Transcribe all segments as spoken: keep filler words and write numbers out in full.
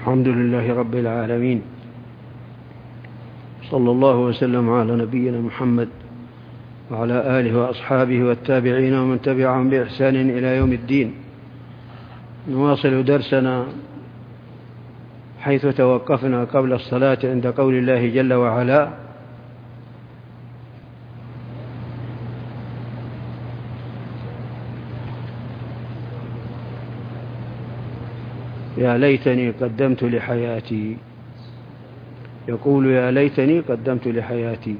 الحمد لله رب العالمين، صلى الله وسلم على نبينا محمد وعلى آله وأصحابه والتابعين ومن تبعهم بإحسان إلى يوم الدين. نواصل درسنا حيث توقفنا قبل الصلاة عند قول الله جل وعلا: يا ليتني قدمت لحياتي. يقول: يا ليتني قدمت لحياتي.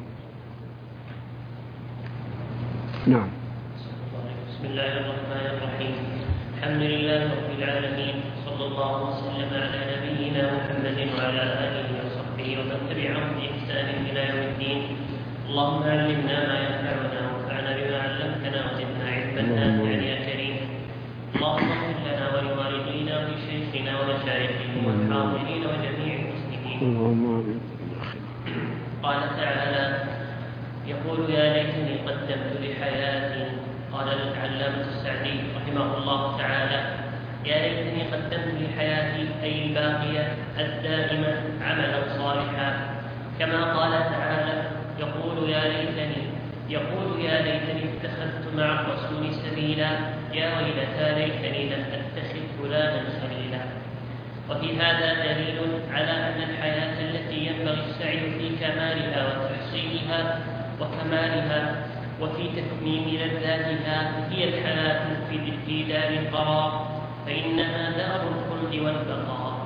نعم. بسم الله الرحمن الرحيم. الحمد لله رب العالمين، صلى الله وسلم على نبينا محمد وعلى آله وصحبه ومن تبعهم بإحسان إلى يوم الدين. اللهم علمنا ما ينفعنا وانفعنا بما علمتنا وزدنا علما نافعا يا كريم. اللهم اغفر لنا ولوالدينا ولشيخنا ومشايخنا والحاضرين وجميع المسلمين. قال تعالى: يقول: يا ليتني قدمت لحياتي. قال العلامة السعدي رحمه الله تعالى: يا ليتني قدمت لحياتي أي الباقية الدائمة عملا صالحا، كما قال تعالى: يقول: يا ليتني يقول يا ليتني اتخذت مع الرسول سبيلا، يا ويلتى ليتني لم أتخذ فلانا خليلا. وفي هذا دليل على أن الحياة التي ينبغي السعي في كمالها وتحصيلها وكمالها وفي تتميم لذاتها هي الحياة في دار القرار، فإنها دار الخلد والبقاء.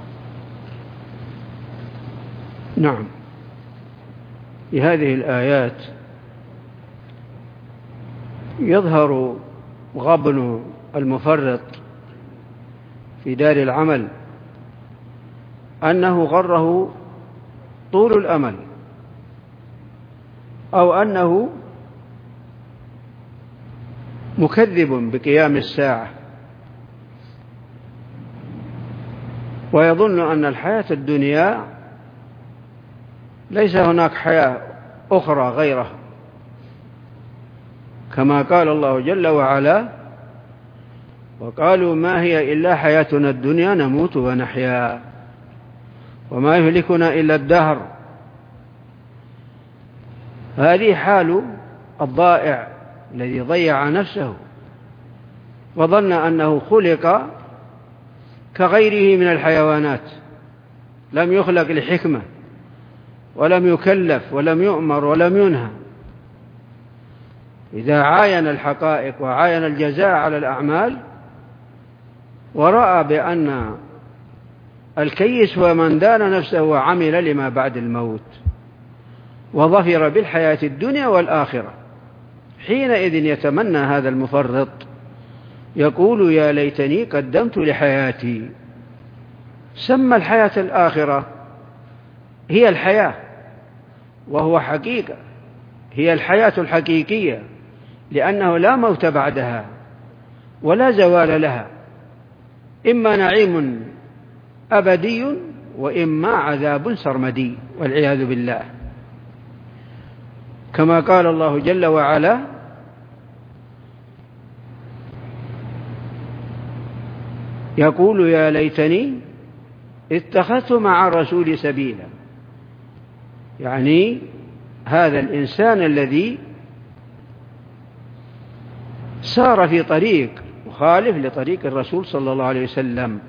نعم. في هذه الآيات يظهر غبن المفرط في دار العمل، أنه غره طول الأمل، أو أنه مكذب بقيام الساعة، ويظن أن الحياة الدنيا ليس هناك حياة أخرى غيرها، كما قال الله جل وعلا: وقالوا ما هي إلا حياتنا الدنيا نموت ونحيا وما يهلكنا إلا الدهر. هذه حال الضائع الذي ضيع نفسه وظن أنه خلق كغيره من الحيوانات، لم يخلق لحكمة ولم يكلف ولم يؤمر ولم ينهى. إذا عاين الحقائق وعاين الجزاء على الأعمال ورأى بأن الكيس هو من دان نفسه وعمل لما بعد الموت وظفر بالحياة الدنيا والآخرة، حينئذ يتمنى هذا المفرط، يقول: يا ليتني قدمت لحياتي. سمى الحياة الآخرة هي الحياة، وهو حقيقة هي الحياة الحقيقية، لأنه لا موت بعدها ولا زوال لها، إما نعيم أبدي وإما عذاب سرمدي والعياذ بالله، كما قال الله جل وعلا: يقول: يا ليتني اتخذت مع الرسول سبيلا. يعني هذا الإنسان الذي سار في طريق مخالف لطريق الرسول صلى الله عليه وسلم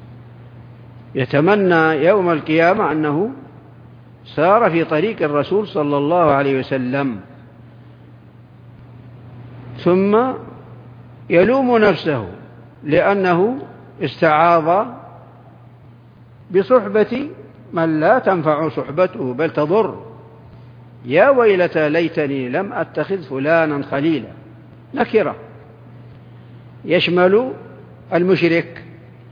يتمنى يوم القيامة أنه سار في طريق الرسول صلى الله عليه وسلم، ثم يلوم نفسه لأنه استعاض بصحبة من لا تنفع صحبته بل تضر. يا ويلتى ليتني لم أتخذ فلانا خليلا، نكرة يشمل المشرك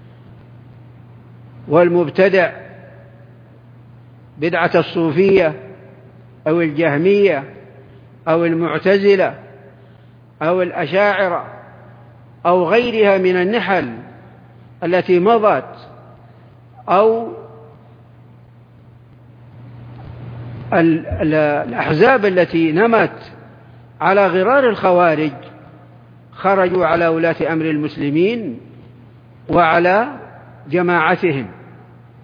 والمبتدع، بدعة الصوفية أو الجهمية أو المعتزلة أو الأشاعرة أو غيرها من النحل التي مضت، أو الأحزاب التي نمت على غرار الخوارج، خرجوا على ولاة أمر المسلمين وعلى جماعتهم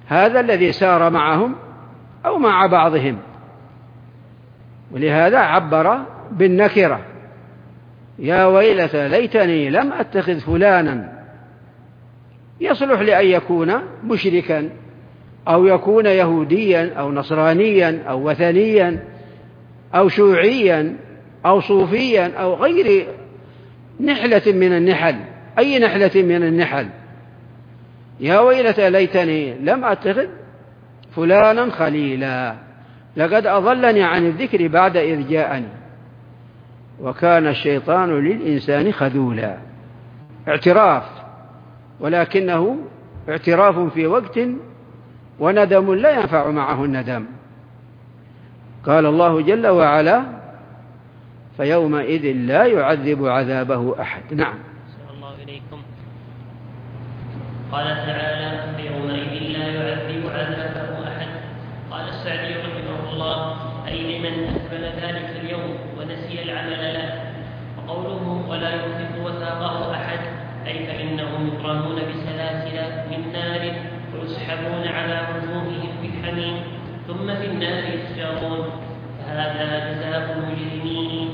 هذا الذي سار معهم أو مع بعضهم، ولهذا عبر بالنكرة: يا ويلتى ليتني لم أتخذ فلانا. يصلح لأن يكون مشركا أو يكون يهوديا أو نصرانيا أو وثنيا أو شيوعيا أو صوفيا أو غير نحلة من النحل، أي نحلة من النحل. يا ويلتى ليتني لم أتخذ فلانا خليلا، لقد أضلني عن الذكر بعد إذ جاءني وكان الشيطان للإنسان خذولا. اعتراف، ولكنه اعتراف في وقت وندم لا ينفع معه الندم. قال الله جل وعلا: فيومئذ لا يعذب عذابه أحد. نعم. صلى الله إليكم. قال تعالى: فيومئذ لا يعذب عذابه أحد. قال السعدي رحمه الله: أي لمن أكمل ذلك اليوم ونسي العمل له. وقوله ولا يوثق وثاقه أحد أي فإنهم يقرنون بسلاسل من نار ويسحبون على وجوههم في الحميم ثم في النار يسجرون، فهذا جزاء المجرمين.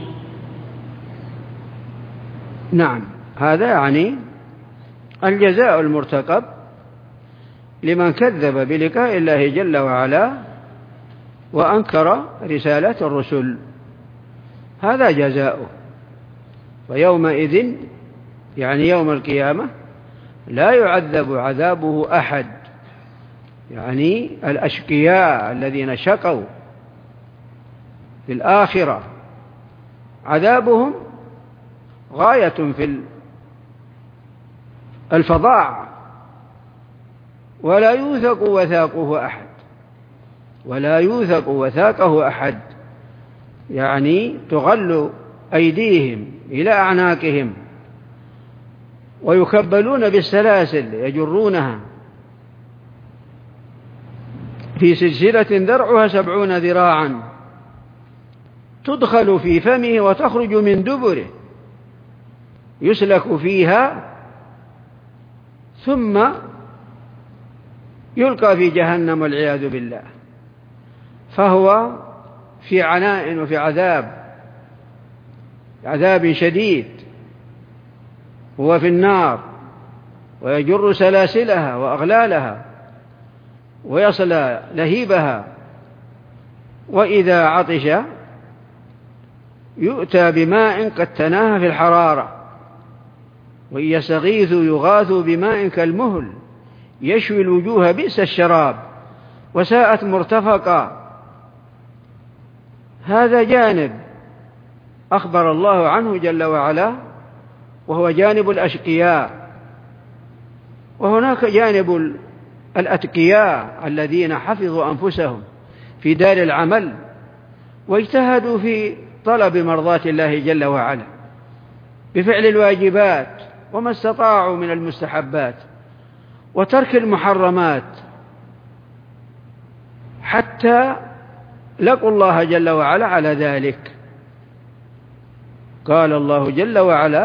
نعم، هذا يعني الجزاء المرتقب لمن كذب بلقاء الله جل وعلا وأنكر رسالة الرسل، هذا جزاؤه. ويومئذ يعني يوم القيامة لا يعذب عذابه أحد، يعني الأشقياء الذين شقوا في الآخرة عذابهم غاية في الفظاع، ولا يوثق وثاقه أحد، ولا يوثق وثاقه أحد يعني تغل أيديهم إلى أعناقهم ويكبلون بالسلاسل يجرونها في سلسلة ذرعها سبعون ذراعا تدخل في فمه وتخرج من دبره، يسلك فيها ثم يلقى في جهنم والعياذ بالله. فهو في عناء وفي عذاب عذاب شديد، هو في النار ويجر سلاسلها وأغلالها ويصل لهيبها، وإذا عطش يؤتى بماء قد تناهى في الحرارة، وإن يستغيثوا يغاثوا بماء كالمهل يشوي الوجوه بئس الشراب وساءت مرتفقا. هذا جانب أخبر الله عنه جل وعلا وهو جانب الأشقياء، وهناك جانب الأتقياء الذين حفظوا أنفسهم في دار العمل واجتهدوا في طلب مرضاة الله جل وعلا بفعل الواجبات وما استطاعوا من المستحبات وترك المحرمات حتى لقوا الله جل وعلا على ذلك. قال الله جل وعلا: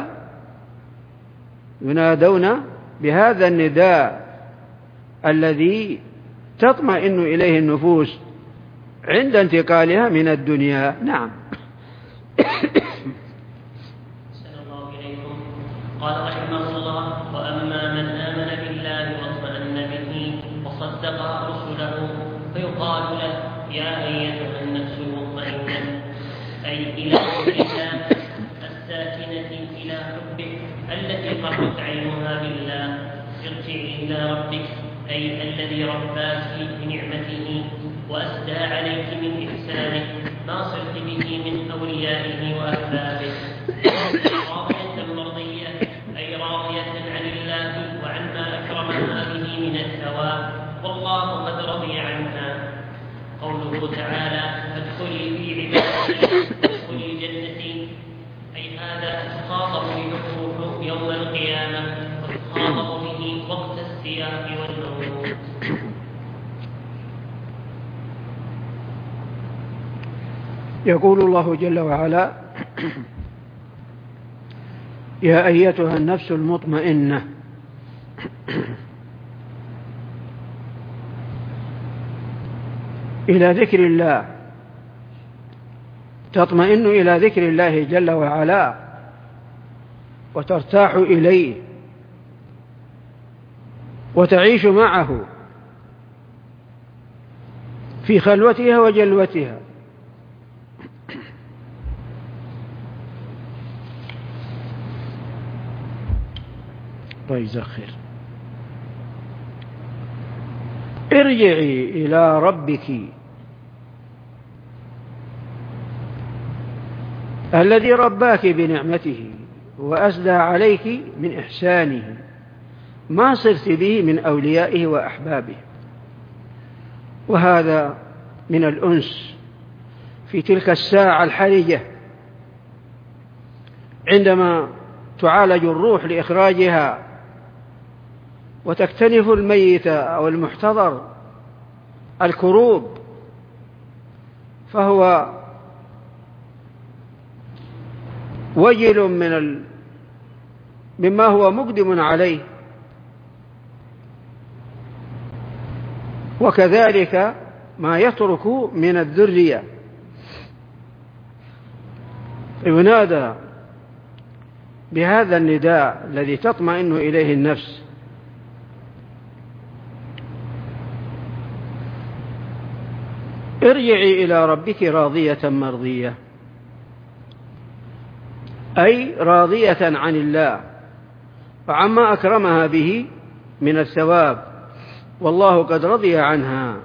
ينادون بهذا النداء الذي تطمئن إليه النفوس عند انتقالها من الدنيا. نعم. قال رحمه الله: وأما من آمن بالله واطمأن به وصدق رسله فيقال له: يا أيتها النفس المطمئنة، أي إلى الله الساكنة إلى حبه التي قرت عينها بالله، ارجعي إلى ربك، أي الذي رباك بنعمته وأسدى عليك من إحسانه ما صرت به من أوليائه وأحبابه، راضية مرضية أي راضية عن الله وعن ما أكرمها به من الثواب، والله قد رضي عنها. قوله تعالى: فادخلي في عبادتي وادخلي جنتي، أي هذا تخاطب به يوم القيامة وتخاطب به وقت السياق والنور. يقول الله جل وعلا: يا أيتها النفس المطمئنة. إلى ذكر الله، تطمئن إلى ذكر الله جل وعلا وترتاح إليه وتعيش معه في خلوتها وجلوتها. الله يجزاك خير. ارجعي إلى ربك الذي رباك بنعمته وأسدى عليك من إحسانه ما صرت به من أوليائه وأحبابه. وهذا من الأنس في تلك الساعة الحرجة عندما تعالج الروح لإخراجها وتكتنف الميت أو المحتضر الكروب، فهو وجل من ال... مما هو مقدم عليه، وكذلك ما يترك من الذرية. ينادى بهذا النداء الذي تطمئن إليه النفس: ارجعي إلى ربك راضية مرضية، أي راضية عن الله وعما أكرمها به من الثواب، والله قد رضي عنها.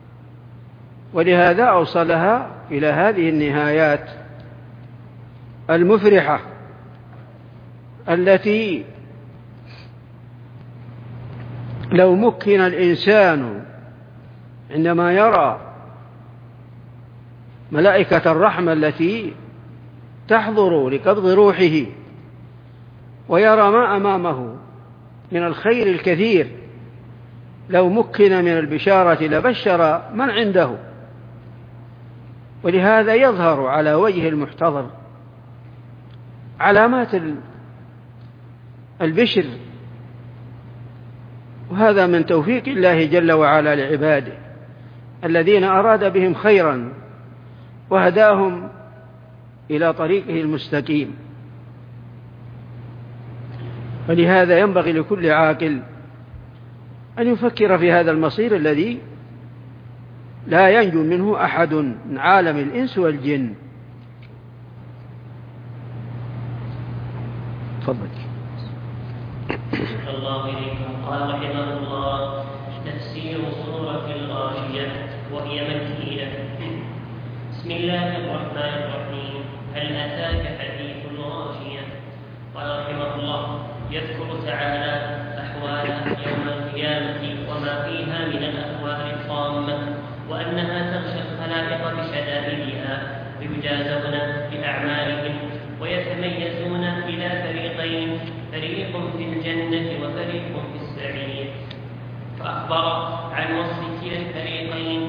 ولهذا أوصلها إلى هذه النهايات المفرحة التي لو مكن الإنسان عندما يرى ملائكة الرحمة التي تحضر لقبض روحه ويرى ما أمامه من الخير الكثير، لو مكن من البشارة لبشر من عنده. ولهذا يظهر على وجه المحتضر علامات البشر، وهذا من توفيق الله جل وعلا لعباده الذين أراد بهم خيرا وهداهم إلى طريقه المستقيم. ولهذا ينبغي لكل عاقل أن يفكر في هذا المصير الذي لا ينجو منه أحد من عالم الإنس والجن. تفضل. الله إليكم. قال رحمه الله: تفسير سورة الغاشية وهي مكية. بسم الله الرحمن الرحيم. هل أتاك حديث الغاشية؟ قال رحمه الله: يذكر تعالى أحوال يوم القيامة وما فيها من الأحوال الطامة، وأنها تغشى الخلائق بشدائدها، ويجازون بأعمالهم ويتميزون إلى فريقين، فريق في الجنة وفريق في السعير. فأخبر عن وصف كلا الفريقين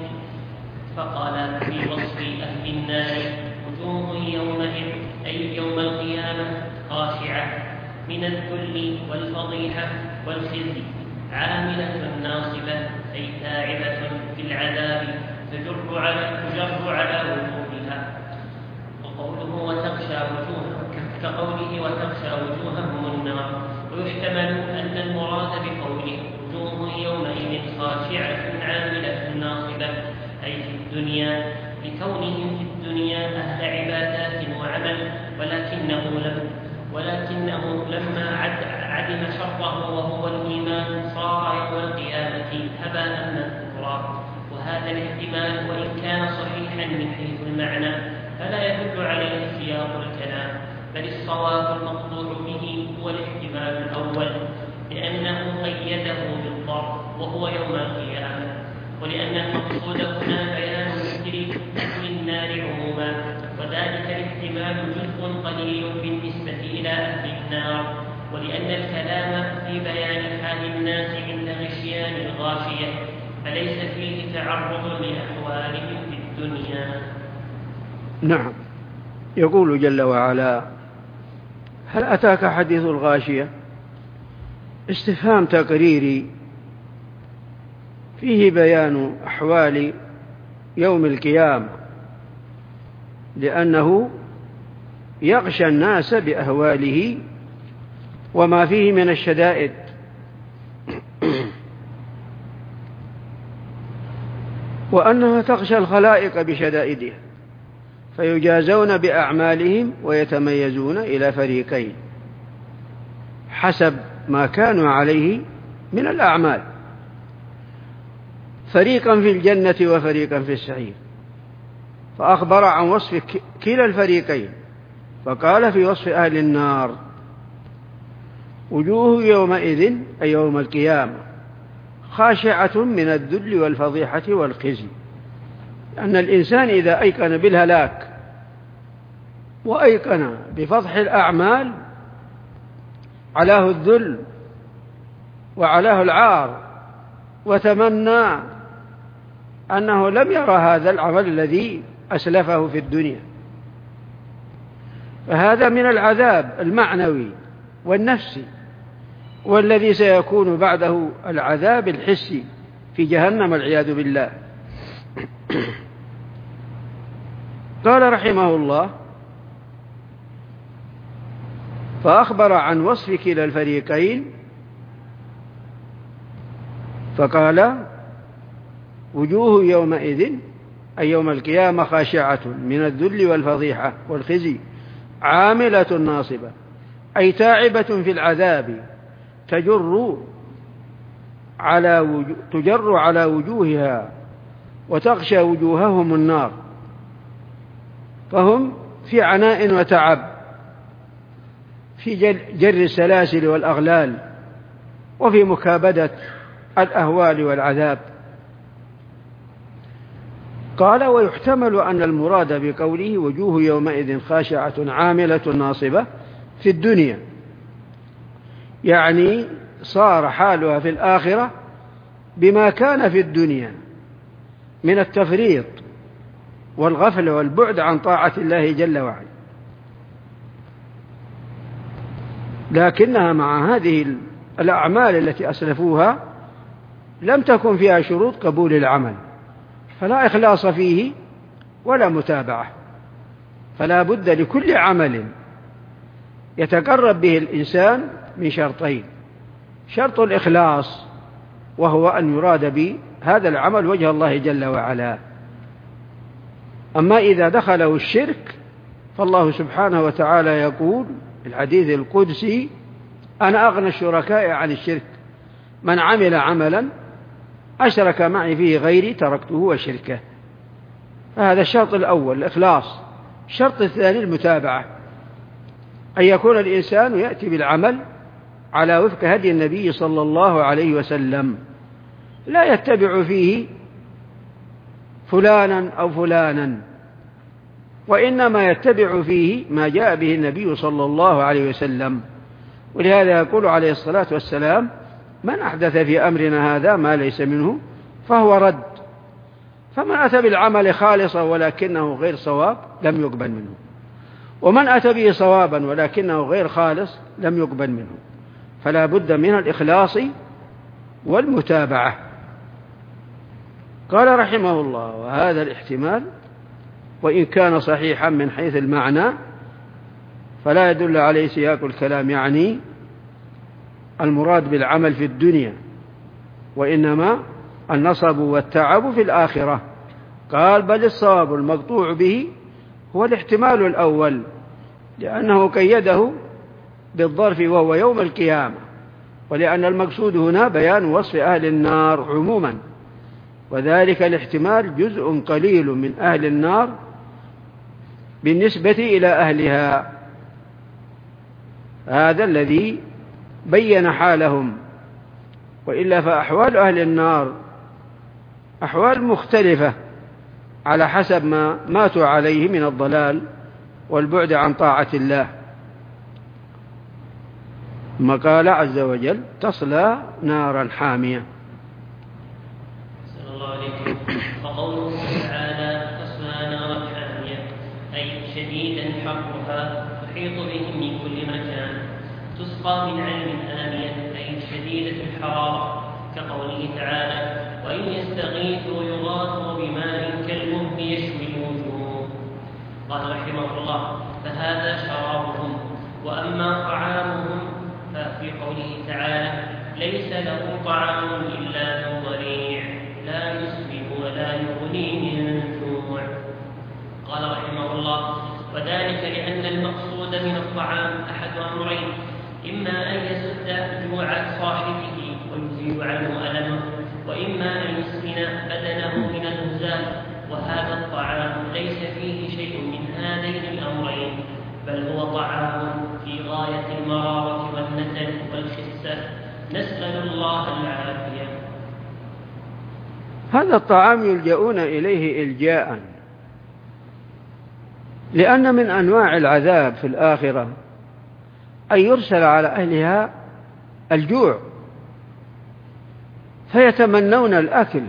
فقال في وصف أهل النار: وجوه يومئذ أي يوم القيامة خاشعة من الذل والفضيحة والخزي، عاملة ناصبة أي تاعبة في العذاب تجر على تجر على وجوهها. وقوله وتغشى وجوههم كقوله وتغشى وجوههم النار. ويحتمل أن المراد بقوله وجوه يومئذ خاشعة عاملة ناصبة أي في الدنيا، لكونهم في الدنيا أهل عبادات وعمل، ولكنه لم ولكنه لما عدم شره وهو الإيمان صار يوم القيامة هباء منثورا. وهذا الاحتمال وإن كان صحيحا من حيث المعنى فلا يدل عليه سياق الكلام، بل الصواب المقطوع به هو الاحتمال الأول، لأنه قيده بالضرب وهو يوم القيامة، ولأن المقصود هنا بيان ذكر أهل النار عموما، وذلك الاحتمال جزء قليل بالنسبة إلى أهل النار، ولأن الكلام في بيان حال الناس عند غشيان الغاشية فليس فيه تعرض لأحوالهم في الدنيا. نعم. يقول جل وعلا: هل أتاك حديث الغاشية؟ استفهام تقريري فيه بيان أحوال يوم القيامة، لأنه يغشى الناس بأهواله وما فيه من الشدائد. وأنها تغشى الخلائق بشدائدها، فيجازون بأعمالهم ويتميزون إلى فريقين حسب ما كانوا عليه من الأعمال، فريقا في الجنة وفريقا في السعير. فأخبر عن وصف كلا الفريقين، فقال في وصف أهل النار: وجوه يومئذ أي يوم القيامة خاشعة من الذل والفضيحة والخزي. أن الإنسان إذا أيقن بالهلاك وأيقن بفضح الأعمال علاه الذل وعلاه العار، وتمنى أنه لم يرى هذا العمل الذي أسلفه في الدنيا. فهذا من العذاب المعنوي والنفسي، والذي سيكون بعده العذاب الحسي في جهنم والعياذ بالله. قال رحمه الله: فأخبر عن وصف كلا الفريقين فقال: وجوه يومئذ أي يوم القيامة خاشعة من الذل والفضيحة والخزي، عاملة ناصبة أي تاعبة في العذاب، تجر على وجو تجر على وجوهها وتغشى وجوههم النار، فهم في عناء وتعب، في جر السلاسل والأغلال، وفي مكابدة الأهوال والعذاب. قال: ويحتمل أن المراد بقوله وجوه يومئذ خاشعة عاملة ناصبة في الدنيا، يعني صار حالها في الآخرة بما كان في الدنيا من التفريط والغفل والبعد عن طاعة الله جل وعلا، لكنها مع هذه الأعمال التي أسلفوها لم تكن فيها شروط قبول العمل، فلا إخلاص فيه ولا متابعة. فلا بد لكل عمل يتقرب به الإنسان من شرطين: شرط الإخلاص، وهو أن يراد بهذا العمل وجه الله جل وعلا. أما إذا دخله الشرك فالله سبحانه وتعالى يقول في الحديث القدسي: أنا أغنى الشركاء عن الشرك، من عمل عملا أشرك معي فيه غيري تركته وشركه. هذا الشرط الأول الإخلاص. الشرط الثاني المتابعة، أن يكون الإنسان يأتي بالعمل على وفق هدي النبي صلى الله عليه وسلم، لا يتبع فيه فلانا أو فلانا، وإنما يتبع فيه ما جاء به النبي صلى الله عليه وسلم. ولهذا يقول عليه الصلاة والسلام: من أحدث في أمرنا هذا ما ليس منه فهو رد. فمن أتى بالعمل خالصا ولكنه غير صواب لم يقبل منه، ومن أتى به صوابا ولكنه غير خالص لم يقبل منه. فلا بد من الإخلاص والمتابعة. قال رحمه الله: وهذا الاحتمال وإن كان صحيحا من حيث المعنى فلا يدل عليه سياق الكلام، يعني المراد بالعمل في الدنيا، وإنما النصب والتعب في الآخرة. قال: بل الصواب المقطوع به هو الاحتمال الأول، لأنه قيده بالظرف وهو يوم القيامة، ولأن المقصود هنا بيان وصف أهل النار عموما، وذلك الاحتمال جزء قليل من أهل النار بالنسبة إلى أهلها. هذا الذي بين حالهم، وإلا فأحوال أهل النار أحوال مختلفة على حسب ما ماتوا عليه من الضلال والبعد عن طاعة الله. ثم قال عز وجل: تصلى نارا حامية. صلى الله عليه. وقوله تعالى: تصلى نارا حامية أي شديدا حرها تحيط بهم من كل مكان، تسقى من عين آنية أي شديدة الحرارة، كقوله تعالى: وإن يستغيثوا يغاثوا بماء كالمهل يشوي الوجوه. قال رحمه الله: فهذا شرابهم. وأما طعامهم ففي قوله تعالى: ليس له طعام إلا من ضريع لا يسمن ولا يغني من جوع. قال رحمه الله: وذلك لأن المقصود من الطعام أحد أمرين: إما أن يسد جوع صاحبه ويزيل عنه ألمه، وإما أن يسمن بدنه من الهزال. وهذا الطعام ليس فيه شيء من هذين الأمرين، بل هو طعام في غاية المرارة والنتن والخسة، نسأل الله العافية. هذا الطعام يلجؤون إليه إلجاء، لأن من أنواع العذاب في الآخرة أن يرسل على أهلها الجوع، فيتمنون الأكل،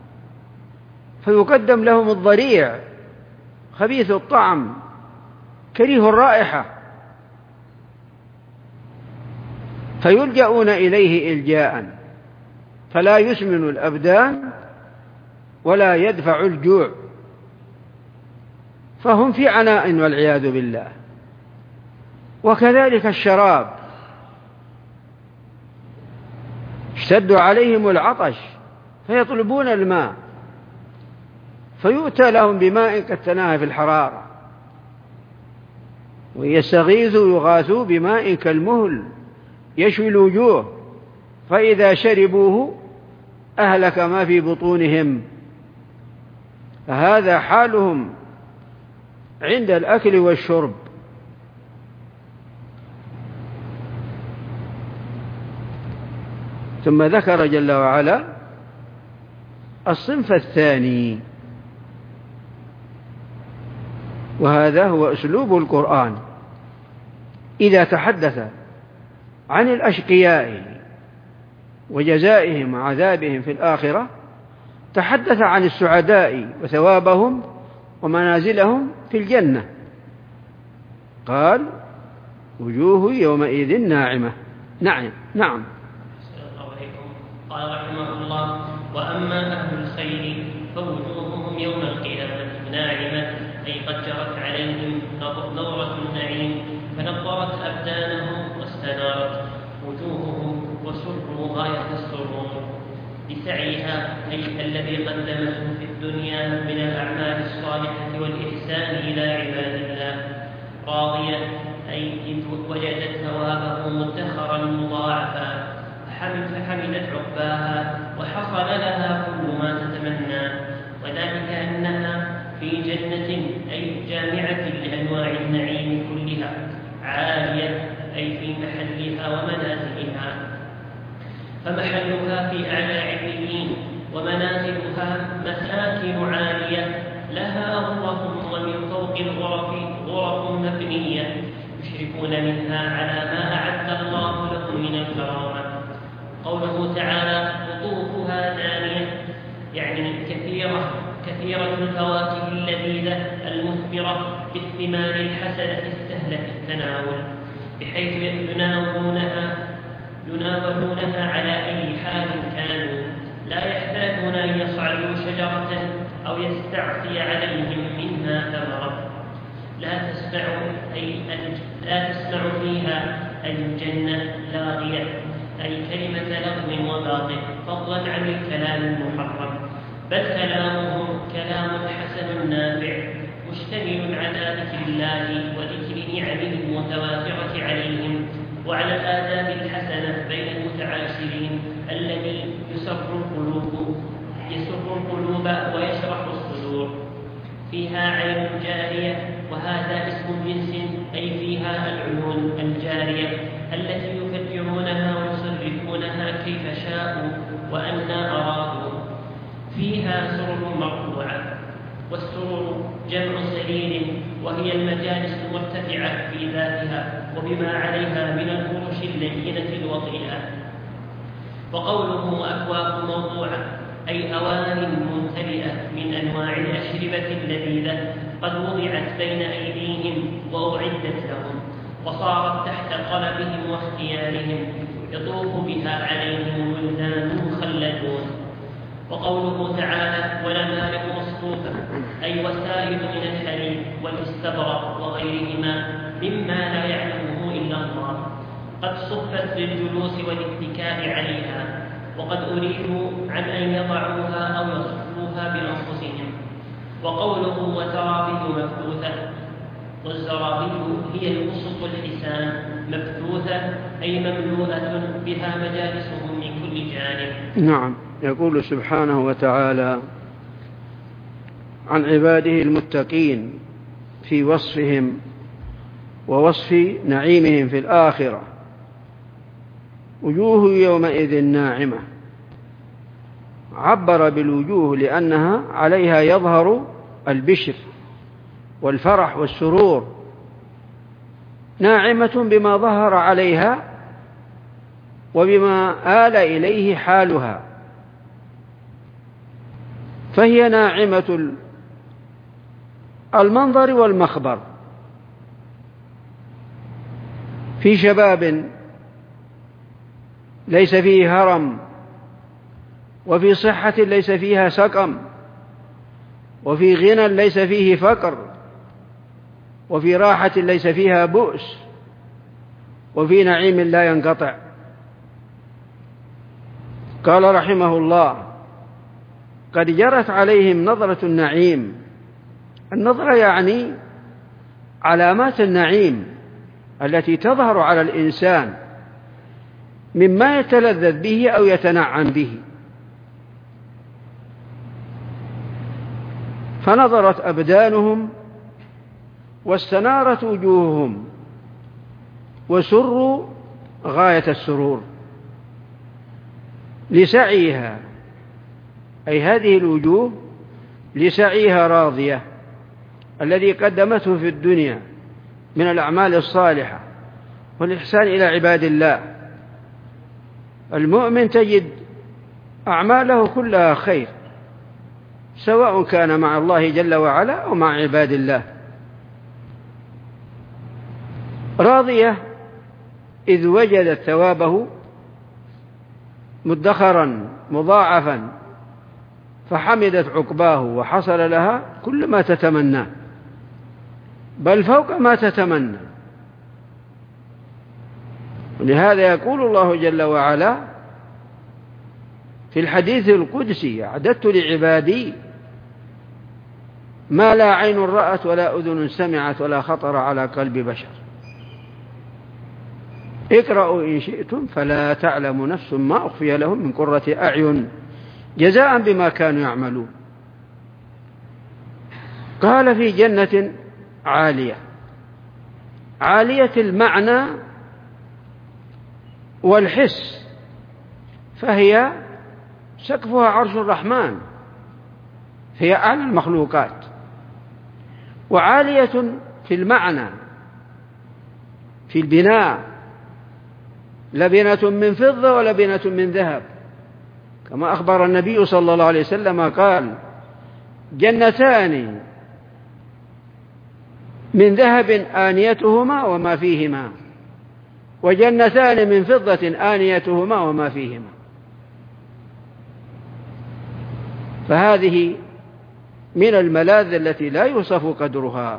فيقدم لهم الضريع خبيث الطعم كريه الرائحة، فيلجؤون إليه إلجاء، فلا يسمن الأبدان ولا يدفع الجوع، فهم في عناء والعياذ بالله. وكذلك الشراب، اشتد عليهم العطش فيطلبون الماء، فيؤتى لهم بماء كالتناهى في الحرارة، ويستغيثوا يغاثوا بماء كالمهل يشوي الوجوه، فإذا شربوه أهلك ما في بطونهم. فهذا حالهم عند الأكل والشرب. ثم ذكر جل وعلا الصنف الثاني، وهذا هو أسلوب القرآن إذا تحدث عن الأشقياء وجزائهم وعذابهم في الآخرة، تحدث عن السعداء وثوابهم ومنازلهم في الجنة. قال: وجوه يومئذ ناعمة. نعم نعم. قال رحمه الله: وأما أهل الخير فوجوههم يوم القيامة ناعمة، أي قد جرت عليهم نظرة النعيم فنظرت أبدانهم واستنارت وجوههم وسروا غاية السرور بسعيها، أي الذي قدمته في الدنيا من الأعمال الصالحة والإحسان إلى عباد الله، راضية، أي إذ وجدت ثوابه مدخرا مضاعفا، فحمدت عقباها وحصل لها كل ما تتمنى، وذلك أنها في جنة أي جامعة لأنواع النعيم كلها، عالية أي في محلها ومنازلها، فمحلها في أعلى عليين، ومنازلها مساكن عالية لها غرف، ومن فوق الغرف غرف مبنية يشرفون منها على ما أعد الله لهم من الكرامة. قوله تعالى: قطوفها دانية، يعني كثيرة كثيرة الفواكه اللذيذة المثمرة بالثمار الحسنة السهلة التناول، بحيث يناولونها يناولونها على أي حال كانوا، لا يحتاجون أن يصعدوا شجرة أو يستعصي عليهم منها ثمرة. لا تسمع أي لا تسمع فيها الجنة لاغية، أي كلمة لغو وباطل، فضلا عن الكلام المحرم، بل كلامهم كلام حسن نافع مشتمل على ذكر الله وذكر نعمه المتوافرة عليهم، وعلى الآداب الحسنة بين المتعاشرين الذي يسر القلوب يسر القلوب ويشرح الصدور. فيها عين جارية، وهذا اسم جنس، أي فيها العيون الجارية التي يفجرونها ويصرفونها كيف شاءوا وأنى أرادوا. فيها سرر مرفوعة، والسرر جمع سرير، وهي المجالس المرتفعة في ذاتها وبما عليها من الفرش اللينة الوطيئة. وقوله أكواب موضوعة، أي أوان ممتلئة من أنواع الأشربة اللذيذة قد وضعت بين أيديهم وأعدت لهم، وصارت تحت قلبهم واختيارهم، يطوف بها عليهم ولدان مخلدون. وقوله تعالى: ونمارق مصفوفة، أي وسائل من الحرير والاستبرق وغيرهما مما لا يعلمه إلا الله، قد صفت للجلوس والاتكاء عليها، وقد أريدوا عن أن يضعوها أو يصفوها بأنفسهم. وقوله وزرابي مبثوثة، والزرابي هي القصص الحسان مبثوثة أي مملوءة بها مجالسهم من كل جانب. نعم. يقول سبحانه وتعالى عن عباده المتقين في وصفهم ووصف نعيمهم في الآخرة: وجوه يومئذ ناعمة. عبر بالوجوه لأنها عليها يظهر البشر والفرح والسرور، ناعمة بما ظهر عليها وبما آل إليه حالها، فهي ناعمة المنظر والمخبر، في شباب ليس فيه هرم، وفي صحة ليس فيها سقم، وفي غنى ليس فيه فقر، وفي راحة ليس فيها بؤس، وفي نعيم لا ينقطع. قال رحمه الله: قد جرت عليهم نظرة النعيم. النظرة يعني علامات النعيم التي تظهر على الإنسان مما يتلذذ به أو يتنعم به. فنظرت أبدانهم واستنارت وجوههم وسروا غاية السرور لسعيها، أي هذه الوجوه لسعيها راضية الذي قدمته في الدنيا من الأعمال الصالحة والإحسان إلى عباد الله. المؤمن تجد أعماله كلها خير، سواء كان مع الله جل وعلا أو مع عباد الله. راضية إذ وجدت ثوابه مدخرا مضاعفا، فحمدت عقباه وحصل لها كل ما تتمناه، بل فوق ما تتمنى. ولهذا يقول الله جل وعلا في الحديث القدسي: أعددت لعبادي ما لا عين رأت ولا أذن سمعت ولا خطر على قلب بشر. اقرأوا إن شئتم فلا تعلم نفس ما أخفي لهم من قرة أعين جزاء بما كانوا يعملون. قال: في جنة عالية. عالية المعنى والحس، فهي سقفها عرش الرحمن، هي أعلى المخلوقات. وعالية في المعنى في البناء، لبنة من فضة ولبنة من ذهب، كما أخبر النبي صلى الله عليه وسلم قال: جنتان من ذهب آنيتهما وما فيهما، وجنتان من فضة آنيتهما وما فيهما. فهذه من الملاذ التي لا يوصف قدرها.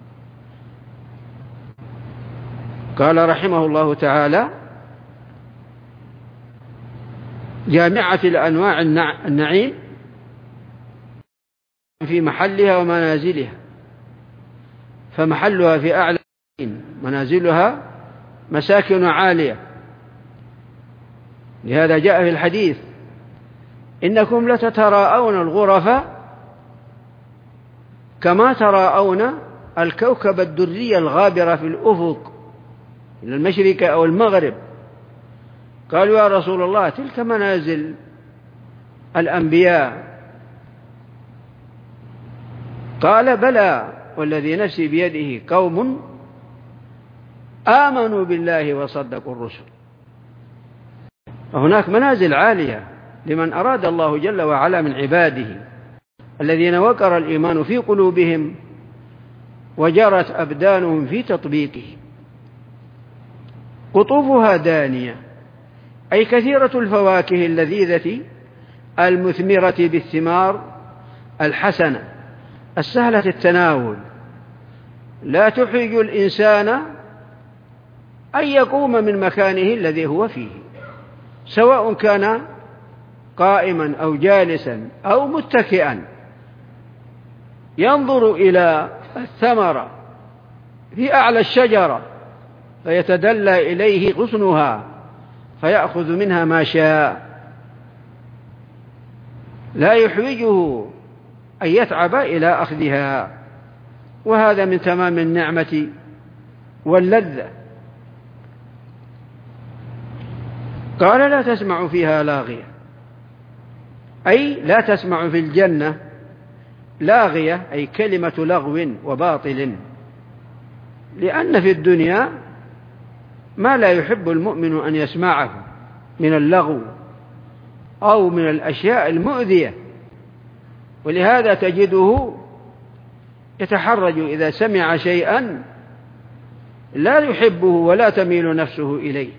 قال رحمه الله تعالى: جامعة الأنواع النعيم في محلها ومنازلها، فمحلها في أعلى، منازلها مساكن عالية. لهذا جاء في الحديث: إنكم لتتراءون الغرف كما تراءون الكوكب الدري الغابر في الأفق إلى المشرق أو المغرب. قالوا: يا رسول الله، تلك منازل الأنبياء. قال: بلى والذي نفسي بيده، قوم آمنوا بالله وصدقوا الرسل. فهناك منازل عالية لمن أراد الله جل وعلا من عباده الذين وقر الإيمان في قلوبهم وجرت أبدانهم في تطبيقه. قطوفها دانية، أي كثيرة الفواكه اللذيذة المثمرة بالثمار الحسنة السهلة التناول، لا تحرج الإنسان أن يقوم من مكانه الذي هو فيه، سواء كان قائما أو جالسا أو متكئا، ينظر إلى الثمرة في أعلى الشجرة فيتدلى إليه غصنها فيأخذ منها ما شاء، لا يحوجه أن يتعب إلى أخذها، وهذا من تمام النعمة واللذة. قال لا تسمع فيها لاغية، أي لا تسمع في الجنة لاغية، أي كلمة لغو وباطل، لأن في الدنيا ما لا يحب المؤمن أن يسمعه من اللغو أو من الأشياء المؤذية، ولهذا تجده يتحرج إذا سمع شيئا لا يحبه ولا تميل نفسه إليه.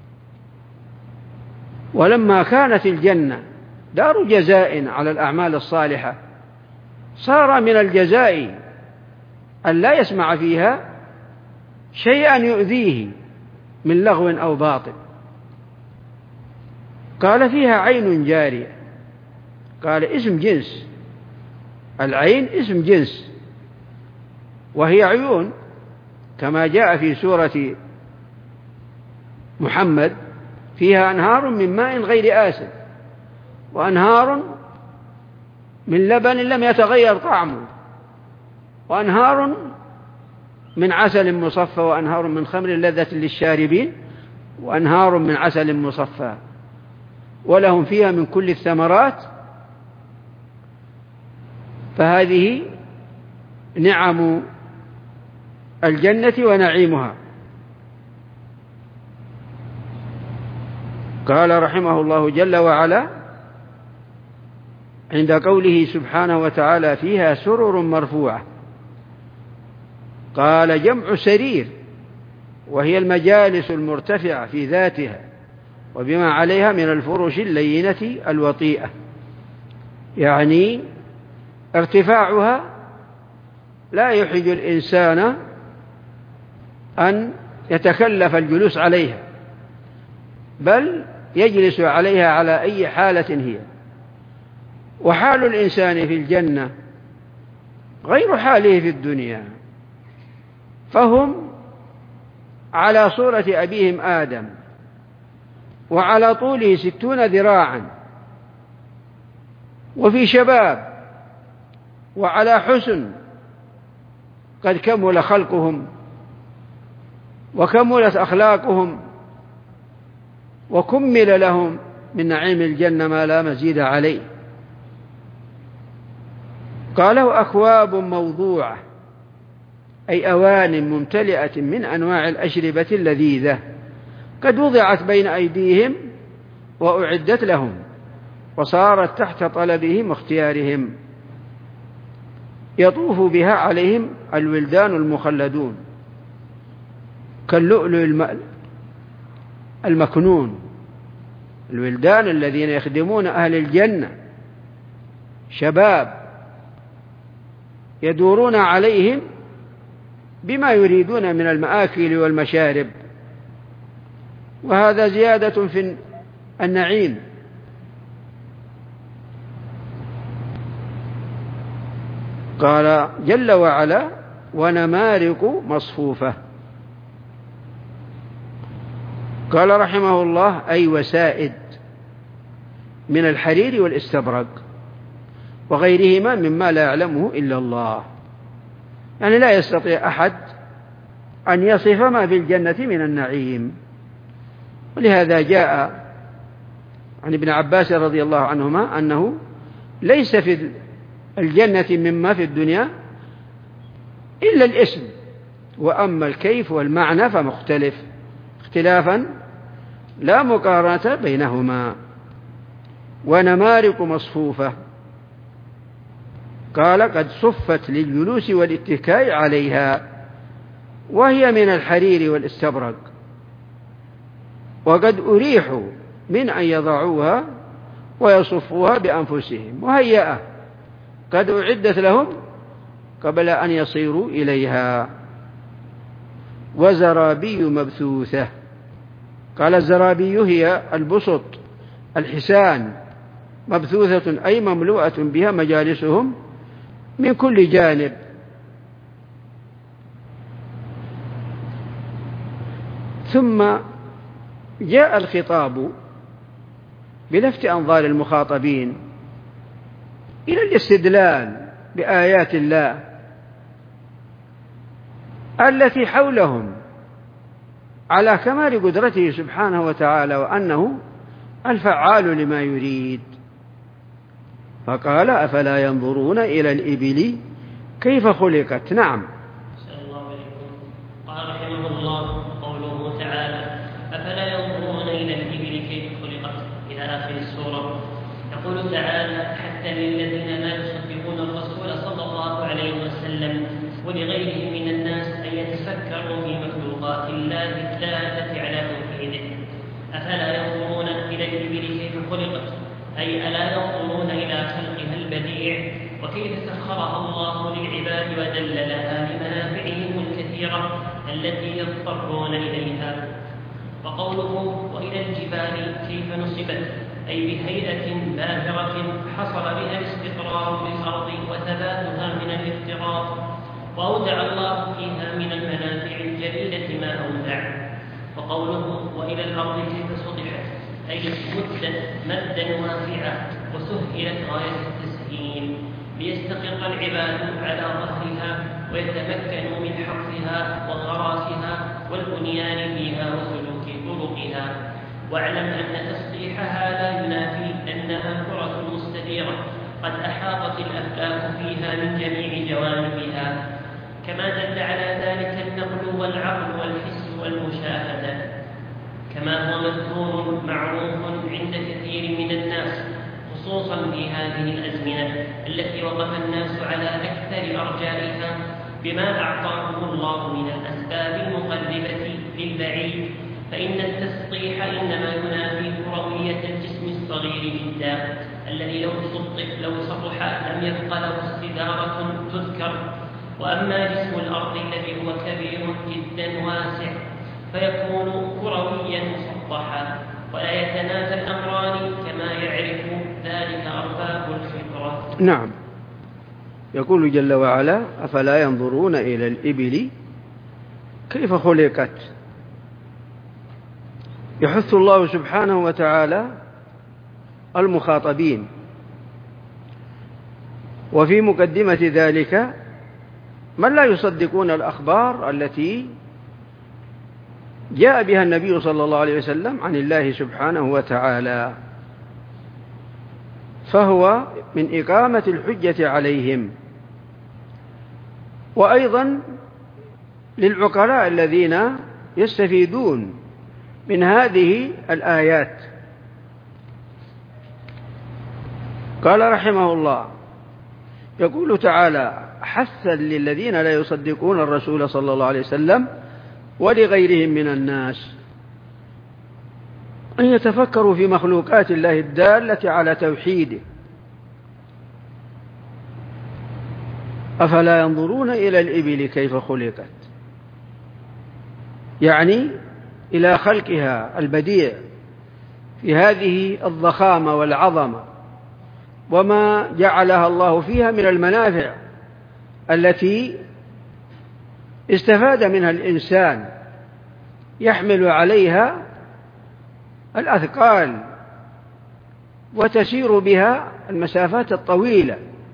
ولما كانت الجنة دار جزاء على الأعمال الصالحة، صار من الجزاء أن لا يسمع فيها شيئا يؤذيه من لغو أو باطل. قال فيها عين جارية، قال اسم جنس، العين اسم جنس، وهي عيون كما جاء في سورة محمد فيها أنهار من ماء غير آسن وأنهار من لبن لم يتغير طعمه وأنهار من عسل مصفى وأنهار من خمر لذة للشاربين وأنهار من عسل مصفى ولهم فيها من كل الثمرات. فهذه نعم الجنة ونعيمها. قال رحمه الله جل وعلا عند قوله سبحانه وتعالى فيها سرر مرفوعة، قال جمع سرير، وهي المجالس المرتفعة في ذاتها وبما عليها من الفرش اللينة الوطيئة، يعني ارتفاعها لا يحرج الإنسان أن يتكلف الجلوس عليها، بل يجلس عليها على أي حالة هي. وحال الإنسان في الجنة غير حاله في الدنيا، فهم على صورة أبيهم آدم وعلى طوله ستون ذراعا وفي شباب وعلى حسن، قد كمل خلقهم وكملت أخلاقهم وكمل لهم من نعيم الجنة ما لا مزيد عليه. قالوا أكواب موضوعة، أي أوان ممتلئة من أنواع الأشربة اللذيذة قد وضعت بين أيديهم وأعدت لهم وصارت تحت طلبهم واختيارهم، يطوف بها عليهم الولدان المخلدون كاللؤلؤ المكنون، الولدان الذين يخدمون أهل الجنة شباب يدورون عليهم بما يريدون من المآكل والمشارب، وهذا زيادة في النعيم. قال جل وعلا ونمارق مصفوفة. قال رحمه الله أي وسائد من الحرير والاستبرق وغيرهما مما لا يعلمه إلا الله، يعني لا يستطيع أحد أن يصف ما في الجنة من النعيم. ولهذا جاء عن ابن عباس رضي الله عنهما أنه ليس في الجنة مما في الدنيا إلا الاسم، وأما الكيف والمعنى فمختلف اختلافا لا مقارنة بينهما. ونمارق مصفوفة، قال قد صفت للجلوس والاتكاء عليها، وهي من الحرير والاستبرق، وقد أريحوا من أن يضعوها ويصفوها بأنفسهم مهيئة، قد أعدت لهم قبل أن يصيروا إليها. وزرابي مبثوثة، قال الزرابي هي البسط الحسان، مبثوثة أي مملوءة بها مجالسهم من كل جانب. ثم جاء الخطاب بلفت أنظار المخاطبين إلى الاستدلال بآيات الله التي حولهم على كمال قدرته سبحانه وتعالى، وأنه الفعال لما يريد. فقال: أفلا ينظرون إلى الإبل كيف خلقت. نعم. أحسن الله عليكم. قال رحمه الله: قوله تعالى: أفلا ينظرون إلى الإبل كيف خلقت، إلى آخر السورة. يقول تعالى: حتى للذين لا يصدقون الرسول صلى الله عليه وسلم ولغيرهم من الناس أن يتفكروا في مخلوقات الله الدالة على توحيده. أفلا ينظرون إلى الإبل كيف خلقت، أي ألا ينظرون إلى خلقها البديع وكيف سخرها الله للعباد ودللها لمنافعهم الكثيرة التي يضطرون إليها. وقوله: وإلى الجبال كيف نصبت، أي بهيئة باهرة حصل بها الاستقرار بالأرض وثباتها من الافتراض، وأودع الله فيها من المنافع الجليلة ما أودع. وقوله: وإلى الأرض كيف سطحت، أي مدت مدا واسعة وسهلت غاية التسهيل ليستقر العباد على ظهرها ويتمكنوا من حفرها وغراسها والبنيان فيها وسلوك طرقها. واعلم أن تسطيحها لا ينافي أنها كرة مستديرة قد أحاطت الأفلاك فيها من جميع جوانبها، كما دل على ذلك النقل والعقل والحس والمشاهدة، كما هو مذكور معروف عند كثير من الناس، خصوصا في هذه الأزمنة التي وقف الناس على أكثر أرجائها بما أعطاهم الله من الأسباب المقربة للبعيد. فإن التسطيح إنما ينافي كروية الجسم الصغير جدا الذي لو سطح لو سطح لم يبق له استدارة تذكر. وأما جسم الأرض الذي هو كبير جدا واسع فيكون كرويا مسطحا، ولا يتنافى الأمران كما يعرف ذلك أرباب الفطرة. نعم. يقول جل وعلا: أفلا ينظرون إلى الإبل كيف خلقت. يحث الله سبحانه وتعالى المخاطبين، وفي مقدمة ذلك من لا يصدقون الأخبار التي جاء بها النبي صلى الله عليه وسلم عن الله سبحانه وتعالى، فهو من إقامة الحجة عليهم. وأيضا للعقلاء الذين يستفيدون من هذه الآيات. قال رحمه الله: يقول تعالى حثا للذين لا يصدقون الرسول صلى الله عليه وسلم ولغيرهم من الناس أن يتفكروا في مخلوقات الله الدالة على توحيده. أفلا ينظرون إلى الإبل كيف خلقت، يعني إلى خلقها البديع في هذه الضخامة والعظمة، وما جعلها الله فيها من المنافع التي استفاد منها الإنسان، يحمل عليها الأثقال وتسير بها المسافات الطويلة،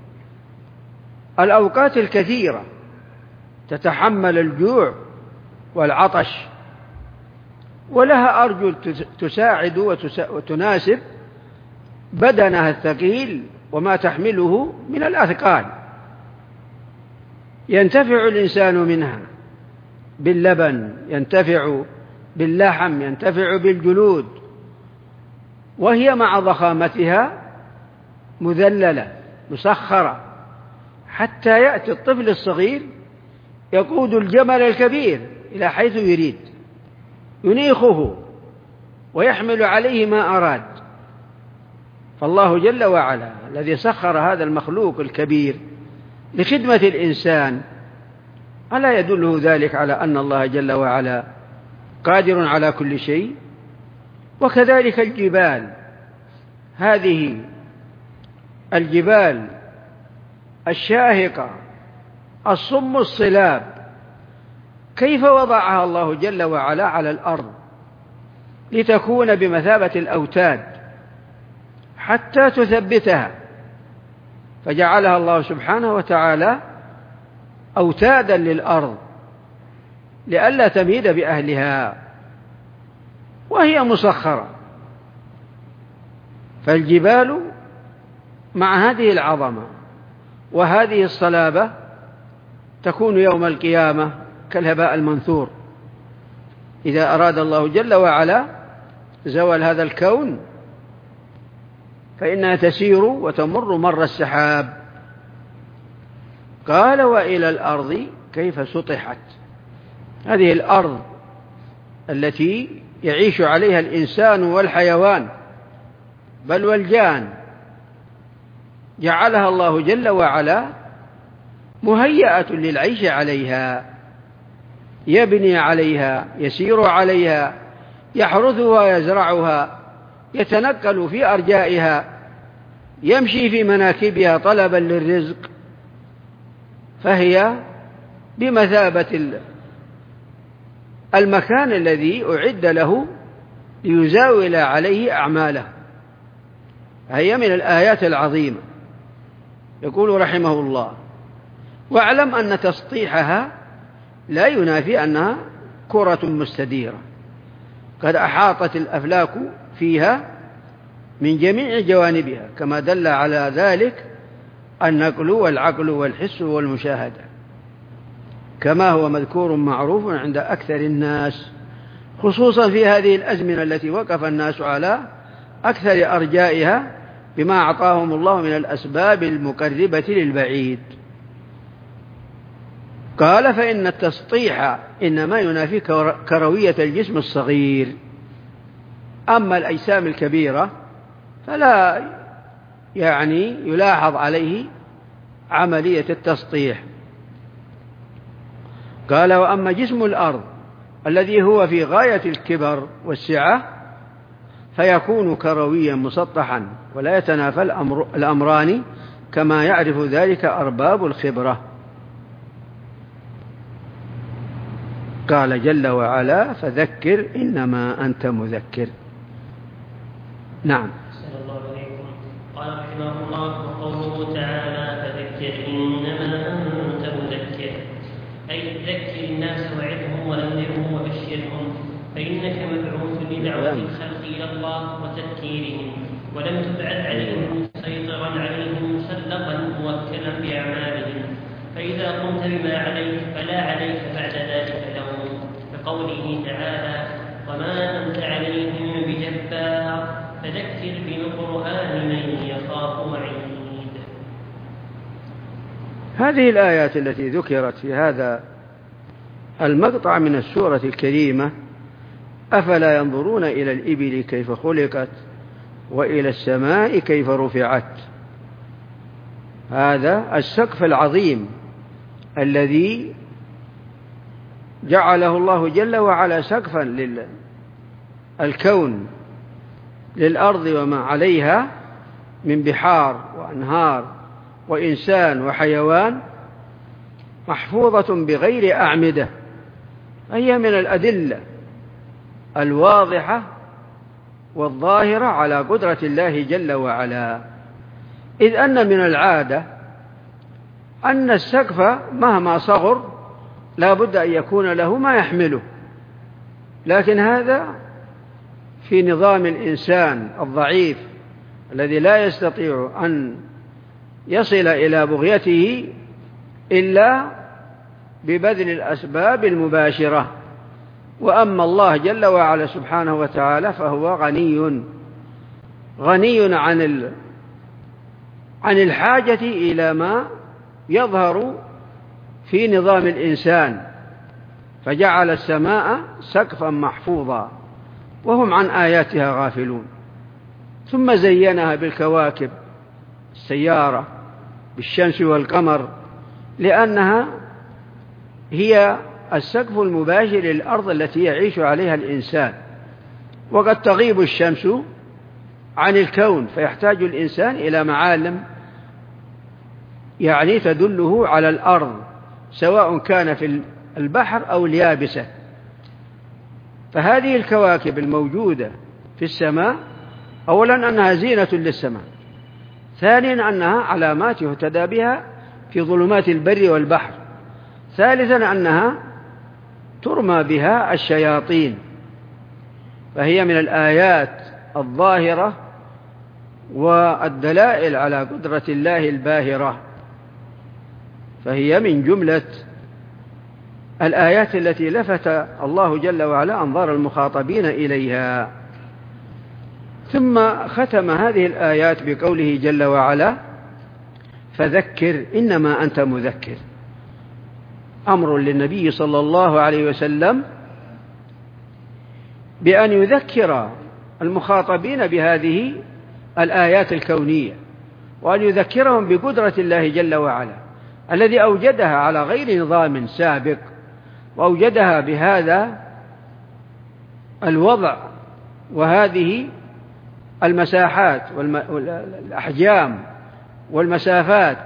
الأوقات الكثيرة، تتحمل الجوع والعطش، ولها أرجل تساعد وتناسب بدنها الثقيل وما تحمله من الأثقال. ينتفع الإنسان منها باللبن، ينتفع باللحم، ينتفع بالجلود، وهي مع ضخامتها مذللة مسخرة، حتى يأتي الطفل الصغير يقود الجمل الكبير إلى حيث يريد، ينيخه ويحمل عليه ما أراد. فالله جل وعلا الذي سخر هذا المخلوق الكبير لخدمة الإنسان، ألا يدله ذلك على أن الله جل وعلا قادر على كل شيء؟ وكذلك الجبال، هذه الجبال الشاهقة الصم الصلاب، كيف وضعها الله جل وعلا على الأرض لتكون بمثابة الأوتاد حتى تثبتها، فجعلها الله سبحانه وتعالى أوتادا للأرض لئلا تميد بأهلها، وهي مسخرة. فالجبال مع هذه العظمة وهذه الصلابة تكون يوم القيامة كالهباء المنثور. إذا أراد الله جل وعلا زوال هذا الكون فإنها تسير وتمر مر السحاب. قال: وإلى الأرض كيف سطحت. هذه الأرض التي يعيش عليها الإنسان والحيوان بل والجان، جعلها الله جل وعلا مهيئة للعيش عليها، يبني عليها، يسير عليها، يحرثها ويزرعها، يتنقل في أرجائها، يمشي في مناكبها طلبا للرزق، فهي بمثابة المكان الذي أعد له ليزاول عليه أعماله. هي من الآيات العظيمة. يقول رحمه الله: واعلم أن تسطيحها لا ينافي أنها كرة مستديرة قد أحاطت الأفلاك فيها من جميع جوانبها، كما دل على ذلك النقل والعقل والحس والمشاهدة، كما هو مذكور معروف عند أكثر الناس، خصوصا في هذه الأزمنة التي وقف الناس على أكثر أرجائها بما أعطاهم الله من الأسباب المقربة للبعيد. قال: فإن التسطيح إنما ينافي كروية الجسم الصغير، أما الأجسام الكبيرة فلا يعني يلاحظ عليه عملية التسطيح. قال: وأما جسم الأرض الذي هو في غاية الكبر والسعة فيكون كرويا مسطحا، ولا يتنافى الأمر الأمران كما يعرف ذلك أرباب الخبرة. قال جل وعلا: فذكر إنما أنت مذكر. نعم. صلى الله عليكم. قال رحمه الله: وقوله تعالى: فذكر إنما أنت مذكر، أي ذكر الناس وعظهم وأنذرهم وبشرهم، فإنك مبعوث لدعوة الخلق إلى الله وتذكيرهم، ولم تبعث عليهم مسيطرا عليهم مسلطا موكلا بأعمالهم، فإذا قمت بما عليك فلا عليك بعد ذلك لهم، كقوله تعالى: وما أنت عليهم بجبار، فذكر بالقرآن من يخاف وعيد. هذه الآيات التي ذكرت في هذا المقطع من السورة الكريمة: أفلا ينظرون إلى الإبل كيف خلقت وإلى السماء كيف رفعت. هذا السقف العظيم الذي جعله الله جل وعلا سقفا للكون، للأرض وما عليها من بحار وأنهار وإنسان وحيوان، محفوظة بغير أعمدة. هي من الأدلة الواضحة والظاهرة على قدرة الله جل وعلا، إذ أن من العادة أن السقف مهما صغر لا بد أن يكون له ما يحمله، لكن هذا في نظام الإنسان الضعيف الذي لا يستطيع أن يصل إلى بغيته إلا ببذل الأسباب المباشرة. وأما الله جل وعلا سبحانه وتعالى فهو غني غني عن عن الحاجة إلى ما يظهر في نظام الإنسان، فجعل السماء سقفا محفوظا وهم عن آياتها غافلون. ثم زينها بالكواكب السيارة بالشمس والقمر، لأنها هي السقف المباشر للأرض التي يعيش عليها الإنسان، وقد تغيب الشمس عن الكون فيحتاج الإنسان إلى معالم يعني تدله على الأرض، سواء كان في البحر أو اليابسة. فهذه الكواكب الموجودة في السماء أولا أنها زينة للسماء، ثانيا أنها علامات يهتدى بها في ظلمات البر والبحر، ثالثا أنها ترمى بها الشياطين، فهي من الآيات الظاهرة والدلائل على قدرة الله الباهرة، فهي من جملة الآيات التي لفت الله جل وعلا أنظار المخاطبين إليها. ثم ختم هذه الآيات بقوله جل وعلا: فذكر إنما أنت مذكر. أمر للنبي صلى الله عليه وسلم بأن يذكر المخاطبين بهذه الآيات الكونية، وأن يذكرهم بقدرة الله جل وعلا الذي أوجدها على غير نظام سابق، وأوجدها بهذا الوضع وهذه المساحات والأحجام والمسافات،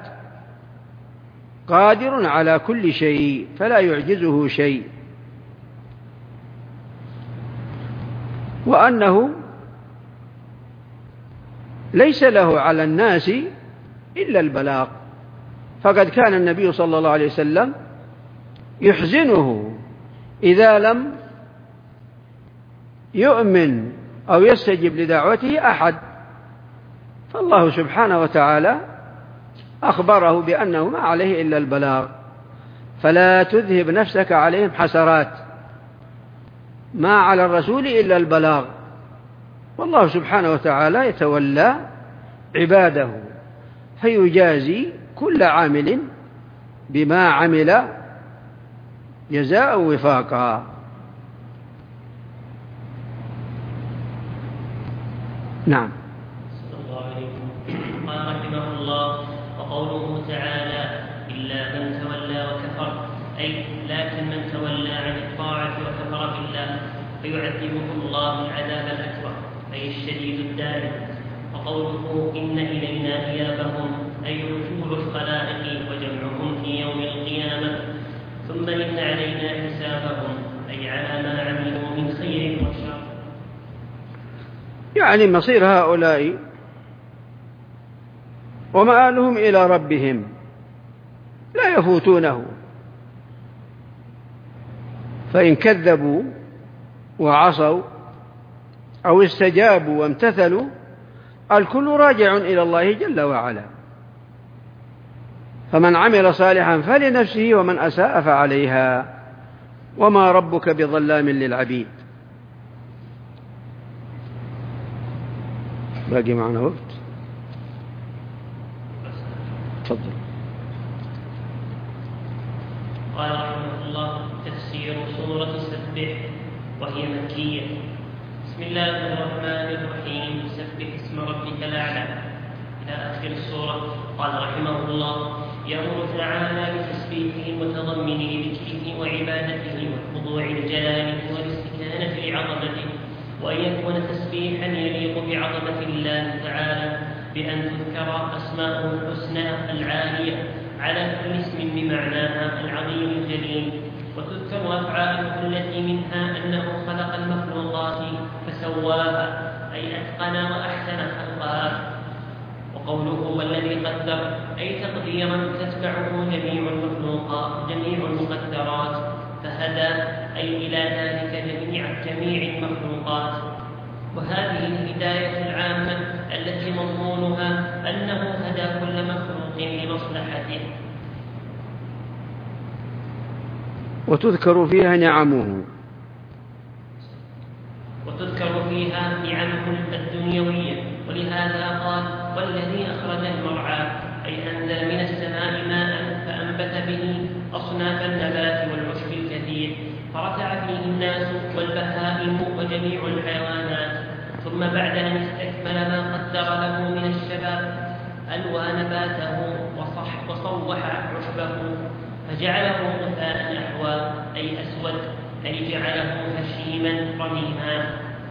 قادر على كل شيء فلا يعجزه شيء، وأنه ليس له على الناس إلا البلاغ. فقد كان النبي صلى الله عليه وسلم يحزنه إذا لم يؤمن أو يستجب لدعوته أحد، فالله سبحانه وتعالى أخبره بأنه ما عليه إلا البلاغ، فلا تذهب نفسك عليهم حسرات، ما على الرسول إلا البلاغ، والله سبحانه وتعالى يتولى عباده فيجازي كل عامل بما عمل جزاء وفاقا. نعم. صلى الله عليه وسلم. قال رحمه الله: وقوله تعالى: إلا من تولى وكفر، أي لكن من تولى عن الطاعة وكفر بالله فيعذبه الله العذاب الأكبر، أي الشديد الدائم. وقوله: إن إلينا إيابهم، أي رجوع الخلائق وجمعهم في يوم القيامة. ثم إن علينا حسابهم، أي على ما عملوا من خير وشر. يعني مصير هؤلاء ومآلهم إلى ربهم لا يفوتونه، فإن كذبوا وعصوا أو استجابوا وامتثلوا الكل راجع إلى الله جل وعلا، فمن عمل صالحا فلنفسه ومن أساء فعليها، وما ربك بظلام للعبيد. باقي معنا وقت؟ تفضل. قال رحمه الله: تفسير سورة سبح، وهي مكية. بسم الله الرحمن الرحيم. سبح اسم ربك الأعلى إلى آخر السورة. قال رحمه الله: يأمر تعالى بتسبيحه المتضمن لذكره وعبادته وخضوع لجلاله والاستكانة لعظمته، وأن يكون تسبيحا يليق بعظمة الله تعالى، بأن تذكر أسماءه الحسنى العالية على كل اسم بمعناها العظيم الجليل، وتذكر أفعاله التي منها أنه خلق المخلوقات فسواها، أي أتقن وأحسن خلقها. وقوله والذي قدر، أي تقديرا تتبعه جميع المخلوقات جميع المقدرات، فهدى أي إلى ذلك جميع جميع المخلوقات. وهذه الهداية العامة التي مضمونها أنه هدى كل مخلوق لمصلحته. وتذكر فيها نعمه وتذكر فيها نعمه الدنيوية، ولهذا قال: والذي أخرج المرعى، أي أنزل من السماء ماء فأنبت به أصناف النبات والعشب الكثير، فرتع فيه الناس والبهائم وجميع الحيوانات، ثم بعد أن استكمل ما قدر له من الشباب ألوى نباته وصح وصوح عشبه، فجعله غثاء أحوى أي أسود، أي جعله هشيما رميما.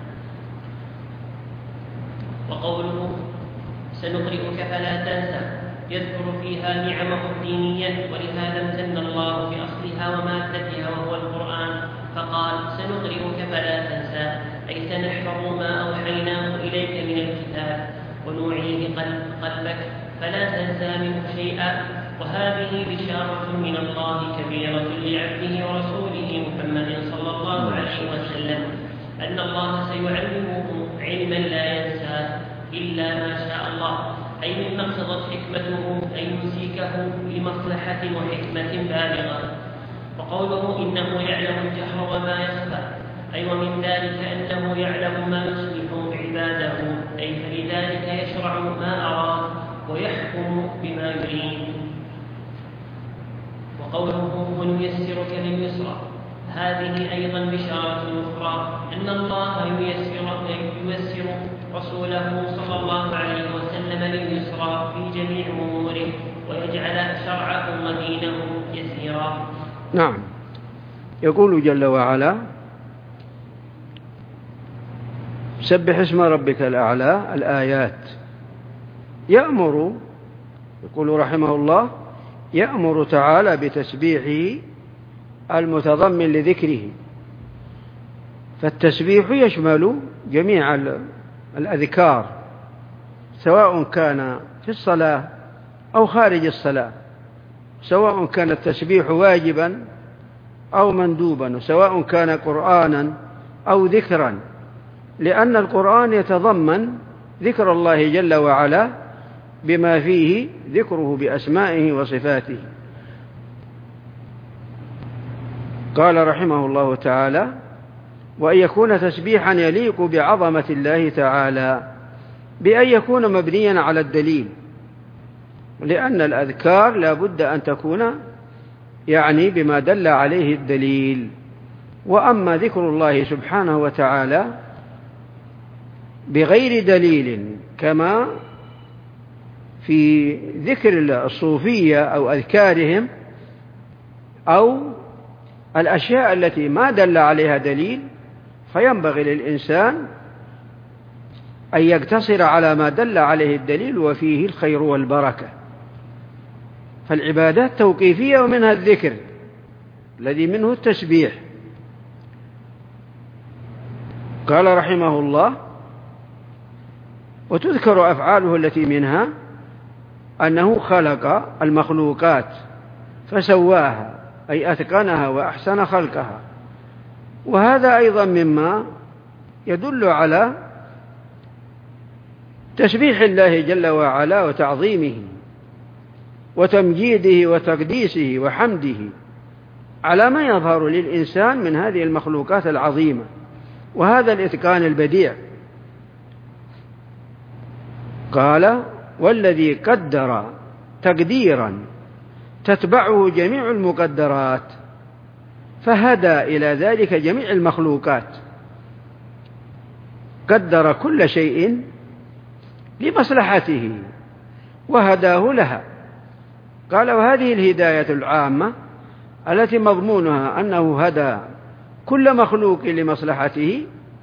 وقوله سنقرئك فلا تنسى يذكر فيها نعمه الدينية، ولهذا امتن الله بأصلها ومادتها وهو القرآن، فقال سنقرئك فلا تنسى أي سنحفظ ما أوحيناه إليك من الكتاب ونوعيه قلبك فلا تنسى منه شيئا. وهذه بشارة من الله كبيرة لعبده ورسوله محمد صلى الله عليه وسلم أن الله سيعلمه علما لا ينسى إلا ما شاء الله، أي مما اقتضت حكمته أن يمسكه لمصلحة وحكمة بالغة. وقوله إنه يعلم الجهر وما يخفى، أي ومن ذلك أنه يعلم ما يصلح عباده، أي فلذلك يشرع ما أراد ويحكم بما يريد. وقوله ونيسرك لليسرى، هذه أيضا بشارة أخرى أن الله ييسر, ييسر رسوله صلى الله عليه وسلم لليسرى في جميع أموره ويجعل شرعه ودينه يسيرا. نعم. يقول جل وعلا سبح اسم ربك الأعلى الآيات. يأمر، يقول رحمه الله، يأمر تعالى بتسبيحه المتضمن لذكره، فالتسبيح يشمل جميع الأذكار سواء كان في الصلاة أو خارج الصلاة، سواء كان التسبيح واجبا أو مندوبا، وسواء كان قرآنا أو ذكرا، لأن القرآن يتضمن ذكر الله جل وعلا بما فيه ذكره بأسمائه وصفاته. قال رحمه الله تعالى وأن يكون تسبيحا يليق بعظمة الله تعالى بأن يكون مبنيا على الدليل، لأن الأذكار لا بد أن تكون يعني بما دل عليه الدليل. وأما ذكر الله سبحانه وتعالى بغير دليل كما في ذكر الصوفية أو أذكارهم أو الأشياء التي ما دل عليها دليل، فينبغي للإنسان أن يقتصر على ما دل عليه الدليل وفيه الخير والبركة. فالعبادات توقيفية ومنها الذكر الذي منه التسبيح. قال رحمه الله وتذكر أفعاله التي منها أنه خلق المخلوقات فسواها أي أتقنها وأحسن خلقها، وهذا أيضا مما يدل على تسبيح الله جل وعلا وتعظيمه وتمجيده وتقديسه وحمده على ما يظهر للإنسان من هذه المخلوقات العظيمة وهذا الإتقان البديع. قال والذي قدر تقديرا تتبعه جميع المقدرات فهدى إلى ذلك جميع المخلوقات، قدر كل شيء لمصلحته وهداه لها. قال وهذه الهداية العامة التي مضمونها أنه هدى كل مخلوق لمصلحته،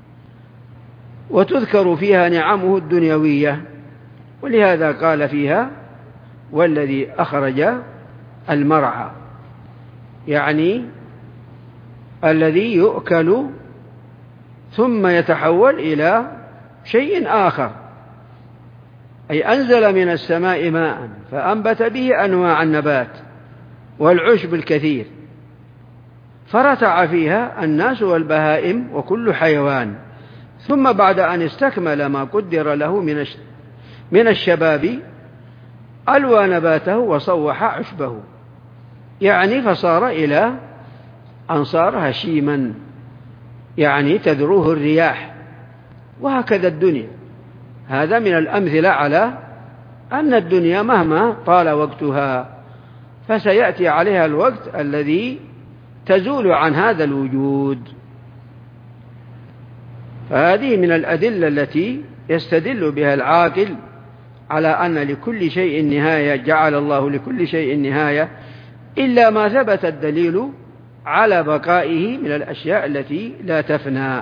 وتذكر فيها نعمه الدنيوية، ولهذا قال فيها والذي أخرج المرعى، يعني الذي يؤكل ثم يتحول إلى شيء آخر، أي أنزل من السماء ماء فأنبت به أنواع النبات والعشب الكثير، فرتع فيها الناس والبهائم وكل حيوان، ثم بعد أن استكمل ما قدر له من من الشباب ألوى نباته وصوح عشبه، يعني فصار إلى أن صار هشيما، يعني تذروه الرياح. وهكذا الدنيا، هذا من الأمثلة على أن الدنيا مهما طال وقتها فسيأتي عليها الوقت الذي تزول عن هذا الوجود. فهذه من الأدلة التي يستدل بها العاقل على أن لكل شيء نهاية، جعل الله لكل شيء نهاية، إلا ما ثبت الدليل على بقائه من الأشياء التي لا تفنى.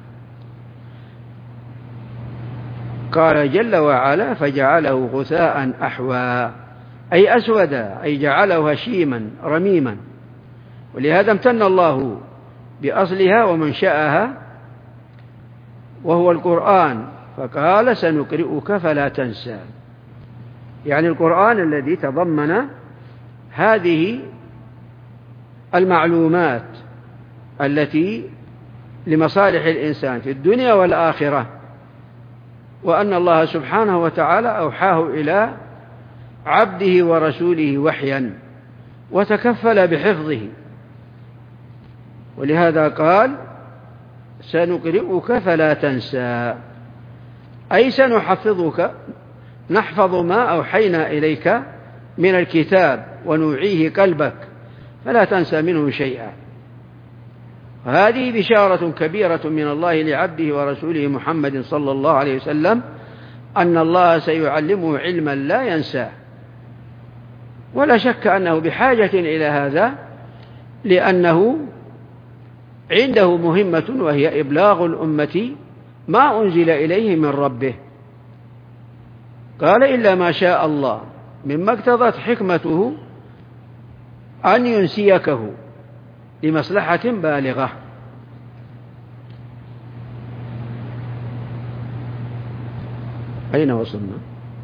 قال جل وعلا: فجعله غثاء أحوى، أي أسودا، أي جعله هشيما رميما. ولهذا امتن الله بأصلها ومنشأها وهو القرآن، فقال: سنقرئك فلا تنسى، يعني القرآن الذي تضمن هذه المعلومات التي لمصالح الإنسان في الدنيا والآخرة، وأن الله سبحانه وتعالى أوحاه إلى عبده ورسوله وحيا وتكفل بحفظه. ولهذا قال: سنقرئك فلا تنسى، أي سنحفظك، نحفظ ما أوحينا إليك من الكتاب ونوعيه قلبك فلا تنسى منه شيئا. وهذه بشارة كبيرة من الله لعبده ورسوله محمد صلى الله عليه وسلم، أن الله سيعلمه علما لا ينساه. ولا شك أنه بحاجة إلى هذا، لأنه عنده مهمة وهي إبلاغ الأمة ما أنزل إليه من ربه. قال: إلا ما شاء الله، مما اقتضت حكمته أن ينسيكه لمصلحة بالغة. أين وصلنا؟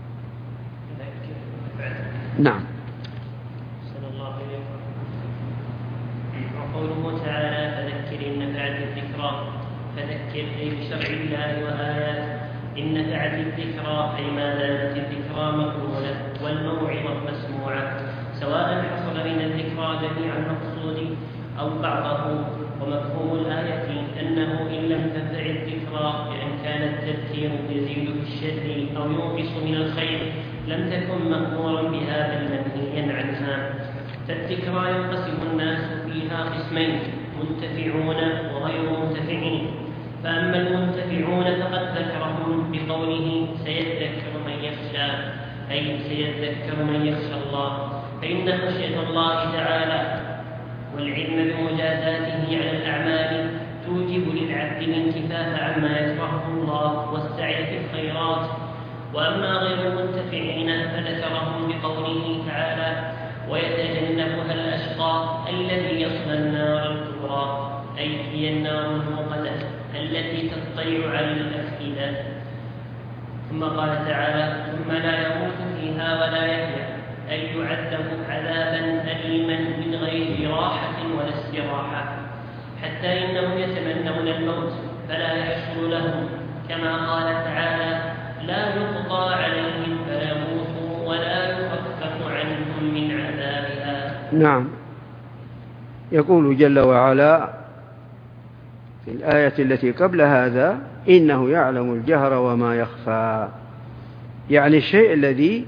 نعم. صلى الله عليه وسلم. وقوله تعالى: فذكر إن نفعت الذكرى، فذكر أي بشرع الله وآياته. إن نفعت الذكرى أي ما زالت الذكرى مقبولة والموعظة مسموعة، سواء حصل من الذكرى جميع المقصود أو بعضه. ومفهوم الآية أنه إن لم تنفع الذكرى بأن كان التذكير يزيد في الشر أو ينقص من الخير لم تكن مأمورا بها بل منهيا عنها. فالذكرى ينقسم الناس فيها قسمين: منتفعون وغير منتفعين. فأما المنتفعون فقد ذكرهم بقوله: سيذكر من يخشى، أي سيذكر من يخشى الله، فإن خشية الله تعالى والعلم بمجازاته على الأعمال توجب للعبد الانكفاف عما يكرهه الله والسعي في الخيرات. وأما غير المنتفعين فذكرهم بقوله تعالى: ويتجنبها الأشقى الذي يصلى النار الكبرى، أي هي النار الموقدة التي تطلع على الأفئدة. ثم قال تعالى: ثم لا يموت فيها ولا يحيا، أي يعذب عذابا أليما من غير راحة ولا استراحة، حتى إنهم يتمنون الموت فلا يحصل لهم، كما قال تعالى: لا يقضى عليهم فيموتوا ولا يخفف عنهم من عذابها. نعم. يقول جل وعلا في الآية التي قبل هذا: إنه يعلم الجهر وما يخفى، يعني الشيء الذي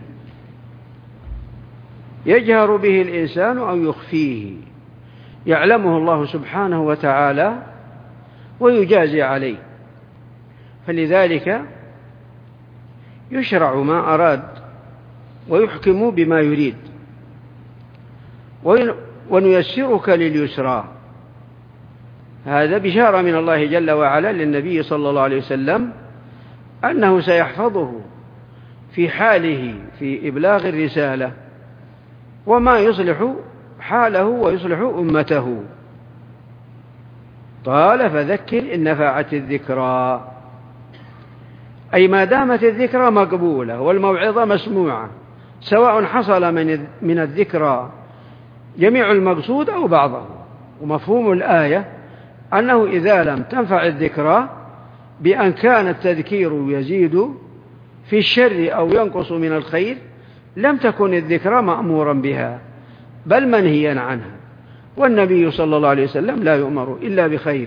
يجهر به الإنسان أو يخفيه يعلمه الله سبحانه وتعالى ويجازي عليه. فلذلك يشرع ما أراد ويحكم بما يريد، ونيسرك لليسرى. هذا بشارة من الله جل وعلا للنبي صلى الله عليه وسلم أنه سيحفظه في حاله في إبلاغ الرسالة وما يصلح حاله ويصلح أمته. قال: فذكر إن نفعت الذكرى، أي ما دامت الذكرى مقبولة والموعظة مسموعة، سواء حصل من الذكرى جميع المقصود أو بعضه. ومفهوم الآية أنه إذا لم تنفع الذكرى بأن كان التذكير يزيد في الشر أو ينقص من الخير لم تكن الذكرى مأمورا بها بل منهيا عنها. والنبي صلى الله عليه وسلم لا يؤمر إلا بخير.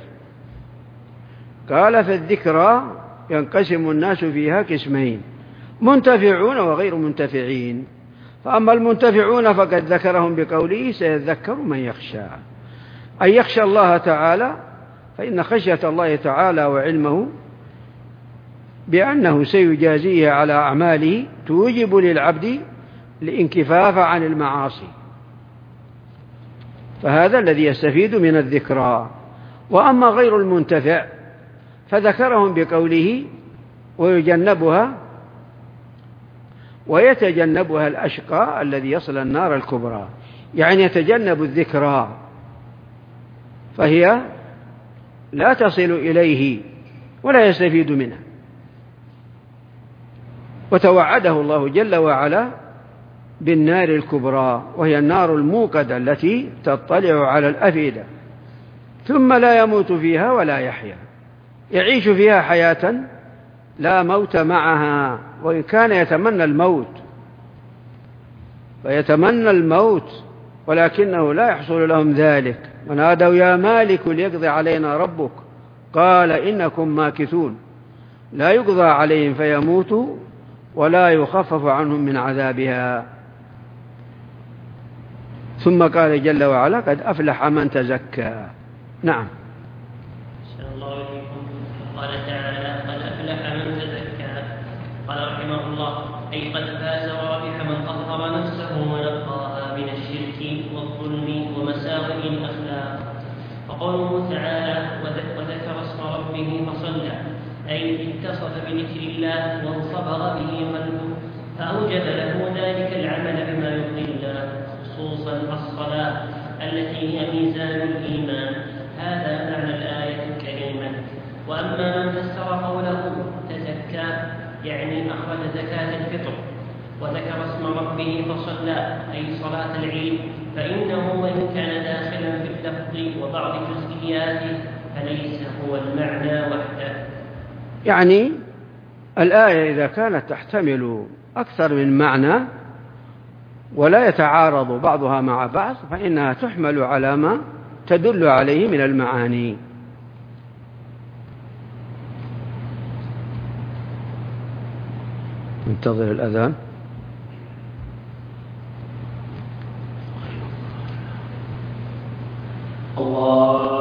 قال: فالذكرى ينقسم الناس فيها قسمين: منتفعون وغير منتفعين. فأما المنتفعون فقد ذكرهم بقوله: سيذكر من يخشى، أن يخشى الله تعالى، فإن خشية الله تعالى وعلمه بأنه سيجازيه على أعماله توجب للعبد الانكفاف عن المعاصي، فهذا الذي يستفيد من الذكرى. وأما غير المنتفع فذكرهم بقوله ويجنبها ويتجنبها الأشقى الذي يصل النار الكبرى، يعني يتجنب الذكرى فهي لا تصل إليه ولا يستفيد منها. وتوعده الله جل وعلا بالنار الكبرى، وهي النار الموقدة التي تطلع على الأفئدة ثم لا يموت فيها ولا يحيا، يعيش فيها حياة لا موت معها، وإن كان يتمنى الموت فيتمنى الموت ولكنه لا يحصل لهم ذلك. ونادوا يا مالك ليقضي علينا ربك قال إنكم ماكثون، لا يقضى عليهم فيموتوا ولا يخفف عنهم من عذابها. ثم قال جل وعلا قد أفلح من تزكى. نعم. أحسن الله إليكم. قال تعالى قد أفلح من تزكى. قال رحمه الله أي قد فاز وربح من طهر نفسه ونقاها من الشرك والظلم ومساوئ الأخلاق. وقوله تعالى وذكر اسم ربه فصلى، أي اتصف بذكر الله وانصبغ به قلبه فأوجب له ذلك العمل بما يرضي الله، خصوصا الصلاة التي هي ميزان الإيمان. هذا معنى الآية الكريمة. وأما من فسر قوله تزكى يعني أخرج زكاة الفطر وذكر اسم ربه فصلى أي صلاة العيد، فإنه وإن كان داخلا في اللفظ وبعض جزئياته فليس هو المعنى وحده. يعني الآية إذا كانت تحتمل أكثر من معنى ولا يتعارض بعضها مع بعض فإنها تحمل على ما تدل عليه من المعاني. انتظر الأذان. الله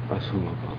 رسول الله.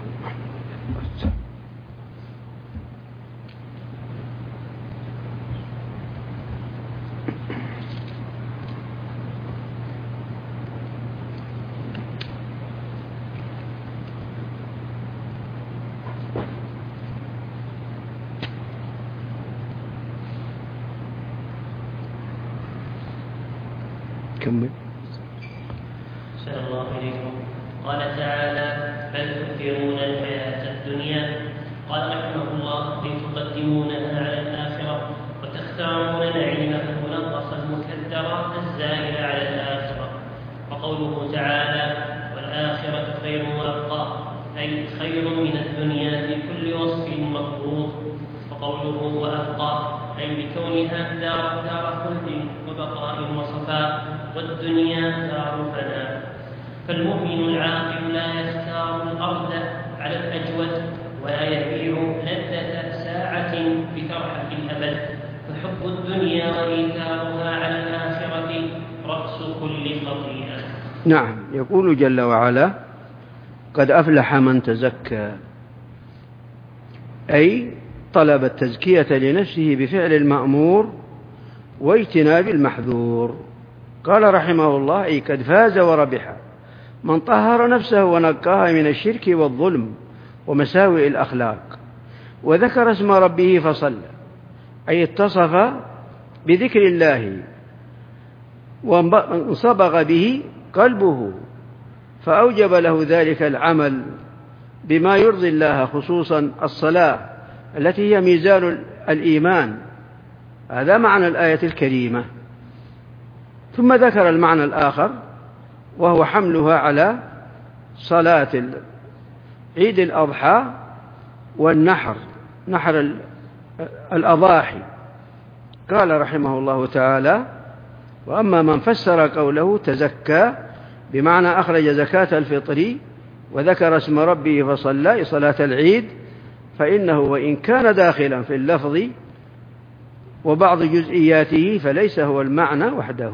كمل. أحسن الله إليكم. قال تعالى: بل تؤثرون الحياة الدنيا. قال رحمه الله: بل تقدمونها على الآخرة وتختارون نعيمها المنغصة المكدرة الزائلة على الآخرة. وقوله تعالى: والآخرة خير وأبقى، أي خير من الدنيا في كل وصف مطلوب. وقوله وأبقى أي بكونها دار دار خلد وبقاء وصفاء، والدنيا دار فناء. فالمؤمن العاقل لا يختار الأرض على الأجود، ولا يبيع لذة ساعة بفرحة الأبد. فحب الدنيا وإيثارها على الآخرة رأس كل خطيئة. نعم. يقول جل وعلا: قد أفلح من تزكى، أي طلب التزكية لنفسه بفعل المأمور واجتناب المحذور. قال رحمه الله: أي قد فاز وربح من طهر نفسه ونقاها من الشرك والظلم ومساوئ الأخلاق، وذكر اسم ربه فصلى، أي اتصف بذكر الله وانصبغ به قلبه، فأوجب له ذلك العمل بما يرضي الله، خصوصا الصلاة التي هي ميزان الإيمان. هذا معنى الآية الكريمة. ثم ذكر المعنى الآخر، وهو حملها على صلاة عيد الأضحى والنحر، نحر الأضاحي. قال رحمه الله تعالى: وأما من فسر قوله تزكى بمعنى أخرج زكاة الفطر وذكر اسم ربه فصلى صلاة العيد، فإنه وإن كان داخلا في اللفظ وبعض جزئياته فليس هو المعنى وحده.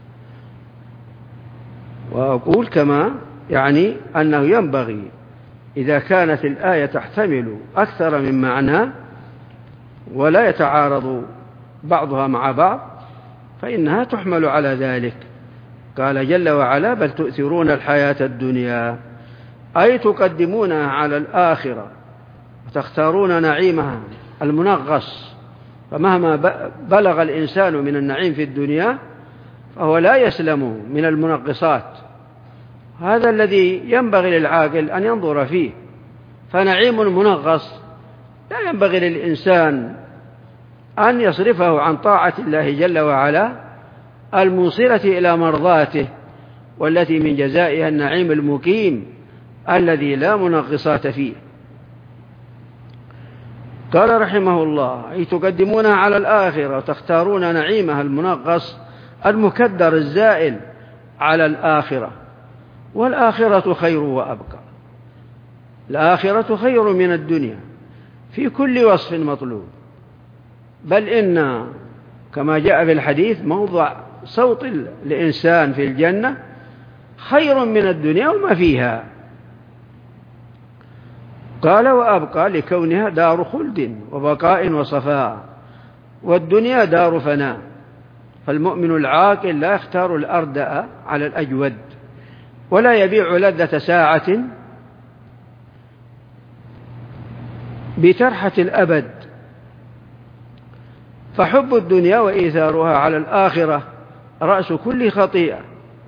وأقول كما يعني أنه ينبغي إذا كانت الآية تحتمل أكثر من معنى ولا يتعارض بعضها مع بعض فإنها تحمل على ذلك. قال جل وعلا: بل تؤثرون الحياة الدنيا، أي تقدمونها على الآخرة وتختارون نعيمها المنغص. فمهما بلغ الإنسان من النعيم في الدنيا فهو لا يسلم من المنغصات. هذا الذي ينبغي للعاقل أن ينظر فيه. فنعيم منغص لا ينبغي للإنسان أن يصرفه عن طاعة الله جل وعلا الموصلة إلى مرضاته، والتي من جزائها النعيم المقيم الذي لا منغصات فيه. قال رحمه الله: أي تقدمونها على الآخرة وتختارون نعيمها المنغص المكدر الزائل على الآخرة. والآخرة خير وأبقى. الآخرة خير من الدنيا في كل وصف مطلوب، بل إن كما جاء في الحديث موضع صوت الإنسان في الجنة خير من الدنيا وما فيها. قال: وأبقى لكونها دار خلد وبقاء وصفاء، والدنيا دار فناء. فالمؤمن العاقل لا يختار الأردأ على الأجود، ولا يبيع لذة ساعة بترحة الأبد. فحب الدنيا وإيثارها على الآخرة رأس كل خطيئة.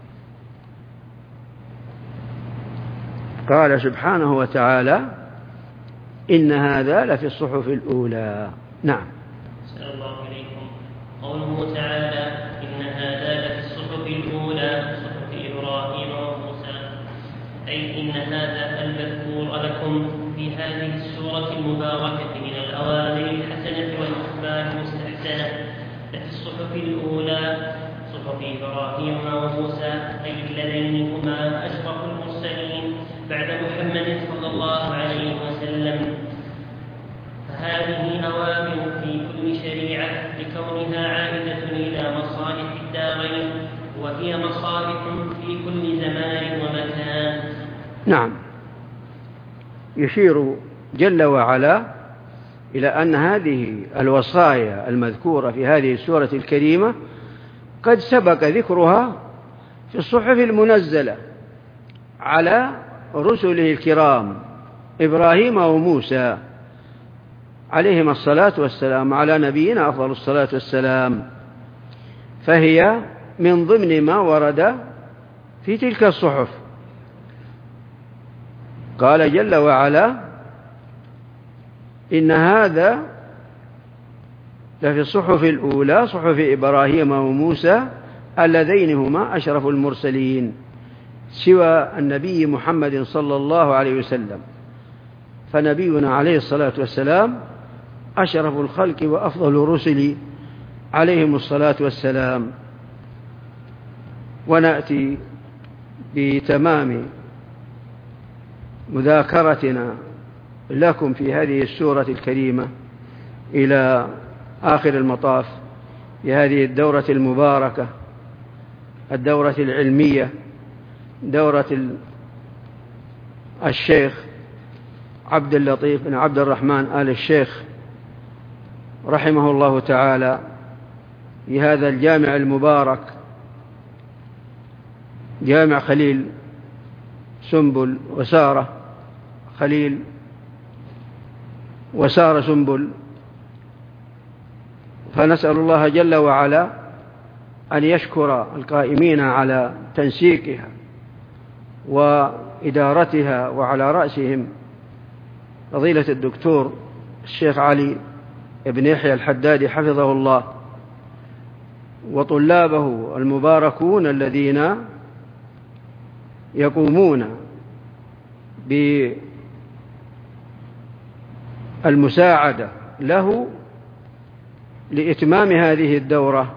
قال سبحانه وتعالى: إن هذا لفي الصحف الأولى. نعم. أحسن الله إليكم. قوله تعالى: إن هذا لفي الصحف الأولى، صحف إبراهيم وموسى، أي إن هذا المذكور لكم في هذه السورة المباركة من الأوامر الحسنة والأخبار المستحسنة لفي الصحف الأولى، صحف إبراهيم وموسى، أي اللذين هما أشرف المرسلين بعد محمد صلى الله عليه وسلم. فهذه أوامر في كل شريعة لكونها عائدة إلى مصالح الدارين، وهي مصالح في كل زمان ومكان. نعم. يشير جل وعلا إلى أن هذه الوصايا المذكورة في هذه السورة الكريمة قد سبق ذكرها في الصحف المنزلة على رسله الكرام إبراهيم وموسى عليهما الصلاة والسلام، على نبينا أفضل الصلاة والسلام، فهي من ضمن ما ورد في تلك الصحف. قال جل وعلا: إن هذا لفي الصحف الأولى صحف إبراهيم وموسى اللذين هما أشرف المرسلين سوى النبي محمد صلى الله عليه وسلم، فنبينا عليه الصلاة والسلام أشرف الخلق وأفضل الرسل عليهم الصلاة والسلام. ونأتي بتمام مذاكرتنا لكم في هذه السورة الكريمة إلى آخر المطاف في هذه الدورة المباركة، الدورة العلمية، دورة الشيخ عبد اللطيف بن عبد الرحمن آل الشيخ رحمه الله تعالى في هذا الجامع المبارك، جامع خليل سنبل وسارة، خليل وسارة سنبل. فنسأل الله جل وعلا أن يشكر القائمين على تنسيقها وإدارتها، وعلى رأسهم فضيلة الدكتور الشيخ علي بن يحيى الحدادي حفظه الله، وطلابه المباركون الذين يقومون بالمساعدة له لإتمام هذه الدورة،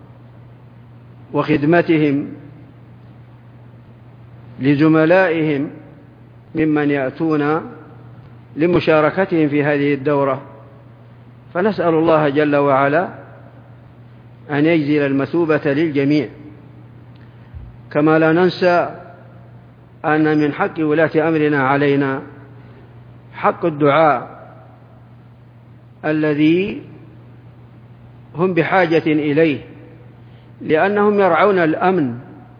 وخدمتهم لزملائهم ممن يأتون لمشاركتهم في هذه الدورة. فنسأل الله جل وعلا أن يجزل المثوبة للجميع. كما لا ننسى أن من حق ولاة أمرنا علينا حق الدعاء الذي هم بحاجة إليه، لأنهم يرعون الأمن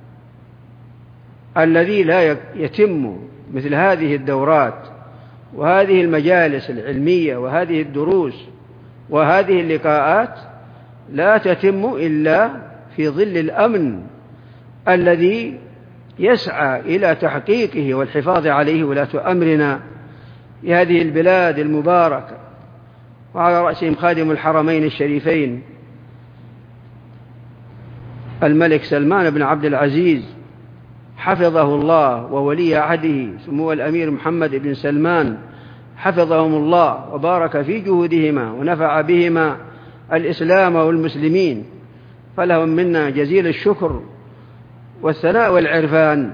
الذي لا يتم مثل هذه الدورات وهذه المجالس العلمية وهذه الدروس وهذه اللقاءات لا تتم إلا في ظل الأمن الذي يسعى إلى تحقيقه والحفاظ عليه ولاة أمرنا في هذه البلاد المباركة، وعلى رأسهم خادم الحرمين الشريفين الملك سلمان بن عبد العزيز حفظه الله، وولي عهده سمو الأمير محمد بن سلمان حفظهم الله وبارك في جهودهما ونفع بهما الإسلام والمسلمين، فلهم منا جزيل الشكر والثناء والعرفان.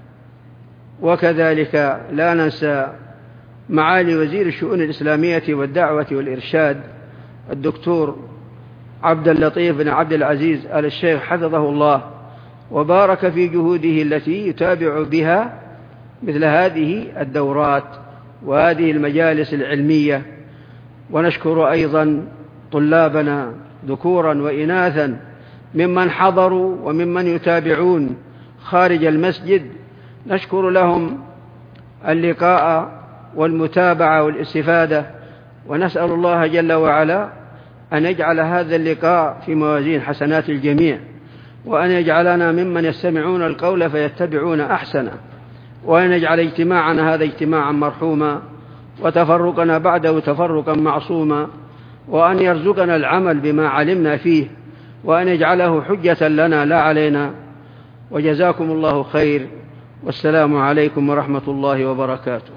وكذلك لا ننسى معالي وزير الشؤون الإسلامية والدعوة والإرشاد الدكتور عبد اللطيف بن عبد العزيز آل الشيخ حفظه الله وبارك في جهوده التي يتابع بها مثل هذه الدورات وهذه المجالس العلمية. ونشكر أيضا طلابنا ذكورا وإناثا ممن حضروا وممن يتابعون خارج المسجد، نشكر لهم اللقاء والمتابعة والاستفادة، ونسأل الله جل وعلا أن يجعل هذا اللقاء في موازين حسنات الجميع، وأن يجعلنا ممن يستمعون القول فيتبعون أحسنه، وأن يجعل اجتماعنا هذا اجتماعا مرحوما وتفرقنا بعده تفرقا معصوما، وأن يرزقنا العمل بما علمنا فيه، وأن يجعله حجة لنا لا علينا. وجزاكم الله خير، والسلام عليكم ورحمة الله وبركاته.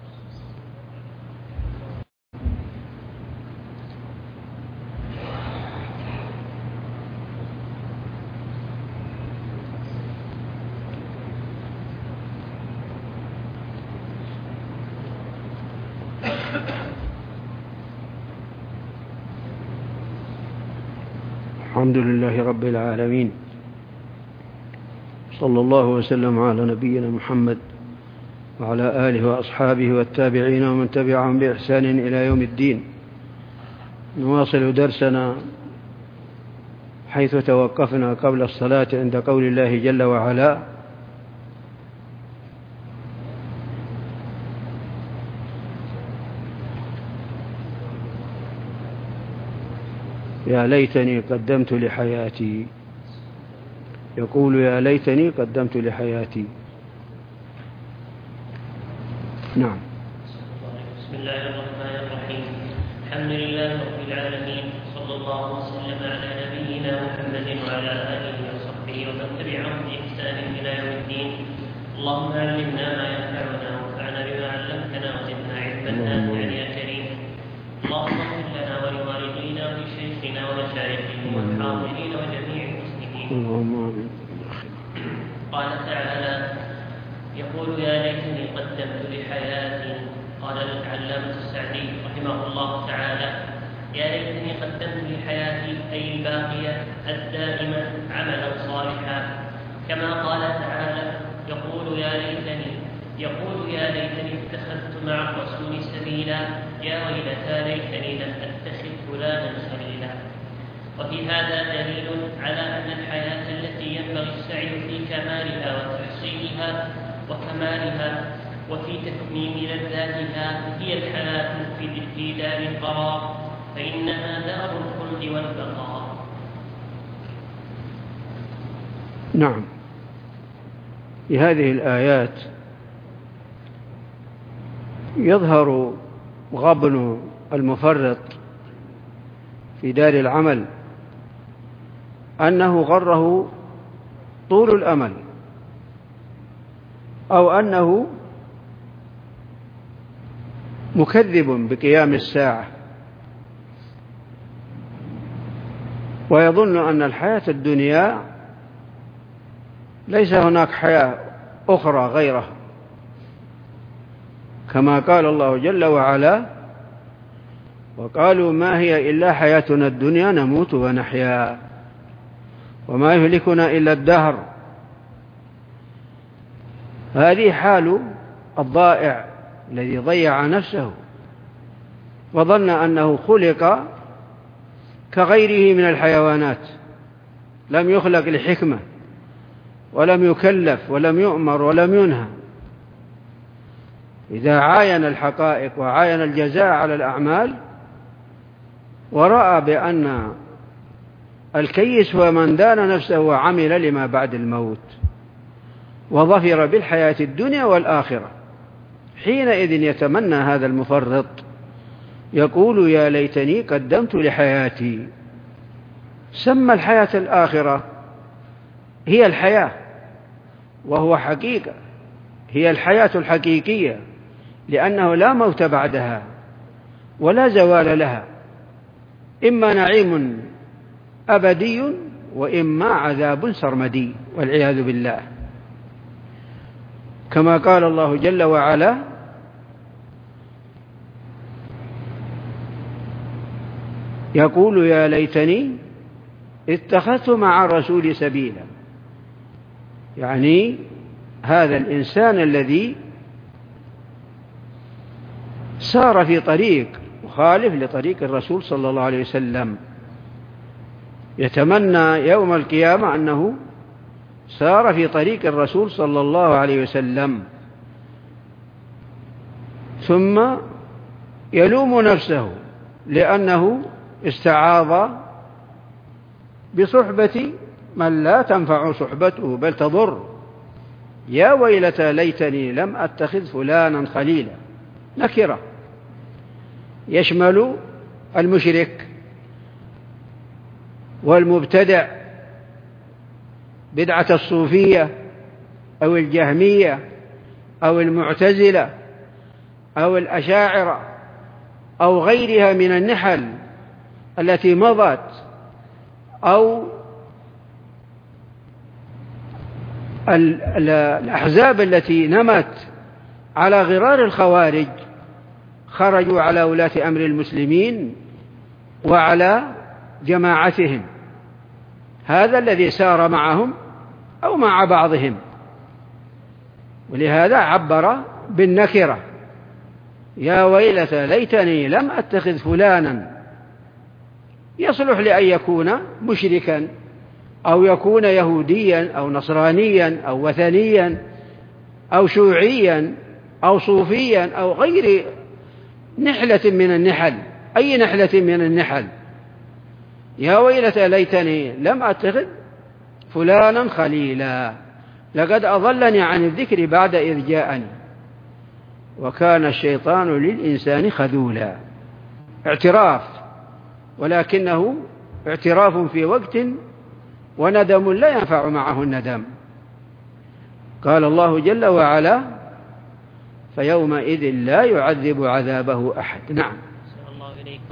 الحمد لله رب العالمين، صلى الله وسلم على نبينا محمد وعلى آله وأصحابه والتابعين ومن تبعهم بإحسان إلى يوم الدين. نواصل درسنا حيث توقفنا قبل الصلاة عند قول الله جل وعلا: يا ليتني قدمت لحياتي. يقول: يا ليتني قدمت لحياتي. نعم. بسم الله الرحمن الرحيم. الحمد لله رب العالمين، صلى الله وسلم على نبينا محمد وعلى آله وصحبه ومن تبعهم بإحسان إلى يوم الدين. اللهم علمنا ما ينفعنا وانفعنا بما علمتنا وزدنا علما نافعا يا كريم. اللهم اغفر لنا ولوالدينا ولشيخنا ومشايخنا والحاضرين وجميع المسلمين. قال تعالى: يقول: يا ليتني قدمت لحياتي. قال العلامة السعدي رحمه الله تعالى: يا ليتني قدمت لحياتي أي الباقية الدائمة عملا صالحا، كما قال تعالى: يقول: يا ليتني يقول يا ليتني اتخذت مع الرسول سبيلا، يا ويلتى ليتني لم أتخذ فلانا خليلا. وفي هذا دليل على أن الحياة التي ينبغي السعي في كمالها وتحصيلها وكمالها وفي تتميم لذاتها هي الحياة في دار القرار، فإنها دار الخلد والبقاء. نعم. في هذه الآيات يظهر غبن المفرط في دار العمل، أنه غره طول الأمل، أو أنه مكذب بقيام الساعة، ويظن أن الحياة الدنيا ليس هناك حياة أخرى غيرها، كما قال الله جل وعلا: وقالوا ما هي إلا حياتنا الدنيا نموت ونحيا وما يهلكنا إلا الدهر. هذه حال الضائع الذي ضيع نفسه وظن أنه خلق كغيره من الحيوانات، لم يخلق لحكمة ولم يكلف ولم يؤمر ولم ينهى. إذا عاين الحقائق وعاين الجزاء على الأعمال ورأى بأن الكيس هو من دان نفسه وعمل لما بعد الموت وظفر بالحياة الدنيا والآخرة، حينئذ يتمنى هذا المفرط، يقول: يا ليتني قدمت لحياتي. سمى الحياة الآخرة هي الحياة، وهو حقيقة، هي الحياة الحقيقية، لأنه لا موت بعدها ولا زوال لها، إما نعيم أبدي وإما عذاب سرمدي والعياذ بالله، كما قال الله جل وعلا: يقول: يا ليتني اتخذت مع الرسول سبيلا. يعني هذا الإنسان الذي سار في طريق مخالف لطريق الرسول صلى الله عليه وسلم، يتمنى يوم القيامة أنه سار في طريق الرسول صلى الله عليه وسلم، ثم يلوم نفسه لأنه استعاض بصحبة من لا تنفع صحبته بل تضر. يا ويلتى ليتني لم أتخذ فلانا خليلا، نكرة يشمل المشرك والمبتدع، بدعة الصوفية أو الجهمية أو المعتزلة أو الأشاعرة أو غيرها من النحل التي مضت، أو الأحزاب التي نمت على غرار الخوارج، خرجوا على ولاة أمر المسلمين وعلى جماعتهم. هذا الذي سار معهم أو مع بعضهم. ولهذا عبر بالنكرة: يا ويلتى ليتني لم أتخذ فلانا، يصلح لأن يكون مشركا أو يكون يهوديا أو نصرانيا أو وثنيا أو شيوعيا أو صوفيا أو غير نحلة من النحل، أي نحلة من النحل. يا ويلتى ليتني لم أتخذ فلانا خليلا، لقد أضلني عن الذكر بعد إذ جاءني، وكان الشيطان للإنسان خذولا. اعتراف، ولكنه اعتراف في وقت وندم لا ينفع معه الندم. قال الله جل وعلا: فيومئذ لا يعذب عذابه أحد. نعم. صلى الله إليكم.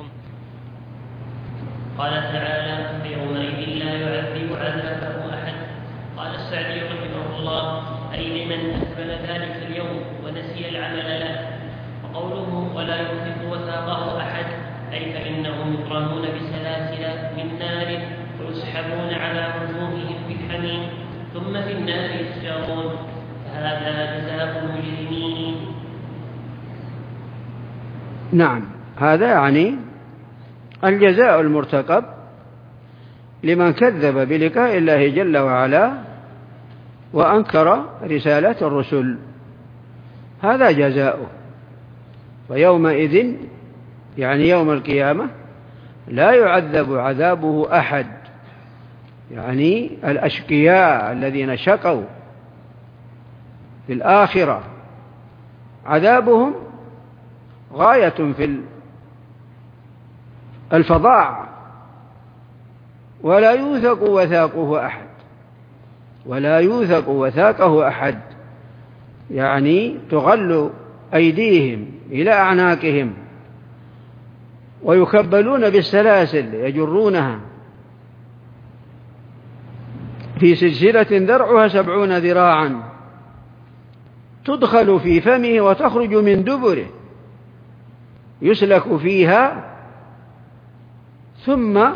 قال تعالى: فيومئذ لا يعذب عذابه أحد. قال السعدي رحمه الله: أي لمن أكمل ذلك اليوم ونسي العمل له. وقوله: ولا يوثق وثاقه أحد، أي فإنهم يقرنون بسلاسل من نار ويسحبون على وجوههم بالحميم ثم في النار يسجرون، فهذا جزاء المجرمين. نعم، هذا يعني الجزاء المرتقب لمن كذب بلقاء الله جل وعلا وأنكر رسالة الرسل، هذا جزاؤه. ويومئذ يعني يوم القيامة لا يعذب عذابه أحد، يعني الأشقياء الذين شقوا في الآخرة عذابهم غاية في الفظاع، ولا يوثق وثاقه أحد، ولا يوثق وثاقه أحد، يعني تغل أيديهم إلى أعناقهم ويكبلون بالسلاسل يجرونها في سلسلة ذرعها سبعون ذراعا تدخل في فمه وتخرج من دبره، يسلك فيها ثم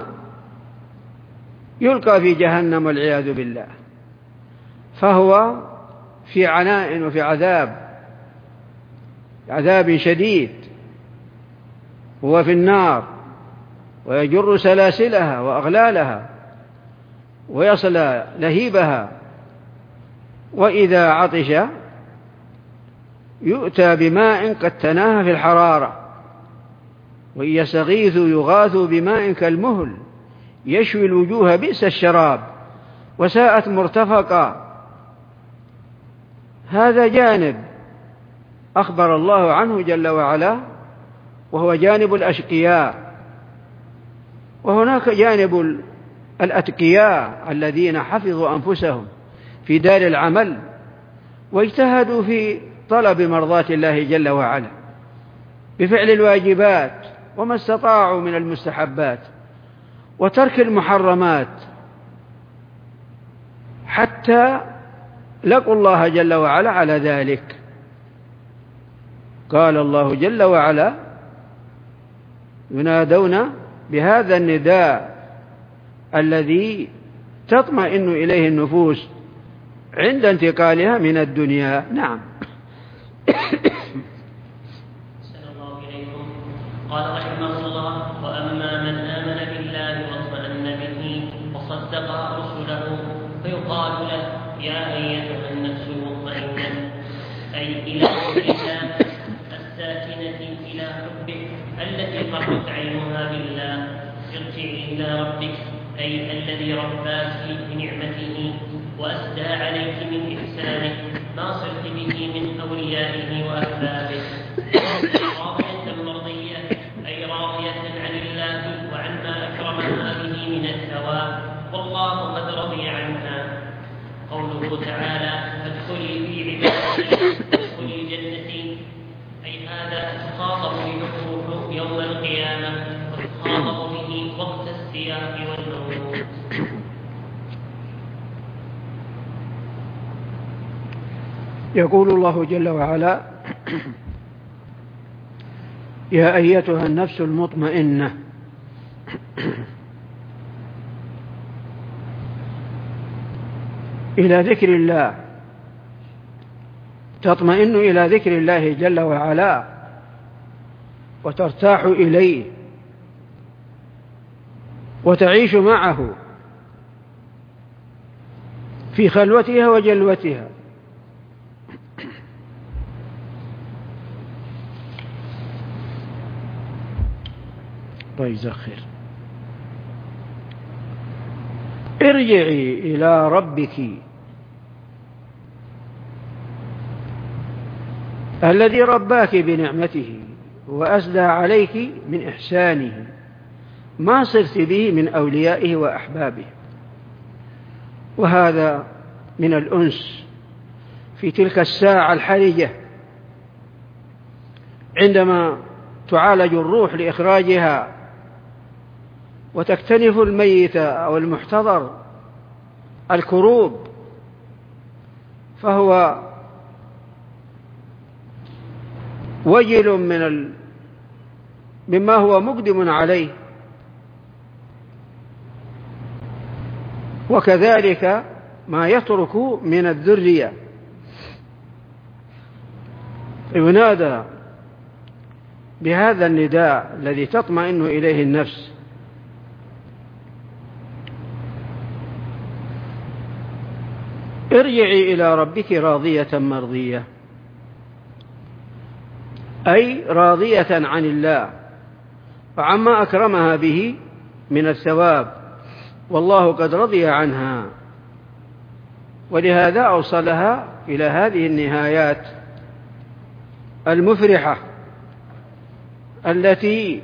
يلقى في جهنم والعياذ بالله. فهو في عناء وفي عذاب عذاب شديد، هو في النار ويجر سلاسلها وأغلالها ويصل لهيبها، وإذا عطش يؤتى بماء قد تناهى في الحرارة، وإن يستغيثوا يغاثوا بماء كالمهل يشوي الوجوه بئس الشراب وساءت مرتفقا. هذا جانب أخبر الله عنه جل وعلا، وهو جانب الأشقياء. وهناك جانب الأتقياء الذين حفظوا أنفسهم في دار العمل واجتهدوا في طلب مرضات الله جل وعلا بفعل الواجبات وما استطاعوا من المستحبات وترك المحرمات، حتى لقوا الله جل وعلا على ذلك. قال الله جل وعلا: ينادون بهذا النداء الذي تطمئن إليه النفوس عند انتقالها من الدنيا. نعم. قال رحمه الله: وأما من آمن بالله واطمأن به وصدق رسله فيقال له: يا أيتها النفس المطمئنة، أي إلى الله الساكنة إلى حبه التي قرت عينها بالله، ارجعي إلى ربك، أي الذي رباك بنعمته وأسدى عليك من إحسانه ما صرت به من أوليائه وأحبابه، راضية مرضية، أي راضية عن الله وعما أكرمها به من الثواب، والله قد رضي عنها. قوله تعالى: فادخلي في عبادتي وادخلي جنتي، أي هذا تخاطب به يوم القيامة وتخاطب به وقت السياق والموت. يقول الله جل وعلا: يا أيتها النفس المطمئنة، إلى ذكر الله تطمئن إلى ذكر الله جل وعلا وترتاح إليه وتعيش معه في خلوتها وجلوتها. الله يجزاك خير. ارجعي إلى ربك الذي رباك بنعمته وأسدى عليك من إحسانه ما صرت به من أوليائه وأحبابه. وهذا من الأنس في تلك الساعة الحرجة عندما تعالج الروح لإخراجها وتكتنف الميت أو المحتضر الكروب، فهو وجل من ال... مما هو مقدم عليه، وكذلك ما يترك من الذرية. ينادى بهذا النداء الذي تطمئن إليه النفس: ارجعي إلى ربك راضية مرضية، أي راضية عن الله وعما أكرمها به من الثواب، والله قد رضي عنها. ولهذا أوصلها إلى هذه النهايات المفرحة التي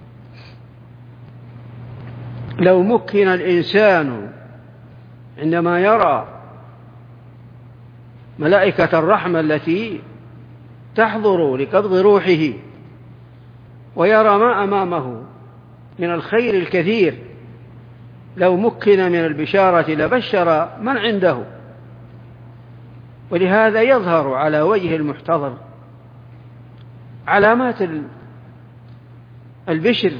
لو مكن الإنسان عندما يرى ملائكة الرحمة التي تحضر لقبض روحه ويرى ما أمامه من الخير الكثير، لو مكن من البشارة لبشر من عنده. ولهذا يظهر على وجه المحتضر علامات البشر،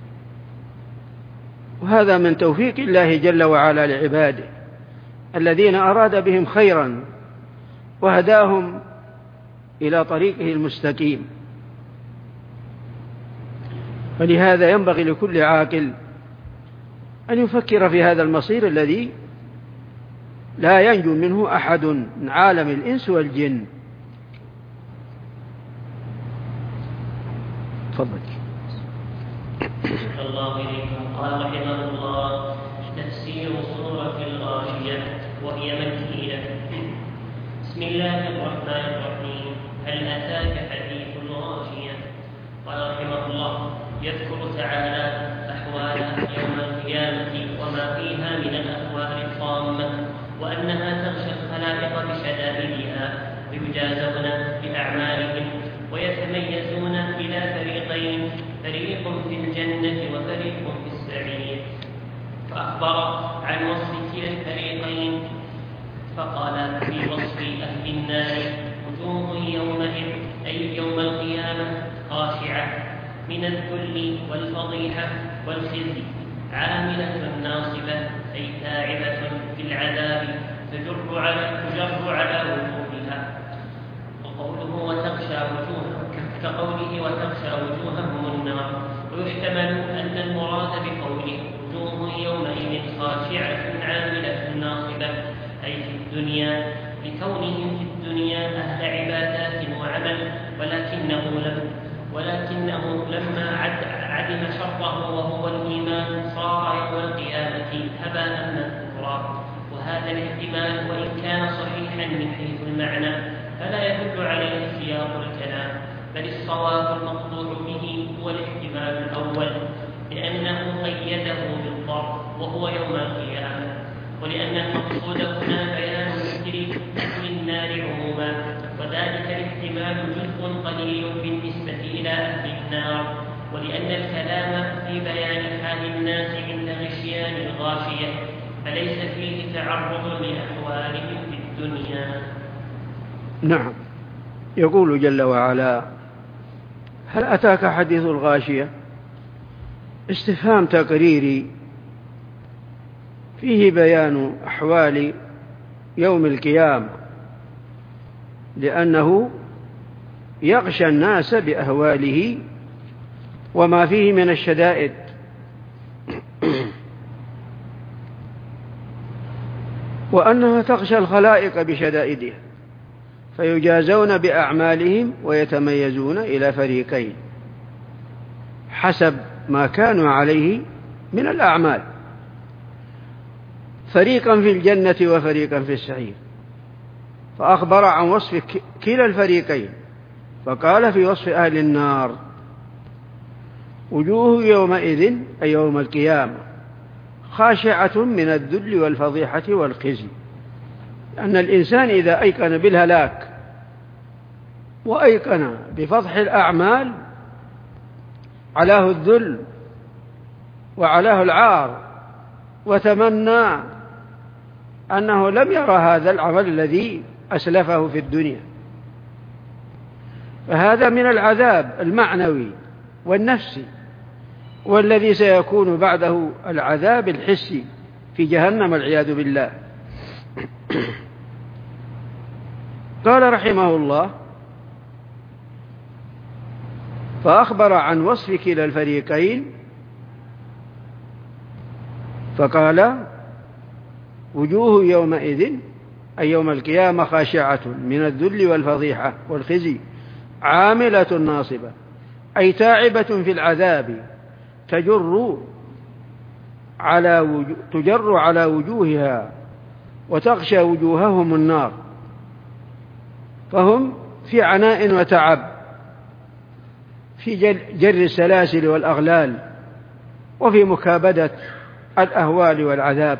وهذا من توفيق الله جل وعلا لعباده الذين أراد بهم خيرا وهداهم إلى طريقه المستقيم. فلهذا ينبغي لكل عاقل أن يفكر في هذا المصير الذي لا ينجو منه أحد من عالم الإنس والجن. تفضل. الله إليكم. قال رحمه الله: تفسير سورة الغاشية وهي مكية. بسم الله الرحمن الرحيم. هل أتاك حديث الغاشية؟ قال رحمه الله: يذكر تعالى أحوال يوم القيامة وما فيها من الأهوال الطامة، وأنها تغشى الخلائق بشدائدها، ويجازون بأعمالهم ويتميزون إلى فريقين: فريق في الجنة وفريق في السعير. فأخبر عن وصف كلا الفريقين فقال في وصف أهل النار: وجوه يومئذ أي يوم القيامة خاشعة من الذل والفضيحة والخزي، عاملة ناصبة أي تاعبة في العذاب تجر على تجر على وجوهها. وقوله وتغشى وجوههم كقوله وتغشى وجوههم النار. ويحتمل أن المراد بقوله وجوه يومئذ خاشعة عاملة ناصبة أي في الدنيا، لكونهم في الدنيا أهل عبادات وعمل، ولكنه لم ولكنه لما عدم شرطه وهو الإيمان صار يوم القيامة هباء منثورا. وهذا الاحتمال وإن كان صحيحا من حيث المعنى فلا يدل عليه سياق الكلام، بل الصواب المقطوع به هو الاحتمال الأول، لأنه قيده بالضرب وهو يوم القيامة، ولأن المقصود هنا بيان ذكر أهل النار عموما، وذلك الاحتمال جزء قليل بالنسبة إلى أهل النار، ولأن الكلام في بيان حال الناس عند غشيان الغاشية فليس فيه تعرض لأحوالهم في الدنيا. نعم. يقول جل وعلا: هل أتاك حديث الغاشية؟ استفهام تقريري فيه بيان أحوال يوم القيامة لأنه يغشى الناس بأهواله وما فيه من الشدائد. وأنها تغشى الخلائق بشدائدها فيجازون بأعمالهم ويتميزون إلى فريقين حسب ما كانوا عليه من الأعمال، فريقا في الجنة وفريقا في السعير. فأخبر عن وصف كلا الفريقين فقال في وصف أهل النار: وجوه يومئذ أي يوم القيامة خاشعة من الذل والفضيحة والخزي. أن الإنسان إذا أيقن بالهلاك وأيقن بفضح الأعمال علاه الذل وعلاه العار، وتمنى أنه لم يرى هذا العمل الذي أسلفه في الدنيا، فهذا من العذاب المعنوي والنفسي، والذي سيكون بعده العذاب الحسي في جهنم والعياذ بالله. قال رحمه الله: فأخبر عن وصف كلا الفريقين فقال: وجوه يومئذ أي يوم القيامة خاشعة من الذل والفضيحة والخزي عاملة ناصبة أي تاعبة في العذاب تجر على وجو تجر على وجوهها وتغشى وجوههم النار، فهم في عناء وتعب في جر السلاسل والأغلال وفي مكابدة الأهوال والعذاب.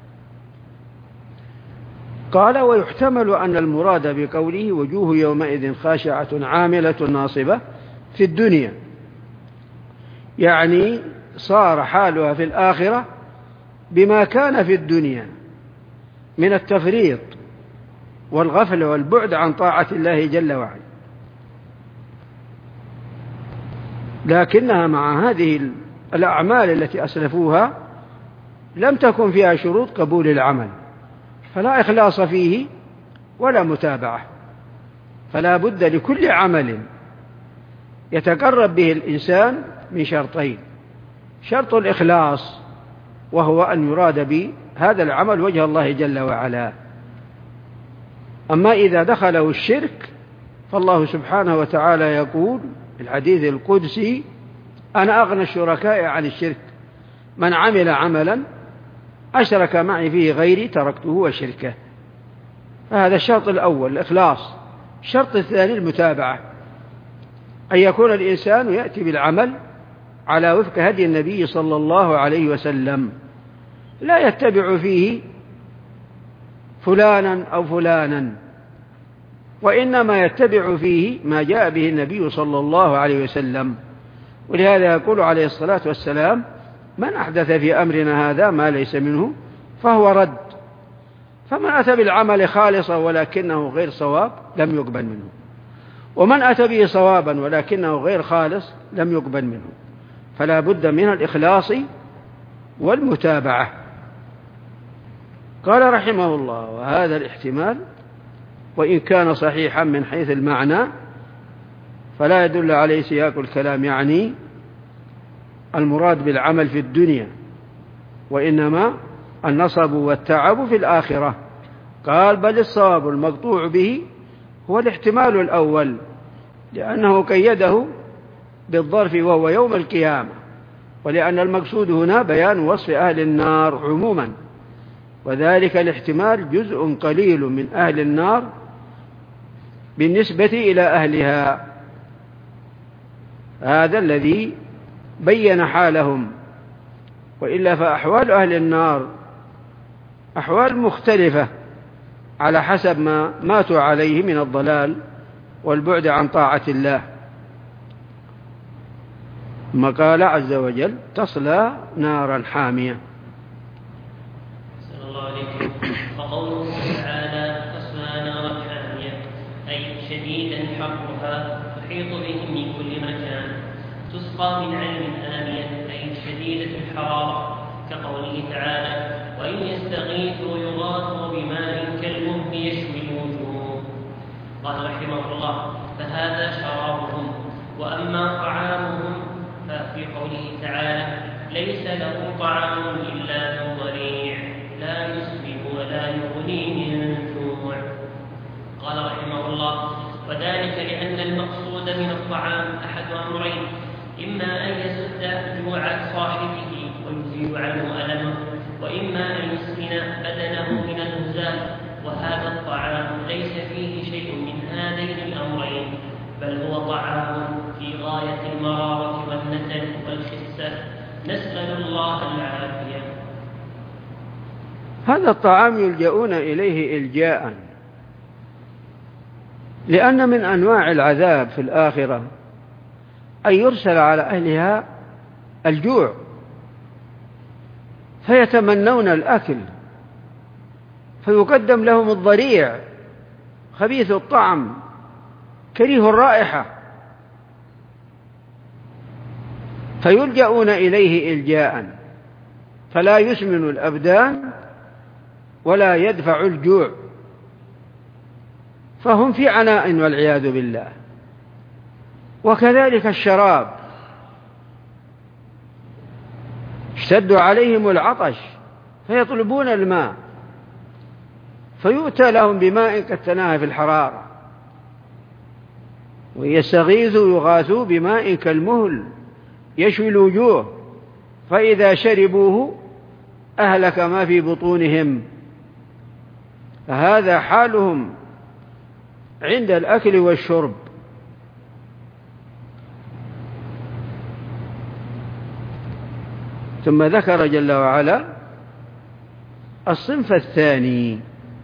قال: ويحتمل أن المراد بقوله وجوه يومئذ خاشعة عاملة ناصبة في الدنيا، يعني صار حالها في الآخرة بما كان في الدنيا من التفريط والغفل والبعد عن طاعة الله جل وعلا، لكنها مع هذه الأعمال التي أسلفوها لم تكن فيها شروط قبول العمل، فلا إخلاص فيه ولا متابعة، فلا بد لكل عمل يتقرب به الإنسان من شرطين: شرط الإخلاص وهو أن يراد بهذا العمل وجه الله جل وعلا. أما إذا دخله الشرك فالله سبحانه وتعالى يقول في الحديث القدسي: أنا أغنى الشركاء عن الشرك، من عمل عملا أشرك معي فيه غيري تركته وشركه. فهذا الشرط الأول الإخلاص. الشرط الثاني المتابعة، أن يكون الإنسان يأتي بالعمل على وفق هدي النبي صلى الله عليه وسلم، لا يتبع فيه فلانا أو فلانا، وإنما يتبع فيه ما جاء به النبي صلى الله عليه وسلم. ولهذا يقول عليه الصلاة والسلام: من أحدث في أمرنا هذا ما ليس منه فهو رد. فمن أتى بالعمل خالصا ولكنه غير صواب لم يقبل منه، ومن أتى به صوابا ولكنه غير خالص لم يقبل منه. فلا بد من الإخلاص والمتابعة. قال رحمه الله: وهذا الاحتمال وإن كان صحيحا من حيث المعنى فلا يدل عليه سياق الكلام، يعني المراد بالعمل في الدنيا، وإنما النصب والتعب في الآخرة. قال: بل الصواب المقطوع به هو الاحتمال الأول، لأنه قيده بالظرف وهو يوم القيامة، ولأن المقصود هنا بيان وصف أهل النار عموما، وذلك الاحتمال جزء قليل من أهل النار بالنسبة إلى أهلها. هذا الذي بين حالهم، وإلا فأحوال أهل النار أحوال مختلفة على حسب ما ماتوا عليه من الضلال والبعد عن طاعة الله. ثم قال عز وجل: تصلى نارا حامية. صلى الله عليه. وقوله تعالى: تصلى نارا حامية أي شديدا حرها تحيط بهم من كل مكان، تسقى من عين آنية أي شديدة الحرارة، كقوله تعالى: وإن يستغيثوا يغاثوا بماء كالمهل يشوي الوجوه. قال رحمه الله: فهذا شرابهم. وأما طعامهم ففي قوله تعالى: ليس له طعام إلا من ضريع لا يسمن ولا يغني من جوع. قال رحمه الله: وذلك لأن المقصود من الطعام أحد أمرين: إما أن يسد جوع صاحبه ويزيل عنه ألمه، وإما أن يسمن بدنه من النزال. وهذا الطعام ليس فيه شيء من هذين الأمرين، بل هو طعام في غاية المرارة والنتن والخسة، نسأل الله العافية. هذا الطعام يلجؤون إليه إلجاء، لأن من أنواع العذاب في الآخرة أن يرسل على أهلها الجوع، فيتمنون الأكل، فيقدم لهم الضريع خبيث الطعم كريه الرائحة، فيلجؤون إليه إلجاء، فلا يسمن الأبدان ولا يدفع الجوع، فهم في عناء والعياذ بالله. وكذلك الشراب، اشتد عليهم العطش فيطلبون الماء، فيؤتى لهم بماء قد تناهى في الحرارة، ويستغيثوا يغاثوا بماء كالمهل يشوي الوجوه، فإذا شربوه أهلك ما في بطونهم. فهذا حالهم عند الأكل والشرب. ثم ذكر جل وعلا الصنف الثاني،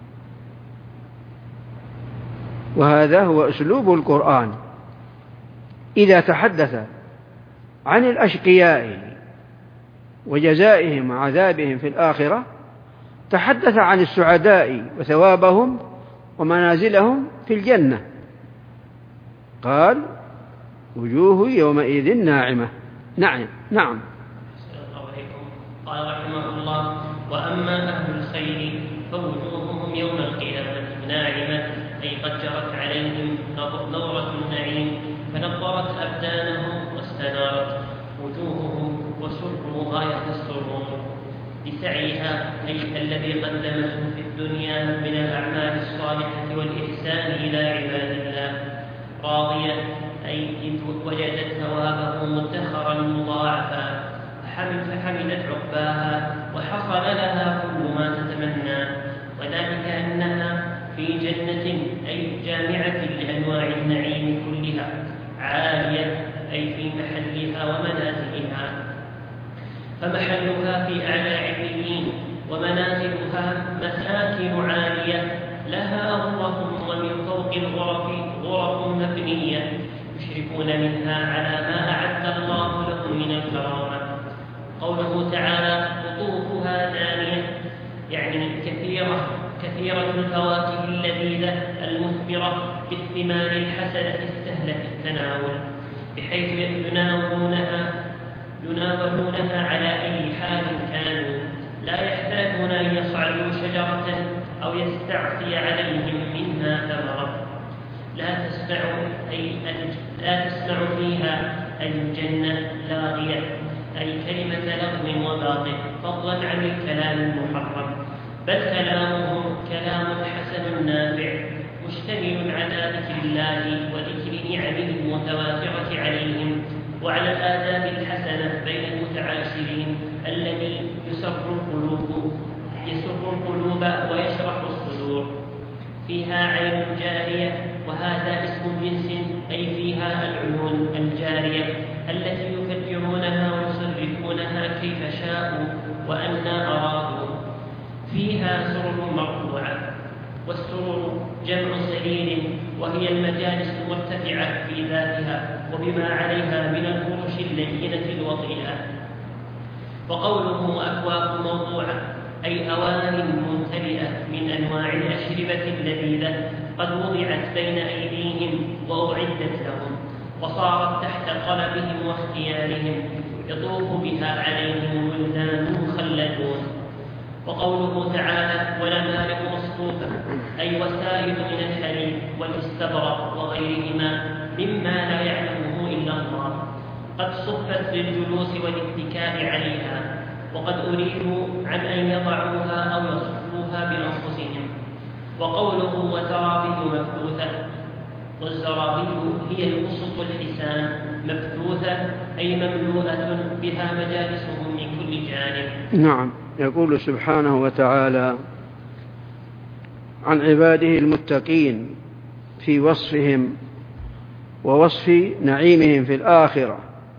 وهذا هو أسلوب القرآن إذا تحدث عن الأشقياء وجزائهم وعذابهم في الآخرة، تحدث عن السعداء وثوابهم ومنازلهم في الجنة، قال: وجوه يومئذ ناعمة. نعم نعم. قال رحمه الله: وأما أهل الخير فوجوههم يوم القيامة ناعمة، أي قد جرت عليهم نظرة النعيم، فنظرت أبدانهم واستنارت وجوههم، وسروا غاية السرور بسعيها، أي الذي قدمته في الدنيا من الأعمال الصالحة والإحسان إلى عباد الله، راضية، أي إذ وجدت ثوابه مدخرا مضاعفا، فحمدت عقباها وحصل لها كل ما تتمنى، وذلك أنها في جنة، أي جامعة لأنواع النعيم كلها، عالية، أي في محلها ومنازلها، فمحلها في أعلى عليين، ومنازلها مساكن عالية لها غرف، ومن فوق الغرف غرف مبنية يشركون منها على ما أعد الله لهم من الكرامة. قوله تعالى: قطوفها دانية، يعني كثيرة كثيرة الفواكه اللذيذة المثمرة بالثمار الحسنة السهلة التناول، بحيث يناولونها يناولونها على أي حال كانوا، لا يحتاجون أن يصعدوا شجرة أو يستعصي عليهم منها ثمرة. لا تسمع أي لا تسمع فيها الجنة لاغية، أي كلمة لغو وباطل، فضلا عن الكلام المحرم، بل كلامهم كلام حسن نافع مشتمل على ذكر الله وذكر نعمه المتوافرة عليهم، وعلى الآداب الحسنة بين المتعاشرين الذي يسر القلوب يسر القلوب ويشرح الصدور. فيها عين جارية، وهذا اسم جنس، أي فيها العيون الجارية التي يفجرونها ويصرفونها كيف شاءوا وأنى أرادوا. فيها سرر مرفوعة، والسرور جمع سرير، وهي المجالس المرتفعة في ذاتها وبما عليها من الفرش اللينة الوطيئة. وقوله أكواب موضوعة، أي أواني ممتلئة من أنواع الأشربة اللذيذة قد وضعت بين أيديهم وأعدت لهم، وصارت تحت قلبهم واختيارهم، يطوف بها عليهم ولدان مخلدون. وقوله تعالى ونمارق مصفوفة أي وسائل من الحرير والاستبرق وغيرهما مما لا يعلمه إلا الله قد صفت للجلوس والاتكاء عليها، وقد أريدوا عن أن يضعوها أو يصفوها بأنفسهم. وقوله وزرابي مبثوثة، والزرابي هي القسط الحسان مبثوثة أي مملوءة بها مجالسهم من كل جانب. نعم. يقول سبحانه وتعالى عن عباده المتقين في وصفهم ووصف نعيمهم في الآخرة: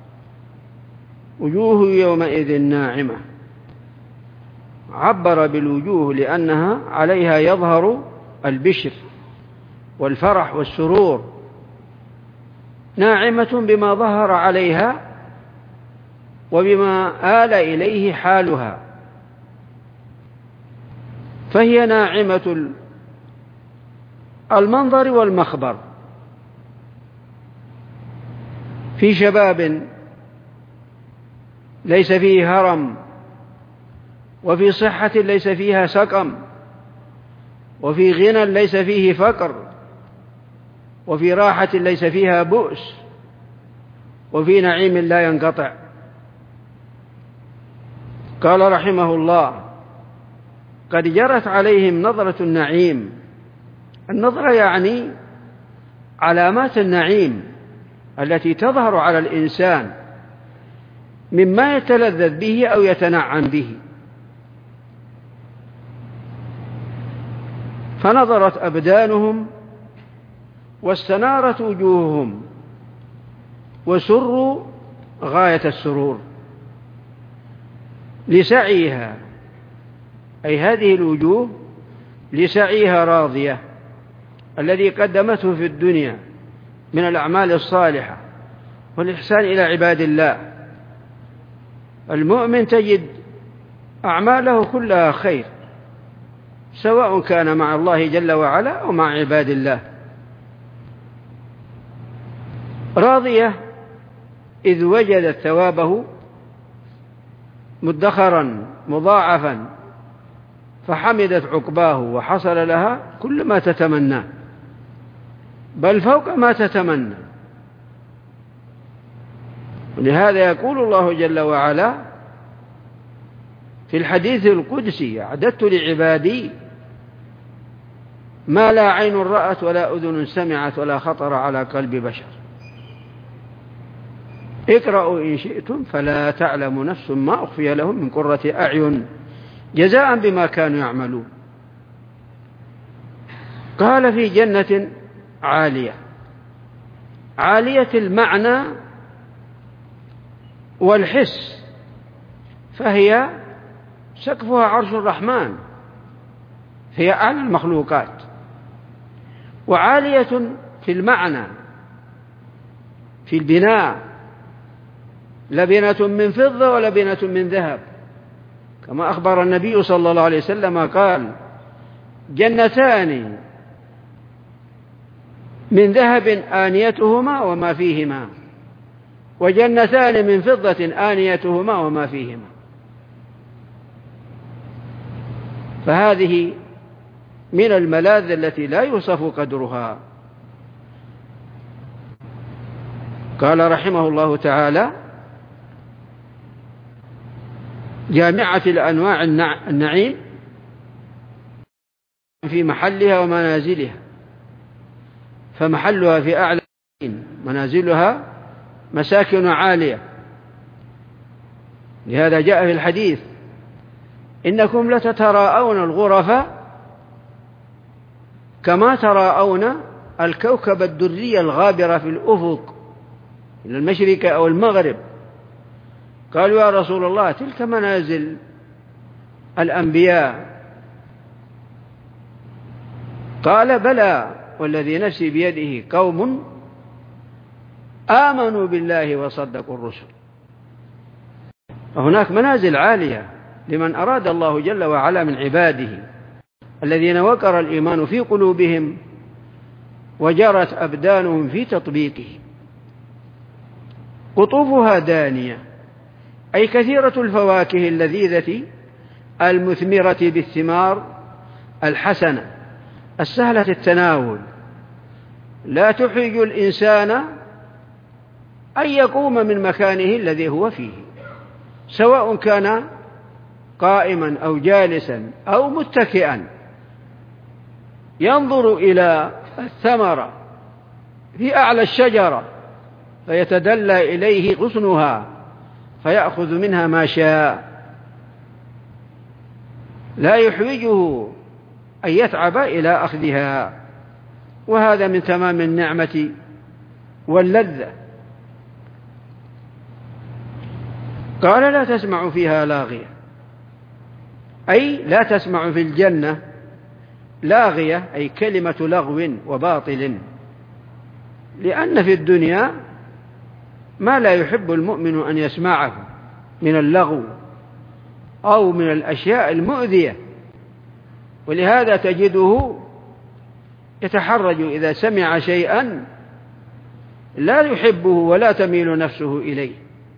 وجوه يومئذ ناعمة. عبر بالوجوه لأنها عليها يظهر البشر والفرح والسرور، ناعمة بما ظهر عليها وبما آل إليه حالها، فهي ناعمة المنظر والمخبر، في شباب ليس فيه هرم، وفي صحة ليس فيها سقم، وفي غنى ليس فيه فقر، وفي راحة ليس فيها بؤس، وفي نعيم لا ينقطع. قال رحمه الله: قد جرت عليهم نظرة النعيم. النظرة يعني علامات النعيم التي تظهر على الإنسان مما يتلذذ به أو يتنعم به، فنظرت أبدانهم واستنارت وجوههم وسروا غاية السرور لسعيها، أي هذه الوجوه لسعيها راضية الذي قدمته في الدنيا من الأعمال الصالحة والإحسان إلى عباد الله. المؤمن تجد أعماله كلها خير، سواء كان مع الله جل وعلا أو مع عباد الله. راضية إذ وجدت ثوابه مدخرا مضاعفا، فحمدت عقباه وحصل لها كل ما تتمنى، بل فوق ما تتمنى. ولهذا يقول الله جل وعلا في الحديث القدسي: أعددت لعبادي ما لا عين رأت ولا أذن سمعت ولا خطر على قلب بشر. اقرأوا إن شئتم فلا تعلم نفس ما أخفي لهم من قرة أعين جزاء بما كانوا يعملون. قال في جنة عالية، عالية المعنى والحس، فهي سقفها عرش الرحمن، هي أعلى المخلوقات. وعالية في المعنى في البناء، لبنة من فضة ولبنة من ذهب، كما أخبر النبي صلى الله عليه وسلم قال: جنتان من ذهب آنيتهما وما فيهما، وجنتان من فضة آنيتهما وما فيهما. فهذه من الملاذ التي لا يوصف قدرها. قال رحمه الله تعالى: جامعة الأنواع النعيم في محلها ومنازلها، فمحلها في أعلى، منازلها مساكن عالية. لهذا جاء في الحديث: إنكم لتتراءون الغرف كما تراءون الكوكب الدري الغابر في الأفق إلى المشرق أو المغرب. قالوا: يا رسول الله، تلك منازل الأنبياء. قال: بلى والذي نفسي بيده، قوم آمنوا بالله وصدقوا الرسل. وهناك منازل عالية لمن أراد الله جل وعلا من عباده الذين وقر الإيمان في قلوبهم وجرت أبدانهم في تطبيقه. قطوفها دانية، أي كثيرة الفواكه اللذيذة المثمرة بالثمار الحسنة السهلة التناول، لا تحرج الإنسان أن يقوم من مكانه الذي هو فيه، سواء كان قائما أو جالسا أو متكئا، ينظر إلى الثمرة في أعلى الشجرة فيتدلى إليه غصنها فيأخذ منها ما شاء، لا يحوجه أن يتعب إلى أخذها، وهذا من تمام النعمة واللذة. قال لا تسمع فيها لاغية، أي لا تسمع في الجنة لاغية، أي كلمة لغو وباطل، لأن في الدنيا ما لا يحب المؤمن أن يسمعه من اللغو أو من الأشياء المؤذية، ولهذا تجده يتحرج إذا سمع شيئا لا يحبه ولا تميل نفسه إليه.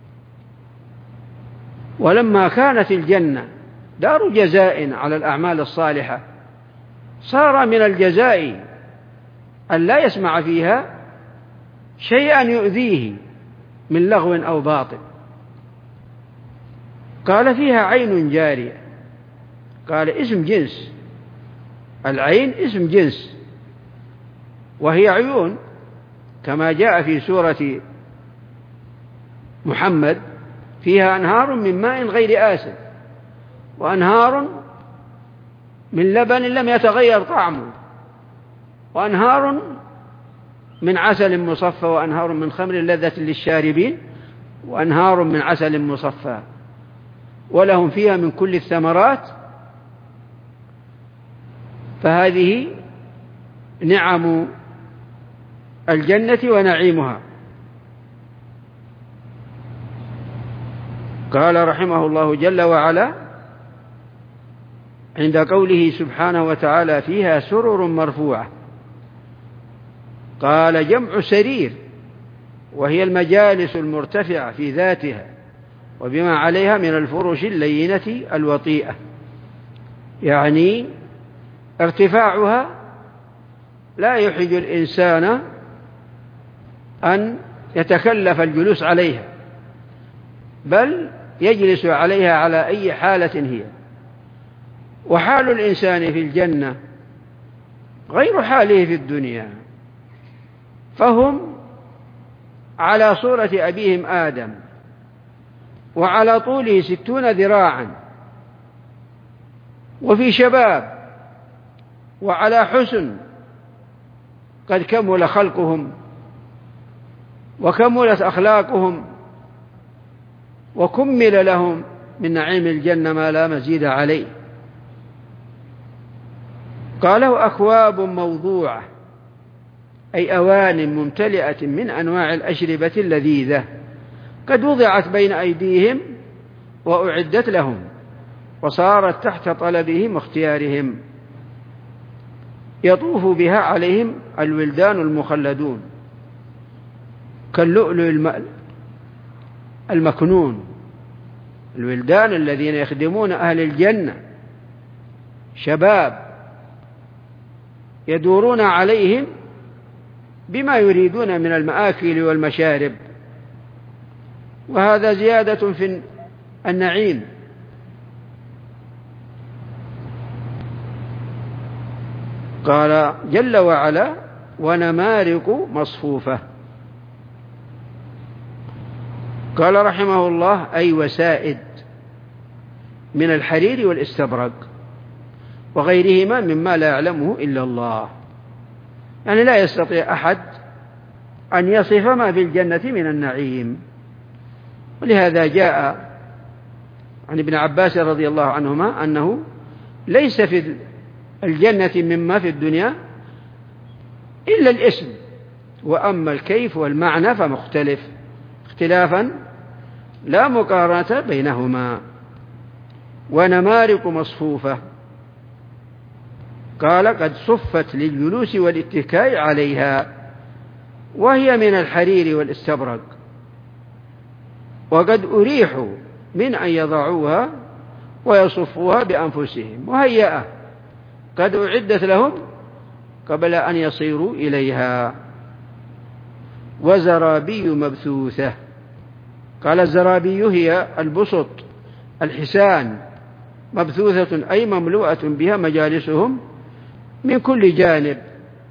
ولما كانت الجنة دار جزاء على الأعمال الصالحة، صار من الجزاء أن لا يسمع فيها شيئا يؤذيه من لغو أو باطل. قال فيها عين جارية، قال اسم جنس، العين اسم جنس، وهي عيون كما جاء في سورة محمد فيها أنهار من ماء غير آسن وأنهار من لبن لم يتغير طعمه وأنهار من عسل مصفى وأنهار من خمر لذة للشاربين وأنهار من عسل مصفى ولهم فيها من كل الثمرات. فهذه نعم الجنة ونعيمها. قال رحمه الله جل وعلا عند قوله سبحانه وتعالى فيها سرر مرفوعة، قال جمع سرير، وهي المجالس المرتفعة في ذاتها وبما عليها من الفرش اللينة الوطيئة، يعني ارتفاعها لا يحرج الإنسان أن يتكلف الجلوس عليها، بل يجلس عليها على أي حالة هي. وحال الإنسان في الجنة غير حاله في الدنيا، فهم على صورة أبيهم آدم وعلى طوله ستون ذراعا وفي شباب وعلى حسن، قد كمل خلقهم وكملت أخلاقهم وكمل لهم من نعيم الجنة ما لا مزيد عليه. قالوا أكواب موضوعة، أي أوان ممتلئة من أنواع الأشربة اللذيذة قد وضعت بين أيديهم وأعدت لهم وصارت تحت طلبهم واختيارهم، يطوف بها عليهم الولدان المخلدون كاللؤلؤ المكنون، الولدان الذين يخدمون أهل الجنة شباب يدورون عليهم بما يريدون من المآكل والمشارب، وهذا زيادة في النعيم. قال جل وعلا ونمارق مصفوفة. قال رحمه الله أي وسائد من الحرير والاستبرق وغيرهما مما لا يعلمه إلا الله، يعني لا يستطيع أحد أن يصف ما في الجنة من النعيم. ولهذا جاء عن ابن عباس رضي الله عنهما أنه ليس في الجنة مما في الدنيا إلا الاسم، وأما الكيف والمعنى فمختلف اختلافا لا مقارنة بينهما. ونمارق مصفوفة، قال قد صفت للجلوس والاتكاء عليها، وهي من الحرير والاستبرق، وقد أريحوا من أن يضعوها ويصفوها بأنفسهم مهيئة قد أعدت لهم قبل أن يصيروا إليها. وزرابي مبثوثة، قال الزرابي هي البسط الحسان، مبثوثة أي مملوءة بها مجالسهم من كل جانب.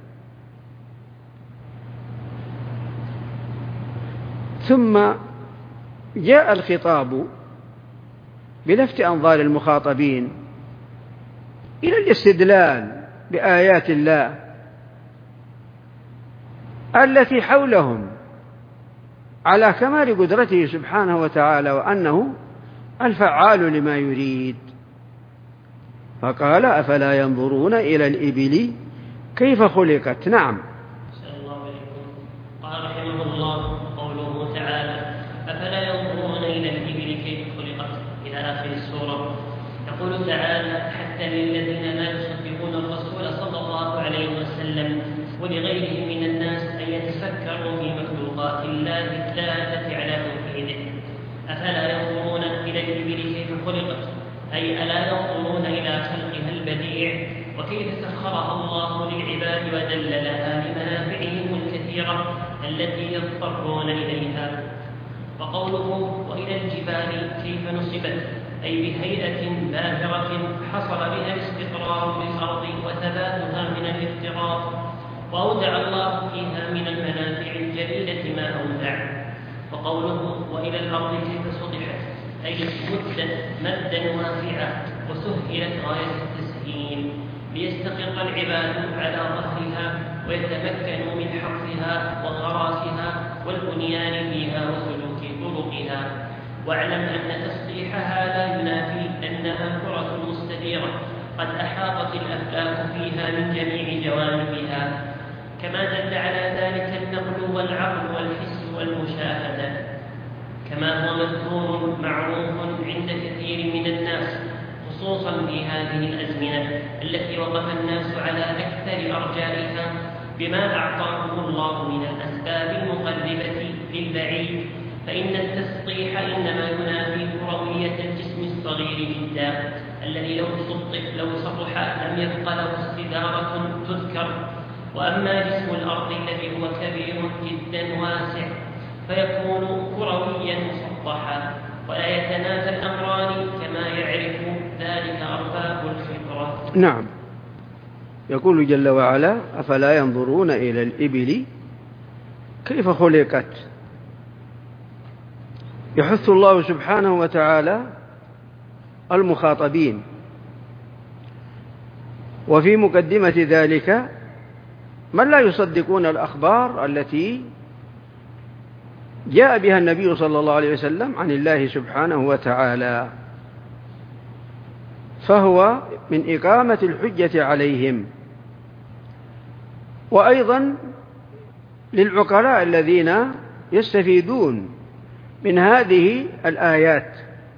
ثم جاء الخطاب بلفت أنظار المخاطبين إلى الاستدلال بآيات الله التي حولهم على كمال قدرته سبحانه وتعالى وأنه الفعال لما يريد. فقال أفلا ينظرون إلى الإبل كيف خلقت. نعم. قال رحمه الله قوله تعالى أفلا ينظرون إلى الإبل كيف خلقت إلى آخر السورة. يقول تعالى حتى للذين لا يصدقون الرسول صلى الله عليه وسلم ولغيرهم من الناس أن يتفكروا في مخلوقات الله الدالة على توحيده. أفلا ينظرون إلى الإبل كيف خلقت أي ألا ينظرون إلى خلقها البديع وكيف سخرها الله للعباد ودللها لمنافعهم الكثيرة التي يضطرون إليها. وقوله وإلى الجبال كيف نصبت أي بهيئة باهرة حصل بها الاستقرار بالأرض وثباتها من الاضطراب، وأودع الله فيها من المنافع الجليلة ما أودع. وقوله وإلى الأرض كيف سطحت أي مدت مدا واسعا وسهلت غاية التسهيل ليستقر العباد على ظهرها ويتمكنوا من حفرها وغراسها والبنيان فيها وسلوك طرقها. واعلم أن تصليحها لا ينافي أنها كرة مستديرة قد أحاطت الأفلاك فيها من جميع جوانبها، كما دل على ذلك النقل والعقل والحس والمشاهدة، كما هو مذكور معروف عند كثير من الناس خصوصا في هذه الأزمنة التي وقف الناس على أكثر أرجائها بما أعطاهم الله من الأسباب المقربة للبعيد. فإن التسطيح إنما ينافي كروية الجسم الصغير جدا الذي لو سطح لو سطح لم يبق له استدارة تذكر. وأما جسم الأرض الذي هو كبير جدا واسع فيكون كرويا مسطحا ولا يتنافى الأمران كما يعرف ذلك أرباب الفطرة. نعم. يقول جل وعلا أفلا ينظرون إلى الإبل كيف خلقت. يحث الله سبحانه وتعالى المخاطبين، وفي مقدمة ذلك من لا يصدقون الأخبار التي جاء بها النبي صلى الله عليه وسلم عن الله سبحانه وتعالى، فهو من إقامة الحجة عليهم. وأيضا للعقلاء الذين يستفيدون من هذه الآيات.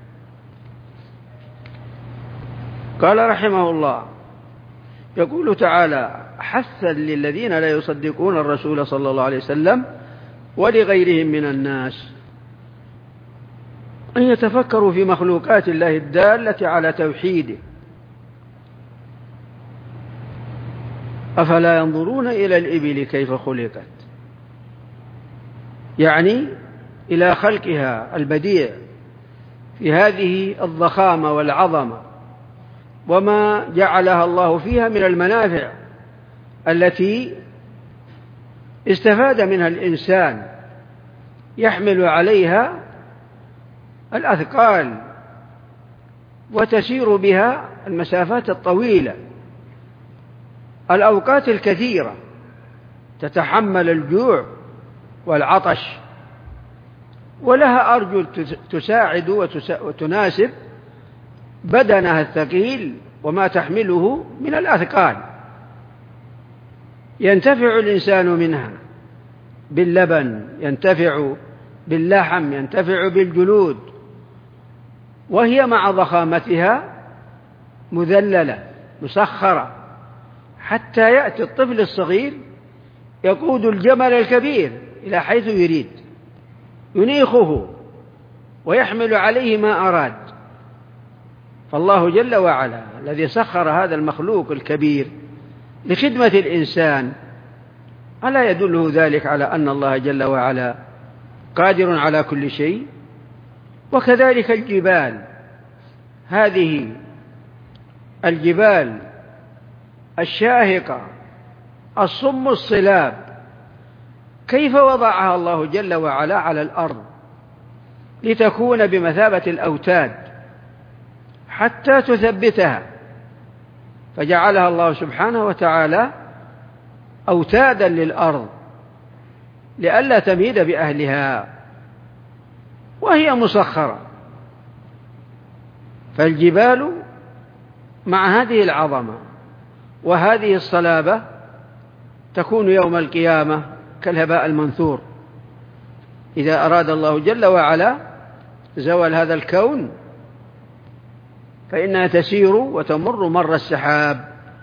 قال رحمه الله يقول تعالى حثا للذين لا يصدقون الرسول صلى الله عليه وسلم ولغيرهم من الناس أن يتفكروا في مخلوقات الله الدالة على توحيده. أفلا ينظرون إلى الإبل كيف خلقت، يعني إلى خلقها البديع في هذه الضخامة والعظمة وما جعلها الله فيها من المنافع التي استفاد منها الإنسان يحمل عليها الأثقال وتسير بها المسافات الطويلة الأوقات الكثيرة، تتحمل الجوع والعطش، ولها أرجل تساعد وتناسب بدنها الثقيل وما تحمله من الأثقال. ينتفع الإنسان منها باللبن، ينتفع باللحم، ينتفع بالجلود، وهي مع ضخامتها مذللة مسخرة، حتى يأتي الطفل الصغير يقود الجمل الكبير إلى حيث يريد، ينيخه ويحمل عليه ما أراد. فالله جل وعلا الذي سخر هذا المخلوق الكبير لخدمة الإنسان، ألا يدله ذلك على أن الله جل وعلا قادر على كل شيء؟ وكذلك الجبال، هذه الجبال الشاهقة الصم الصلاب، كيف وضعها الله جل وعلا على الأرض لتكون بمثابة الأوتاد حتى تثبتها، فجعلها الله سبحانه وتعالى أوتادا للأرض لئلا تميد بأهلها، وهي مسخرة. فالجبال مع هذه العظمة وهذه الصلابة تكون يوم القيامة كالهباء المنثور. إذا أراد الله جل وعلا زوال هذا الكون فإنها تسير وتمر مر السحاب.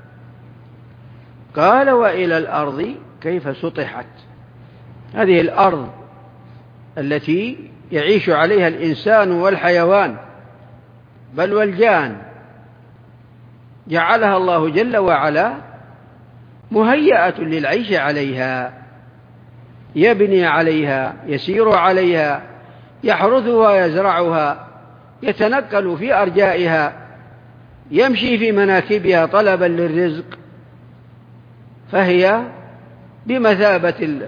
قال: وإلى الأرض كيف سطحت، هذه الأرض التي يعيش عليها الإنسان والحيوان بل والجان، جعلها الله جل وعلا مهيئة للعيش عليها، يبني عليها، يسير عليها، يحرثها ويزرعها، يتنقل في أرجائها، يمشي في مناكبها طلبا للرزق، فهي بمثابة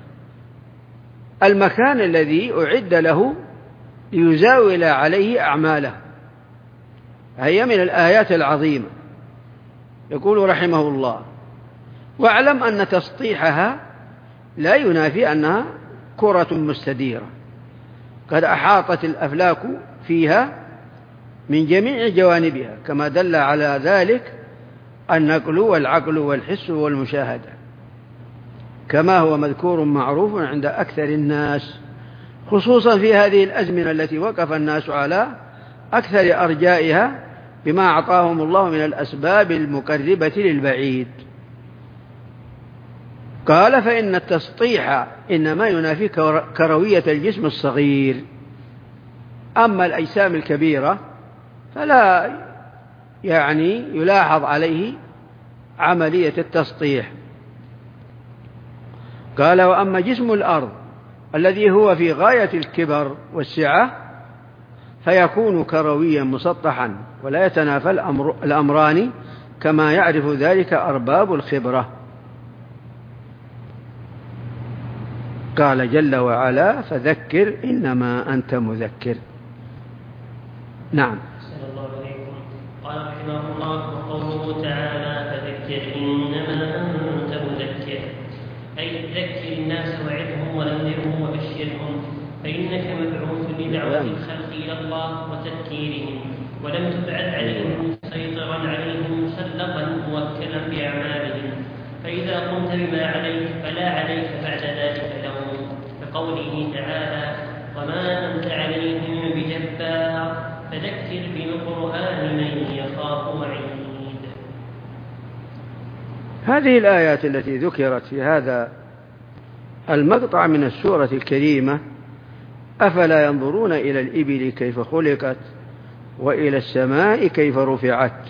المكان الذي أعد له ليزاول عليه أعماله. هي من الآيات العظيمة. يقول رحمه الله: واعلم أن تسطيحها لا ينافي أنها كرة مستديرة قد أحاطت الأفلاك فيها من جميع جوانبها، كما دل على ذلك النقل والعقل والحس والمشاهدة، كما هو مذكور معروف عند أكثر الناس، خصوصا في هذه الأزمنة التي وقف الناس على أكثر أرجائها بما أعطاهم الله من الأسباب المقربة للبعيد. قال: فإن التسطيح إنما ينافي كروية الجسم الصغير، أما الأجسام الكبيرة فلا يعني يلاحظ عليه عملية التسطيح. قال: وأما جسم الأرض الذي هو في غاية الكبر والسعة فيكون كرويا مسطحا، ولا يتنافى الأمر الأمران كما يعرف ذلك أرباب الخبرة. قال جل وعلا: فذكر إنما أنت مذكر. نعم. صلى الله عليكم. قال رحمه الله: وقوله تعالى: فذكر إنما أنت مذكر، أي ذكر الناس وعظهم وأنذرهم وبشرهم، فإنك مبعوث لدعوة الخلق إلى الله وتذكيرهم، ولم تبعث عليهم مسيطرا عليهم مسلطا موكلا بأعمالهم، فإذا قمت بما عليك فلا عليك بعد ذلك لهم، كقوله تعالى: وما أنت عليهم بجبار فذكر بالقرآن من يخاف وعيد. هذه الآيات التي ذكرت في هذا المقطع من السورة الكريمة: أفلا ينظرون إلى الإبل كيف خلقت وإلى السماء كيف رفعت.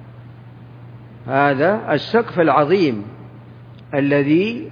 هذا السقف العظيم الذي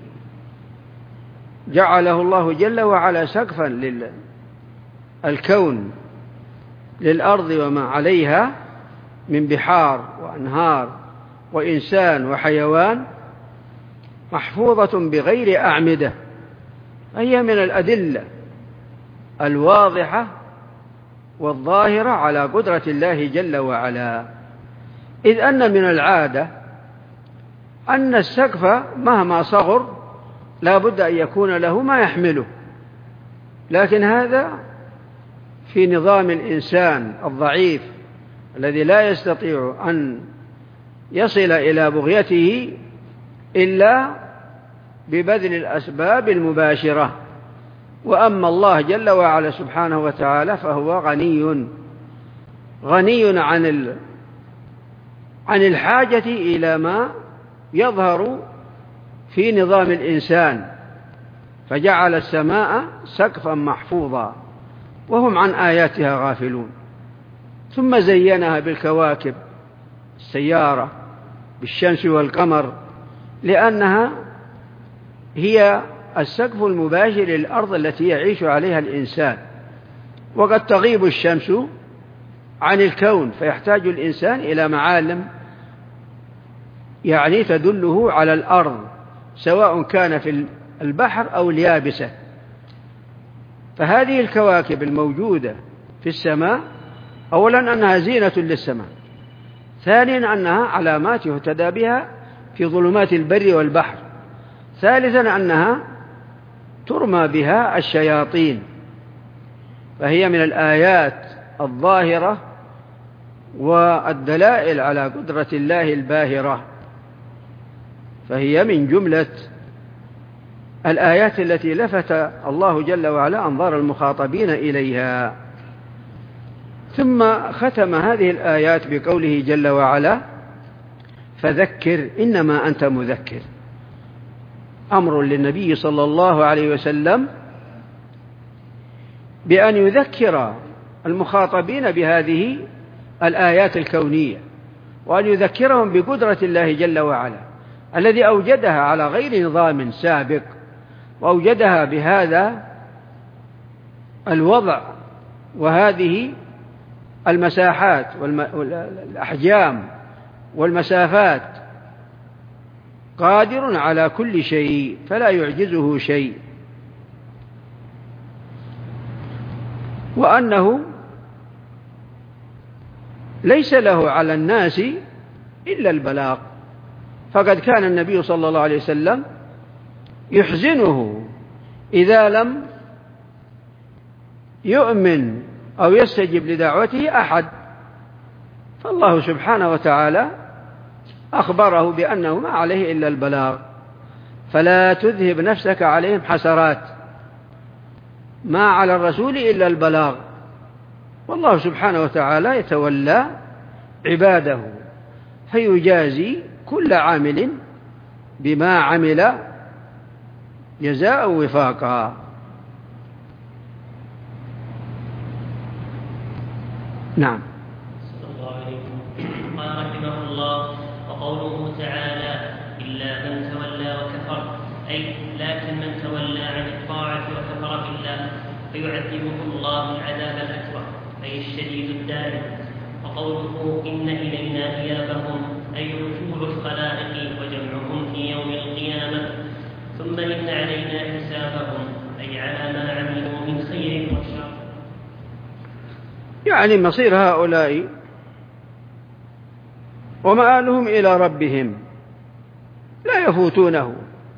جعله الله جل وعلا سقفا للكون، للأرض وما عليها من بحار وأنهار وإنسان وحيوان، محفوظة بغير أعمدة. هي من الأدلة الواضحة والظاهرة على قدرة الله جل وعلا، إذ أن من العادة أن السقف مهما صغر لا بد أن يكون له ما يحمله، لكن هذا في نظام الإنسان الضعيف الذي لا يستطيع أن يصل إلى بغيته إلا ببذل الأسباب المباشرة. وأما الله جل وعلا سبحانه وتعالى فهو غني غني عن عن الحاجة إلى ما يظهر في نظام الإنسان، فجعل السماء سقفا محفوظا وهم عن آياتها غافلون. ثم زينها بالكواكب السيارة بالشمس والقمر، لأنها هي السقف المباشر للأرض التي يعيش عليها الإنسان، وقد تغيب الشمس عن الكون فيحتاج الإنسان إلى معالم يعني تدله على الأرض، سواء كان في البحر أو اليابسة. فهذه الكواكب الموجودة في السماء أولا أنها زينة للسماء، ثانيا أنها علامات يهتدى بها في ظلمات البر والبحر، ثالثا أنها ترمى بها الشياطين، فهي من الآيات الظاهرة والدلائل على قدرة الله الباهرة، فهي من جملة الآيات التي لفت الله جل وعلا أنظار المخاطبين إليها. ثم ختم هذه الآيات بقوله جل وعلا: فذكر إنما أنت مذكر، أمر للنبي صلى الله عليه وسلم بأن يذكر المخاطبين بهذه الآيات الكونية، وأن يذكرهم بقدرة الله جل وعلا الذي أوجدها على غير نظام سابق، وأوجدها بهذا الوضع وهذه المساحات والأحجام والمسافات، قادر على كل شيء فلا يعجزه شيء، وأنه ليس له على الناس إلا البلاغ. فقد كان النبي صلى الله عليه وسلم يحزنه إذا لم يؤمن أو يستجب لدعوته أحد، فالله سبحانه وتعالى أخبره بأنه ما عليه إلا البلاغ، فلا تذهب نفسك عليهم حسرات، ما على الرسول إلا البلاغ، والله سبحانه وتعالى يتولى عباده فيجازي كل عامل بما عمل جزاء وفاقا. نعم. صلى الله عليه وسلم. قال رحمه الله: وقوله تعالى: إلا من تولى وكفر، أي لكن من تولى عن الطاعة وكفر بالله فيعذبه الله العذاب الأكبر، أي الشديد الدائم. وقوله: إن إلينا إيابهم، أي رجوع الخلائق وجمعهم في يوم القيامة. ثم إن علينا حسابهم، أي على ما عملوا من خير وشر. يعني مصير هؤلاء ومآلهم إلى ربهم لا يفوتونه،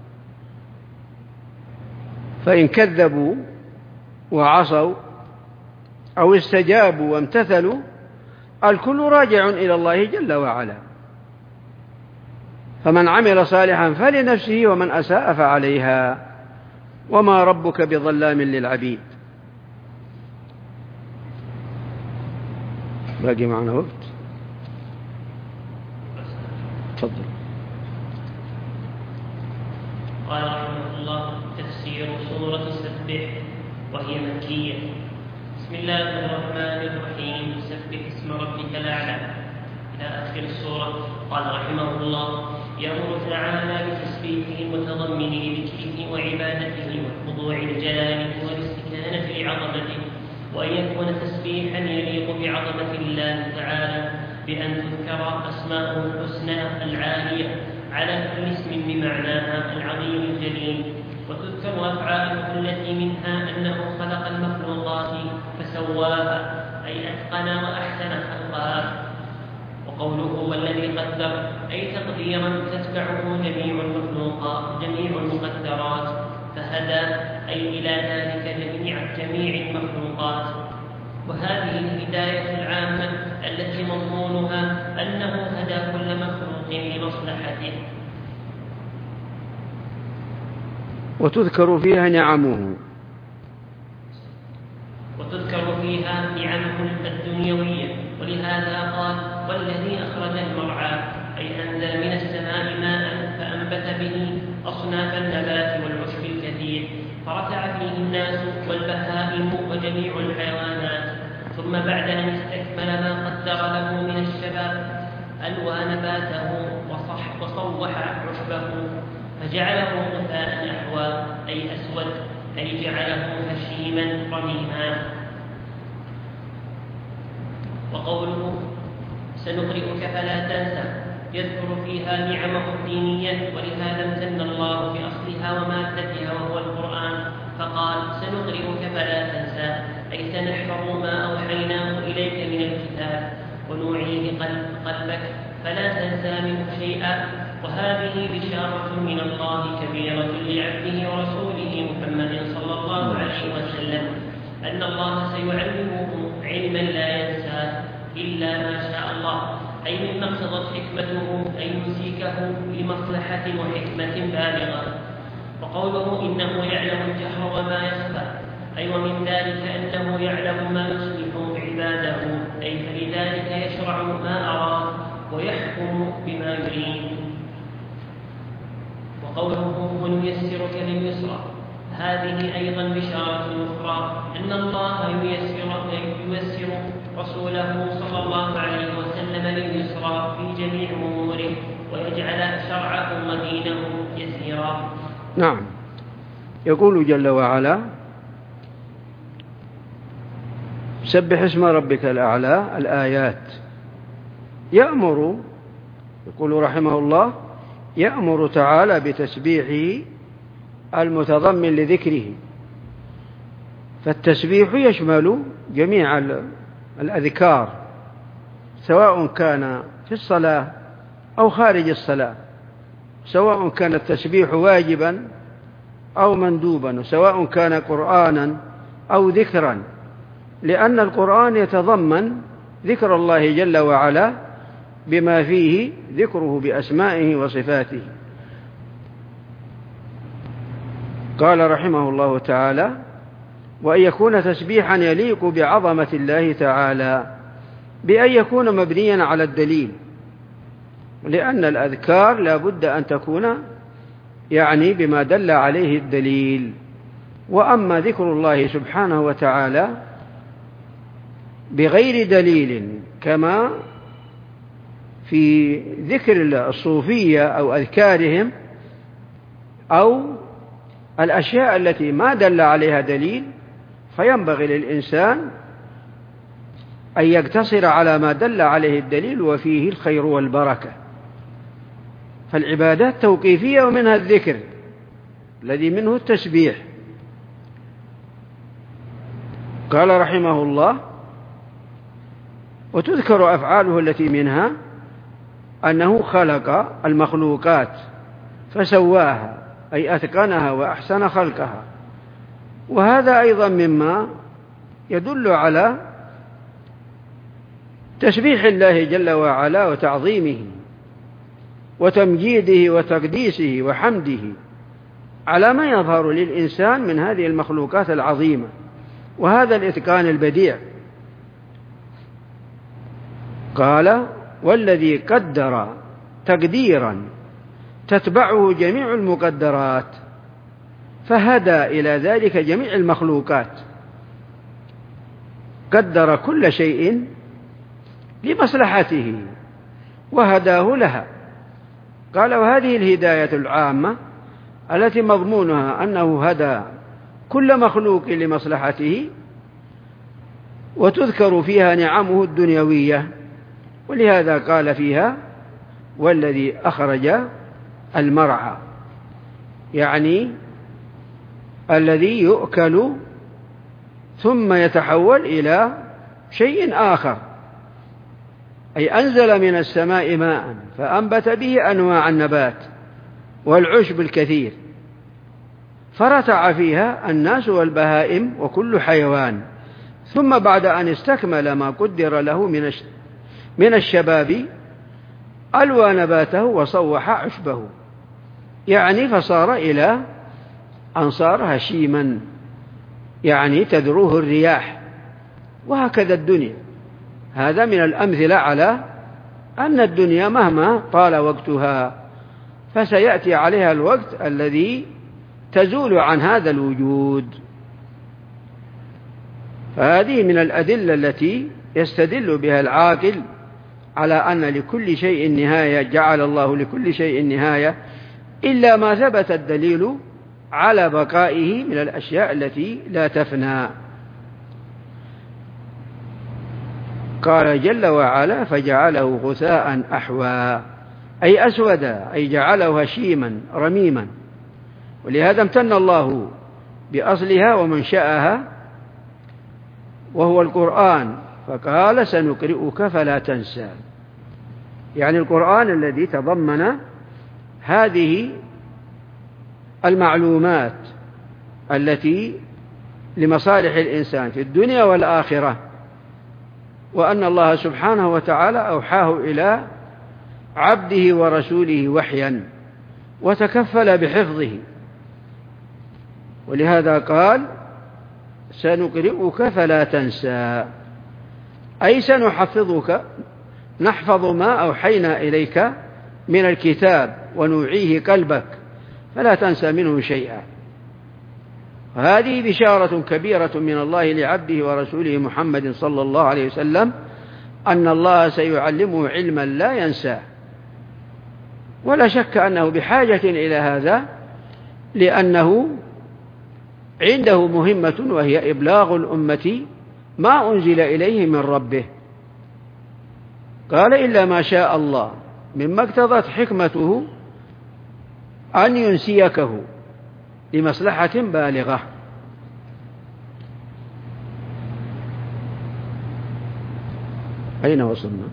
فإن كذبوا وعصوا أو استجابوا وامتثلوا الكل راجع إلى الله جل وعلا، فمن عمل صالحا فلنفسه ومن أساء فعليها، وما ربك بظلام للعبيد. باقي معنا وقت؟ تفضل. قال رحمه الله: تفسير سورة سبح، وهي مكية. بسم الله الرحمن الرحيم. سبح اسم ربك الأعلى إلى آخر السورة. قال رحمه الله: يأمر تعالى بتسبيحه المتضمن لذكره وعبادته وخضوع لجلاله والاستكانة لعظمته، وأن يكون تسبيحا يليق بعظمة الله تعالى بأن تذكر أسماءه الحسنى العالية على كل اسم بمعناها العظيم الجليل، وتذكر أفعاله التي منها أنه خلق المخلوقات فسواها، أي أتقن وأحسن خلقها. وقوله: والذي قدر، أي تقديرا تتبعه جميع المخلوقات جميع المقدرات، فهدى، أي إلى ذلك جميع جميع المخلوقات. وهذه الهداية العامة التي مضمونها أنه هدى كل مخلوق لمصلحته. وتذكر فيها نعمه وتذكر فيها نعمه الدنيوية، ولهذا قال: والذي أخرج المرعى، أي أنزل من السماء ماء فأنبت به أصناف النبات والعشب الكثير، فرتع فيه الناس والبهائم وجميع الحيوانات. ثم بعد أن استكمل ما قدر له من الشباب ألوى نباته وصح وصوح عشبه فجعله غثاء أحوى أي أسود أي جعله هشيما رميما. وقوله سنقرئك فلا تنسى يذكر فيها نعمه الدينية، ولهذا امتن الله بأصلها ومادتها وهو القرآن فقال سنقرئك فلا تنسى أي سنحفظ ما أوحيناه إليك من الكتاب ونوعيه قلبك فلا تنسى منه شيئا. وهذه بشارة من الله كبيرة لعبده ورسوله محمد صلى الله عليه وسلم أن الله سيعلمه علما لا ينسى إلا ما شاء الله، أي مما اقتضت حكمته أن يمسكه لمصلحة وحكمة بالغة. وقوله إنه يعلم الجهر وما يخفى أي ومن ذلك أنه يعلم ما يصلح عباده، أي فلذلك يشرع ما أراد ويحكم بما يريد. وقوله ونيسرك لليسرى هذه أيضا بشارة أخرى أن الله ييسر, ييسر رسوله صلى الله عليه وسلم لليسرى في جميع أموره ويجعل شرعه ودينه يسيرا. نعم. يقول جل وعلا سبح اسم ربك الأعلى الآيات يأمر، يقول رحمه الله يأمر تعالى بتسبيحه المتضمن لذكره، فالتسبيح يشمل جميع الأذكار سواء كان في الصلاة أو خارج الصلاة، سواء كان التسبيح واجبا أو مندوبا، سواء كان قرآنا أو ذكرا، لأن القرآن يتضمن ذكر الله جل وعلا بما فيه ذكره بأسمائه وصفاته. قال رحمه الله تعالى وأن يكون تسبيحا يليق بعظمة الله تعالى بأن يكون مبنيا على الدليل، لأن الأذكار لا بد أن تكون يعني بما دل عليه الدليل. وأما ذكر الله سبحانه وتعالى بغير دليل كما في ذكر الصوفية أو أذكارهم أو الأشياء التي ما دل عليها دليل، فينبغي للإنسان أن يقتصر على ما دل عليه الدليل وفيه الخير والبركة. فالعبادات توقيفية ومنها الذكر الذي منه التسبيح. قال رحمه الله وتذكر أفعاله التي منها أنه خلق المخلوقات فسواها أي أتقنها وأحسن خلقها، وهذا أيضا مما يدل على تسبيح الله جل وعلا وتعظيمه وتمجيده وتقديسه وحمده على ما يظهر للإنسان من هذه المخلوقات العظيمة وهذا الإتقان البديع. قال والذي قدر تقديرا تتبعه جميع المقدرات فهدى إلى ذلك جميع المخلوقات، قدر كل شيء لمصلحته وهداه لها. قال وهذه الهداية العامة التي مضمونها أنه هدى كل مخلوق لمصلحته، وتذكر فيها نعمه الدنيوية، ولهذا قال فيها والذي أخرج المرعى، يعني الذي يؤكل ثم يتحول إلى شيء آخر، أي أنزل من السماء ماء فأنبت به أنواع النبات والعشب الكثير فرتع فيها الناس والبهائم وكل حيوان، ثم بعد أن استكمل ما قدر له من من الشباب ألوى نباته وصوح عشبه، يعني فصار إلى أن صار هشيما، يعني تذروه الرياح. وهكذا الدنيا، هذا من الأمثلة على أن الدنيا مهما طال وقتها فسيأتي عليها الوقت الذي تزول عن هذا الوجود. فهذه من الأدلة التي يستدل بها العاقل على أن لكل شيء نهاية، جعل الله لكل شيء نهاية إلا ما ثبت الدليل على بقائه من الأشياء التي لا تفنى. قال جل وعلا: فجعله غثاء أحوى، أي أسودا، أي جعله هشيما رميما. ولهذا امتن الله بأصلها ومنشأها وهو القرآن، فقال: سنقرئك فلا تنسى، يعني القرآن الذي تضمن هذه المعلومات التي لمصالح الإنسان في الدنيا والآخرة، وأن الله سبحانه وتعالى أوحاه إلى عبده ورسوله وحيا وتكفل بحفظه. ولهذا قال: سنقرئك فلا تنسى، أي سنحفظك، نحفظ ما أوحينا إليك من الكتاب ونوعيه قلبك فلا تنسى منه شيئا. هذه بشارة كبيرة من الله لعبده ورسوله محمد صلى الله عليه وسلم، أن الله سيعلمه علما لا ينساه. ولا شك أنه بحاجة إلى هذا، لأنه عنده مهمة وهي إبلاغ الأمة ما أنزل إليه من ربه. قال: إلا ما شاء الله، مما اقتضت حكمته أن ينسيكه لمصلحة بالغة. أين وصلنا؟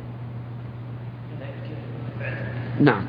نعم.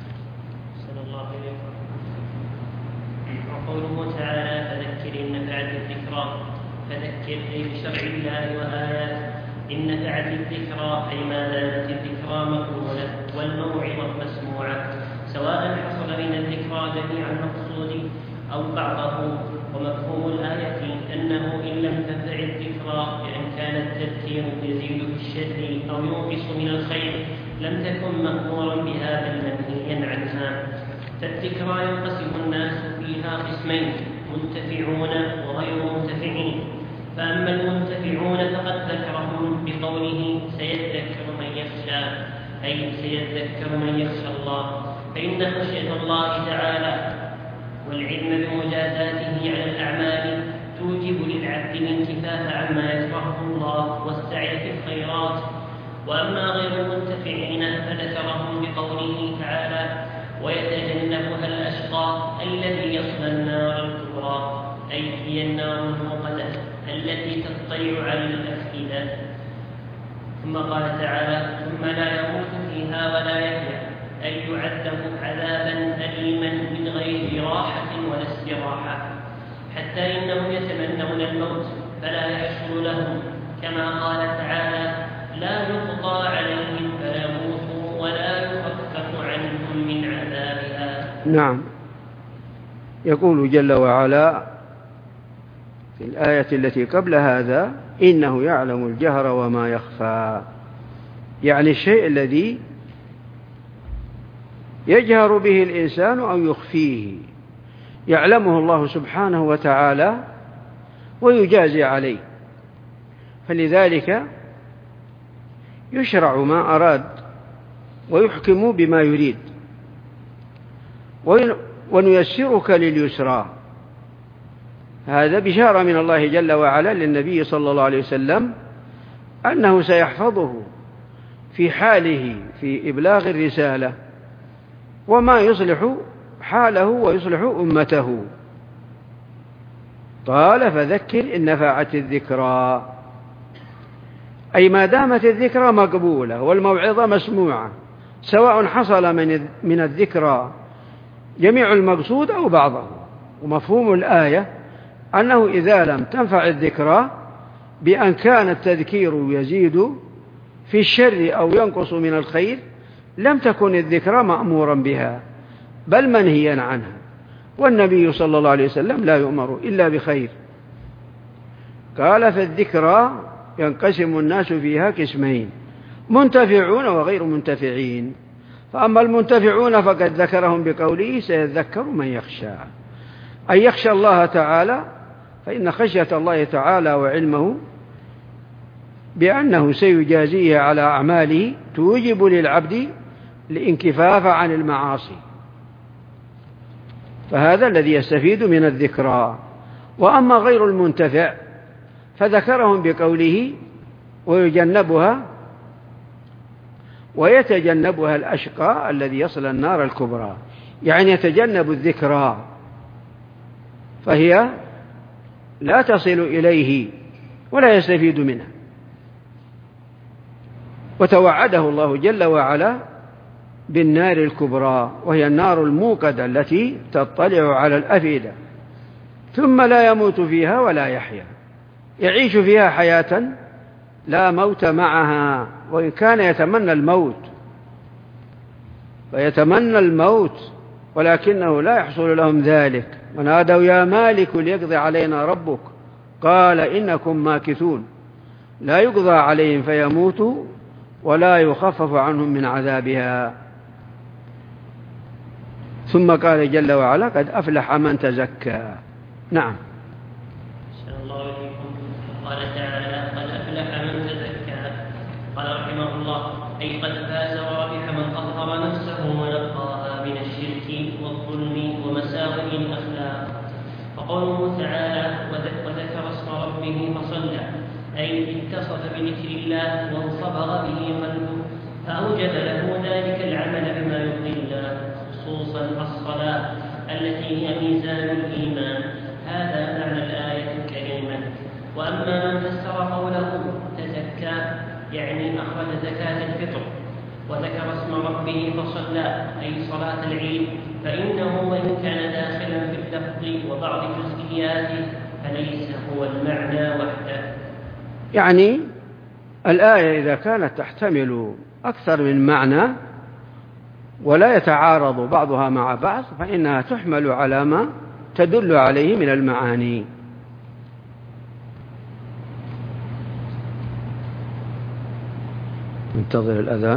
وقوله تعالى: فذكر إن نفعت الذكرى، فذكر أي بشرع الله وآياته. إن نفعت الذكرى أي ما دامت الذكرى مقبولة والموعظة مسموعة، سواء حصل من الذكرى جميع المقصود أو بعضه. ومفهوم الآية أنه إن لم تنفع الذكرى بأن كان التذكير يزيد في الشر أو ينقص من الخير لم تكن مأمورا بها بل منهيا عنها. فالذكرى ينقسم الناس فيها قسمين: منتفعون وغير منتفعين. فأما المنتفعون فقد ذكرهم بقوله: سيذكر من يخشى، أي سيذكر من يخشى الله، فإن خشية الله تعالى والعلم بمجازاته على الأعمال توجب للعبد الانكفاف عما يكرهه الله والسعي في الخيرات. وأما غير المنتفعين فذكرهم بقوله تعالى: ويتجنبها الأشقى الذي يصلى النار الكبرى، أي هي النار الموقدة التي تطلع على الأفئدة. ثم قال تعالى: ثم لا يموت فيها ولا يحيا، أي يعذب عذابا أليما من غير راحة ولا استراحة، حتى إنهم يتمنون الموت فلا يحصل لهم، كما قال تعالى: لا يقضى عليهم فيموتوا ولا يخفف عنهم من عذابها. نعم. يقول جل وعلا في الآية التي قبل هذا: إنه يعلم الجهر وما يخفى، يعني الشيء الذي يجهر به الإنسان أو يخفيه يعلمه الله سبحانه وتعالى ويجازي عليه. فلذلك يشرع ما أراد ويحكم بما يريد، ونيسرك لليسرى. هذا بشارة من الله جل وعلا للنبي صلى الله عليه وسلم أنه سيحفظه في حاله في إبلاغ الرسالة وما يصلح حاله ويصلح أمته. قال: فذكر إن نفعت الذكرى، أي ما دامت الذكرى مقبولة والموعظة مسموعة، سواء حصل من الذكرى جميع المقصود أو بعضه. ومفهوم الآية أنه إذا لم تنفع الذكرى بأن كان التذكير يزيد في الشر أو ينقص من الخير لم تكن الذكرى مأمورا بها بل منهيا عنها. والنبي صلى الله عليه وسلم لا يؤمر إلا بخير. قال: فالذكرى ينقسم الناس فيها قسمين: منتفعون وغير منتفعين. فأما المنتفعون فقد ذكرهم بقوله: سيذكر من يخشى، أي يخشى الله تعالى، فإن خشية الله تعالى وعلمه بأنه سيجازيه على أعماله توجب للعبد الانكفاف عن المعاصي، فهذا الذي يستفيد من الذكرى. وأما غير المنتفع فذكرهم بقوله ويجنبها ويتجنبها الأشقى الذي يصل النار الكبرى، يعني يتجنب الذكرى فهي لا تصل إليه ولا يستفيد منها. وتوعده الله جل وعلا بالنار الكبرى، وهي النار الموقدة التي تطلع على الأفئدة ثم لا يموت فيها ولا يحيا، يعيش فيها حياة لا موت معها، وإن كان يتمنى الموت فيتمنى الموت ولكنه لا يحصل لهم ذلك. ونادوا يا مالك ليقضي علينا ربك قال إنكم ماكثون، لا يقضى عليهم فيموتوا ولا يخفف عنهم من عذابها. ثم قال جل وعلا قد أفلح من تزكى. نعم. أحسن الله إليكم. قال تعالى قد أفلح من تزكى. قال رحمه الله أي قد فاز وربح من أطهر نفسه ونقاها من الشرك والظلم ومساوئ الأخلاق. وقوله تعالى وذكر اسم ربه فصلى، أي اتصف بذكر الله وانصبغ به قلبه فأوجب له ذلك العمل بما يرضي الله، خصوصا الصلاة التي هي ميزان الإيمان. هذا معنى الآية الكريمة. وأما من فسر قوله تزكى يعني أخرج زكاة الفطر وذكر اسم ربه فصلى أي صلاة العيد، فإنه وإن كان داخلا في اللفظ وبعض جزئياته فليس هو المعنى وحده. يعني الآية إذا كانت تحتمل أكثر من معنى ولا يتعارض بعضها مع بعض فإنها تحمل على ما تدل عليه من المعاني. انتظر الأذان.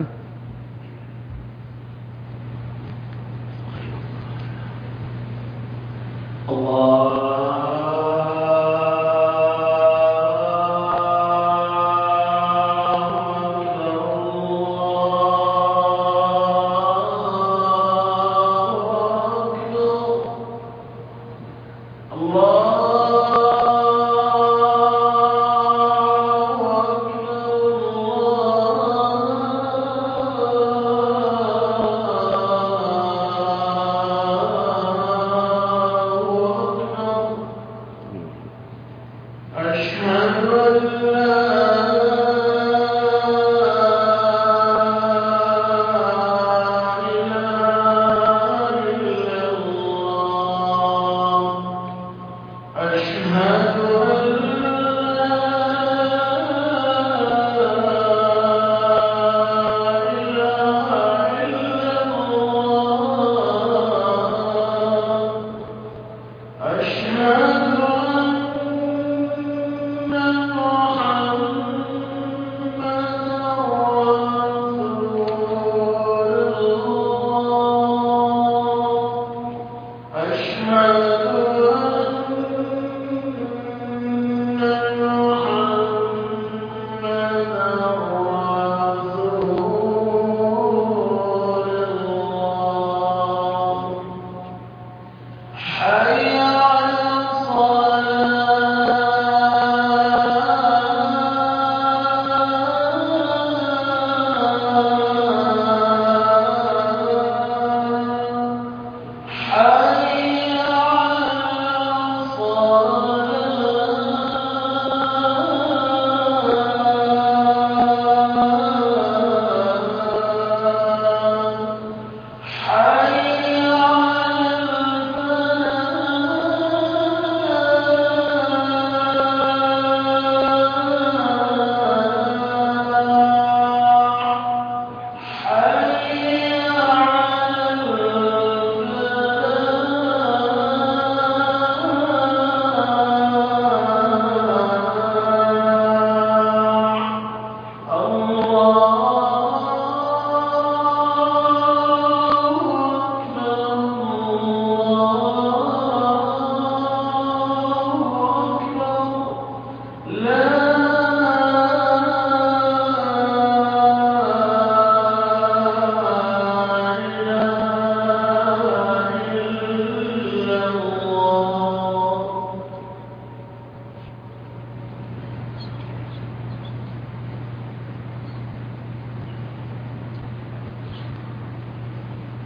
الله أشهد أن محمدا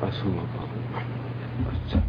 وبعثه مقام محمود.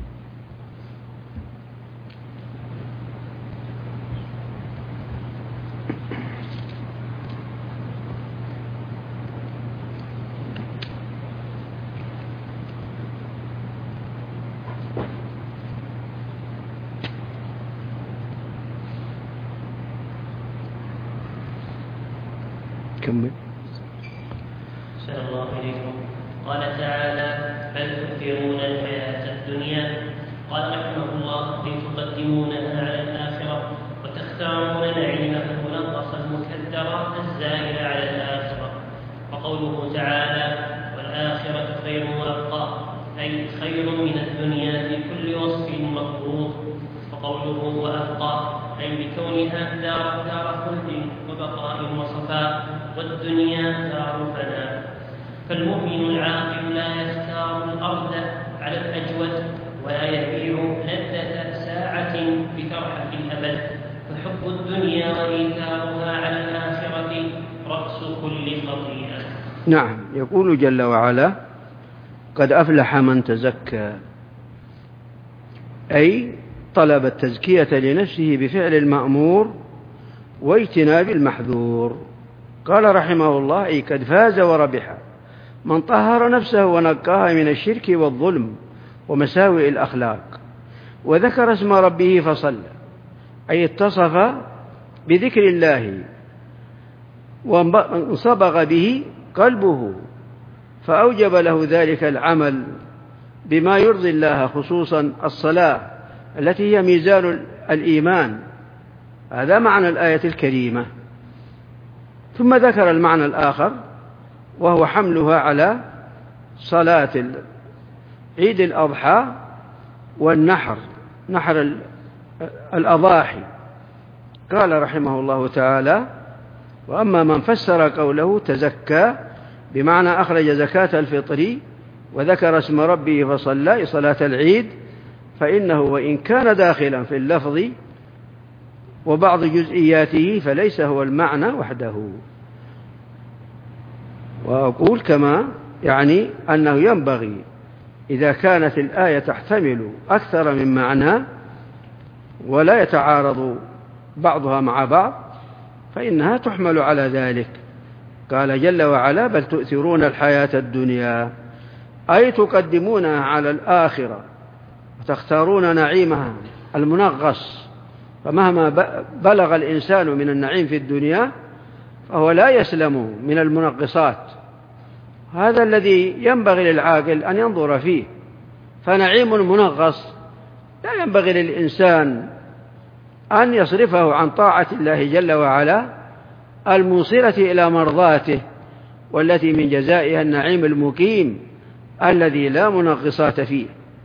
كمل. أحسن الله إليكم. قال تعالى: بل تؤثرون الحياة الدنيا. قال رحمه الله: بل تقدمونها على الآخرة وتختارون نعيمها المنغص المكدر الزائل على الآخرة. وقوله تعالى: والآخرة خير وأبقى، أي خير من الدنيا في كل وصف مطلوب. وقوله وأبقى أي بكونها دار دار خلد وبقاء وصفاء، والدنيا دار فناء. فالمؤمن العاقل لا يختار الأرض على الأجود، ولا يبيع لذة ساعة بفرحة الأبد. فحب الدنيا وإيثارها على الآخرة رأس كل خطيئة. نعم، يقول جل وعلا: قد أفلح من تزكى، أي طلب التزكية لنفسه بفعل المأمور واجتناب المحذور. قال رحمه الله: أي قد فاز وربح من طهر نفسه ونقاها من الشرك والظلم ومساوئ الأخلاق، وذكر اسم ربه فصلى، أي اتصف بذكر الله وانصبغ به قلبه، فأوجب له ذلك العمل بما يرضي الله، خصوصا الصلاة التي هي ميزان الإيمان. هذا معنى الآية الكريمة. ثم ذكر المعنى الآخر، وهو حملها على صلاة عيد الأضحى والنحر، نحر الأضاحي. قال رحمه الله تعالى: وأما من فسر قوله تزكى بمعنى أخرج زكاة الفطر وذكر اسم ربه فصلى صلاة العيد، فإنه وإن كان داخلا في اللفظ وبعض جزئياته فليس هو المعنى وحده. وأقول كما يعني أنه ينبغي إذا كانت الآية تحتمل أكثر من معنى ولا يتعارض بعضها مع بعض فإنها تحمل على ذلك. قال جل وعلا: بل تؤثرون الحياة الدنيا، أي تقدمونها على الآخرة وتختارون نعيمها المنغص. فمهما بلغ الإنسان من النعيم في الدنيا فهو لا يسلم من المنغصات، هذا الذي ينبغي للعاقل أن ينظر فيه. فنعيم منغص لا ينبغي للإنسان أن يصرفه عن طاعة الله جل وعلا الموصلة إلى مرضاته، والتي من جزائها النعيم المقيم الذي لا منغصات فيه.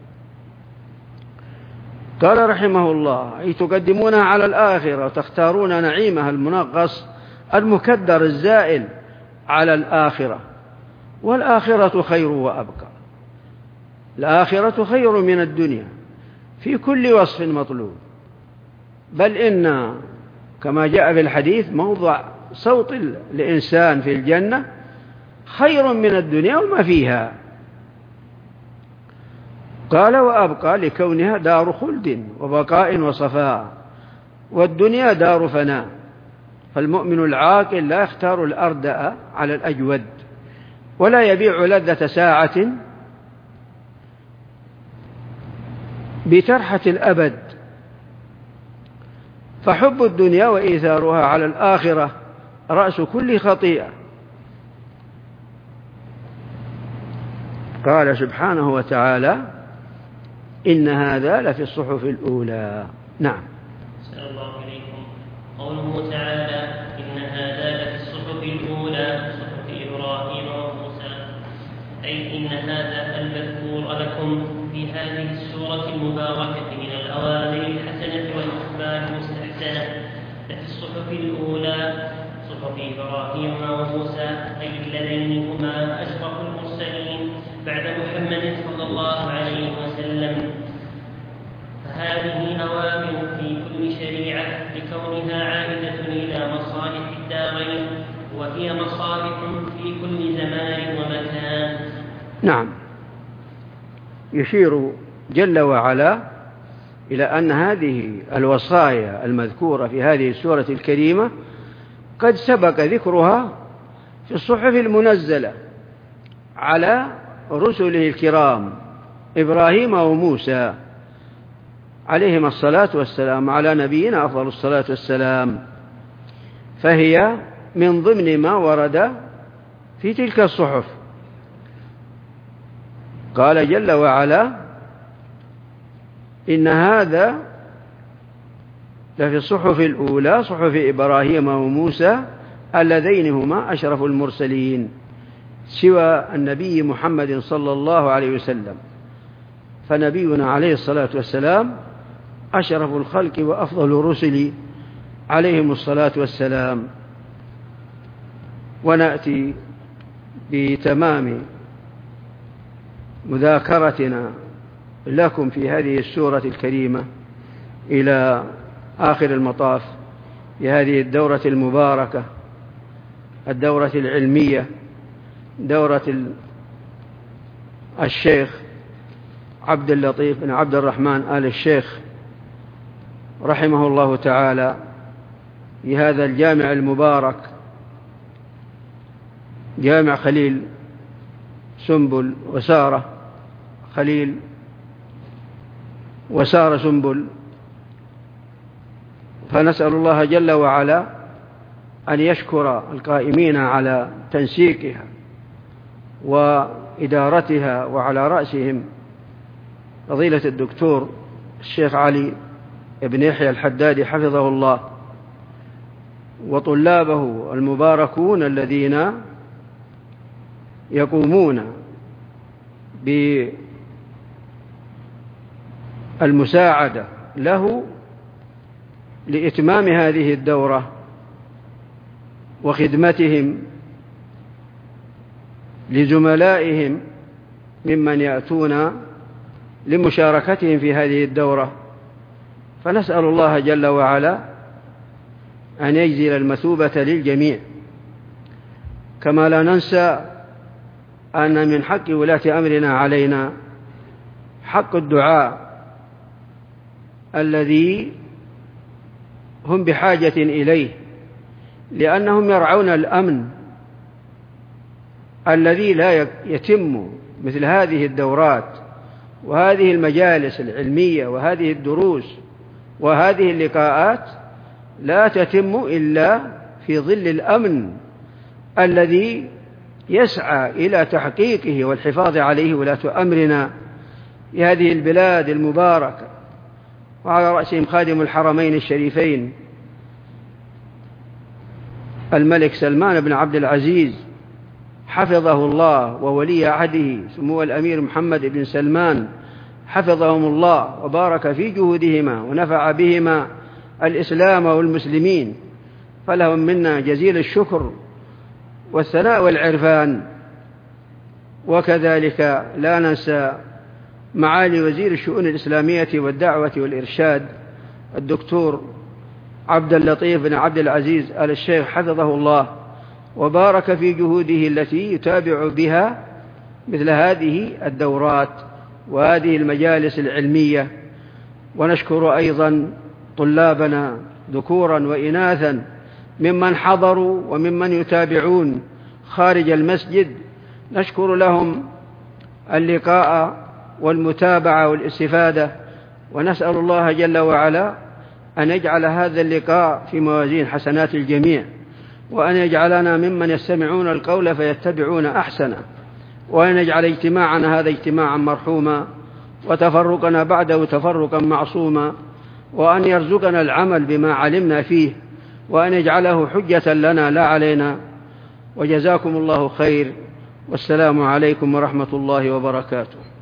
قال رحمه الله: أي تقدمونها على الآخرة وتختارون نعيمها المنغص المكدر الزائل على الآخرة. والآخرة خير وأبقى، الآخرة خير من الدنيا في كل وصف مطلوب، بل إن كما جاء في الحديث موضع صوت الإنسان في الجنة خير من الدنيا وما فيها. قال: وأبقى لكونها دار خلد وبقاء وصفاء، والدنيا دار فناء. فالمؤمن العاقل لا يختار الأردأ على الأجود، ولا يبيع لذة ساعة بترحة الأبد. فحب الدنيا وإيثارها على الآخرة رأس كل خطيئة. قال سبحانه وتعالى: إن هذا لفي الصحف الأولى. نعم. أحسن الله إليكم. قوله تعالى: إن هذا لفي الصحف الأولى، صحف إبراهيم وموسى، أي إن هذا المذكور لكم في هذه السورة المباركة من الأوامر الحسنة والأخبار المستحسنة لفي الصحف الأولى، صحف إبراهيم وموسى، أي اللذين هما أشرف المرسلين بعد محمد صلى الله عليه وسلم. فهذه أوامر في كل شريعة لكونها عائدة إلى مصالح الدارين، وهي مصالح في كل زمان ومكان. نعم. يشير جل وعلا إلى أن هذه الوصايا المذكورة في هذه السورة الكريمة قد سبق ذكرها في الصحف المنزلة على رسله الكرام إبراهيم وموسى عليهما الصلاة والسلام، على نبينا أفضل الصلاة والسلام، فهي من ضمن ما ورد في تلك الصحف. قال جل وعلا: إن هذا لفي الصحف الأولى صحف إبراهيم وموسى اللذين هما أشرف المرسلين سوى النبي محمد صلى الله عليه وسلم، فنبينا عليه الصلاة والسلام أشرف الخلق وأفضل الرسل عليهم الصلاة والسلام. ونأتي بتمام مذاكرتنا لكم في هذه السورة الكريمة إلى آخر المطاف في هذه الدورة المباركة، الدورة العلمية، دورة الشيخ عبد اللطيف بن عبد الرحمن آل الشيخ رحمه الله تعالى في هذا الجامع المبارك، جامع خليل سنبل وسارة، خليل وسارة سنبل. فنسأل الله جل وعلا أن يشكر القائمين على تنسيقها وإدارتها، وعلى رأسهم فضيلة الدكتور الشيخ علي بن يحيى الحدادي حفظه الله، وطلابه المباركون الذين يقومون بالمساعدة له لإتمام هذه الدورة، وخدمتهم لزملائهم ممن يأتون لمشاركتهم في هذه الدورة. فنسأل الله جل وعلا أن يجزل المثوبة للجميع. كما لا ننسى أن من حق ولاة أمرنا علينا حق الدعاء الذي هم بحاجة إليه، لأنهم يرعون الأمن الذي لا يتم مثل هذه الدورات وهذه المجالس العلمية وهذه الدروس وهذه اللقاءات لا تتم إلا في ظل الأمن الذي يسعى إلى تحقيقه والحفاظ عليه ولاة أمرنا في هذه البلاد المباركة، وعلى رأسهم خادم الحرمين الشريفين الملك سلمان بن عبد العزيز حفظه الله، وولي عهده سمو الأمير محمد بن سلمان حفظهم الله وبارك في جهودهما ونفع بهما الإسلام والمسلمين، فلهم منا جزيل الشكر والثناء والعرفان. وكذلك لا ننسى معالي وزير الشؤون الإسلامية والدعوة والإرشاد الدكتور عبد اللطيف بن عبد العزيز آل الشيخ حفظه الله وبارك في جهوده التي يتابع بها مثل هذه الدورات وهذه المجالس العلمية. ونشكر أيضا طلابنا ذكورا وإناثا ممن حضروا وممن يتابعون خارج المسجد، نشكر لهم اللقاء والمتابعة والاستفادة، ونسأل الله جل وعلا أن يجعل هذا اللقاء في موازين حسنات الجميع، وأن يجعلنا ممن يستمعون القول فيتبعون أحسنه، وأن يجعل اجتماعنا هذا اجتماعا مرحوما وتفرقنا بعده تفرقا معصوما، وأن يرزقنا العمل بما علمنا فيه، وأن يجعله حجة لنا لا علينا. وجزاكم الله خير، والسلام عليكم ورحمة الله وبركاته.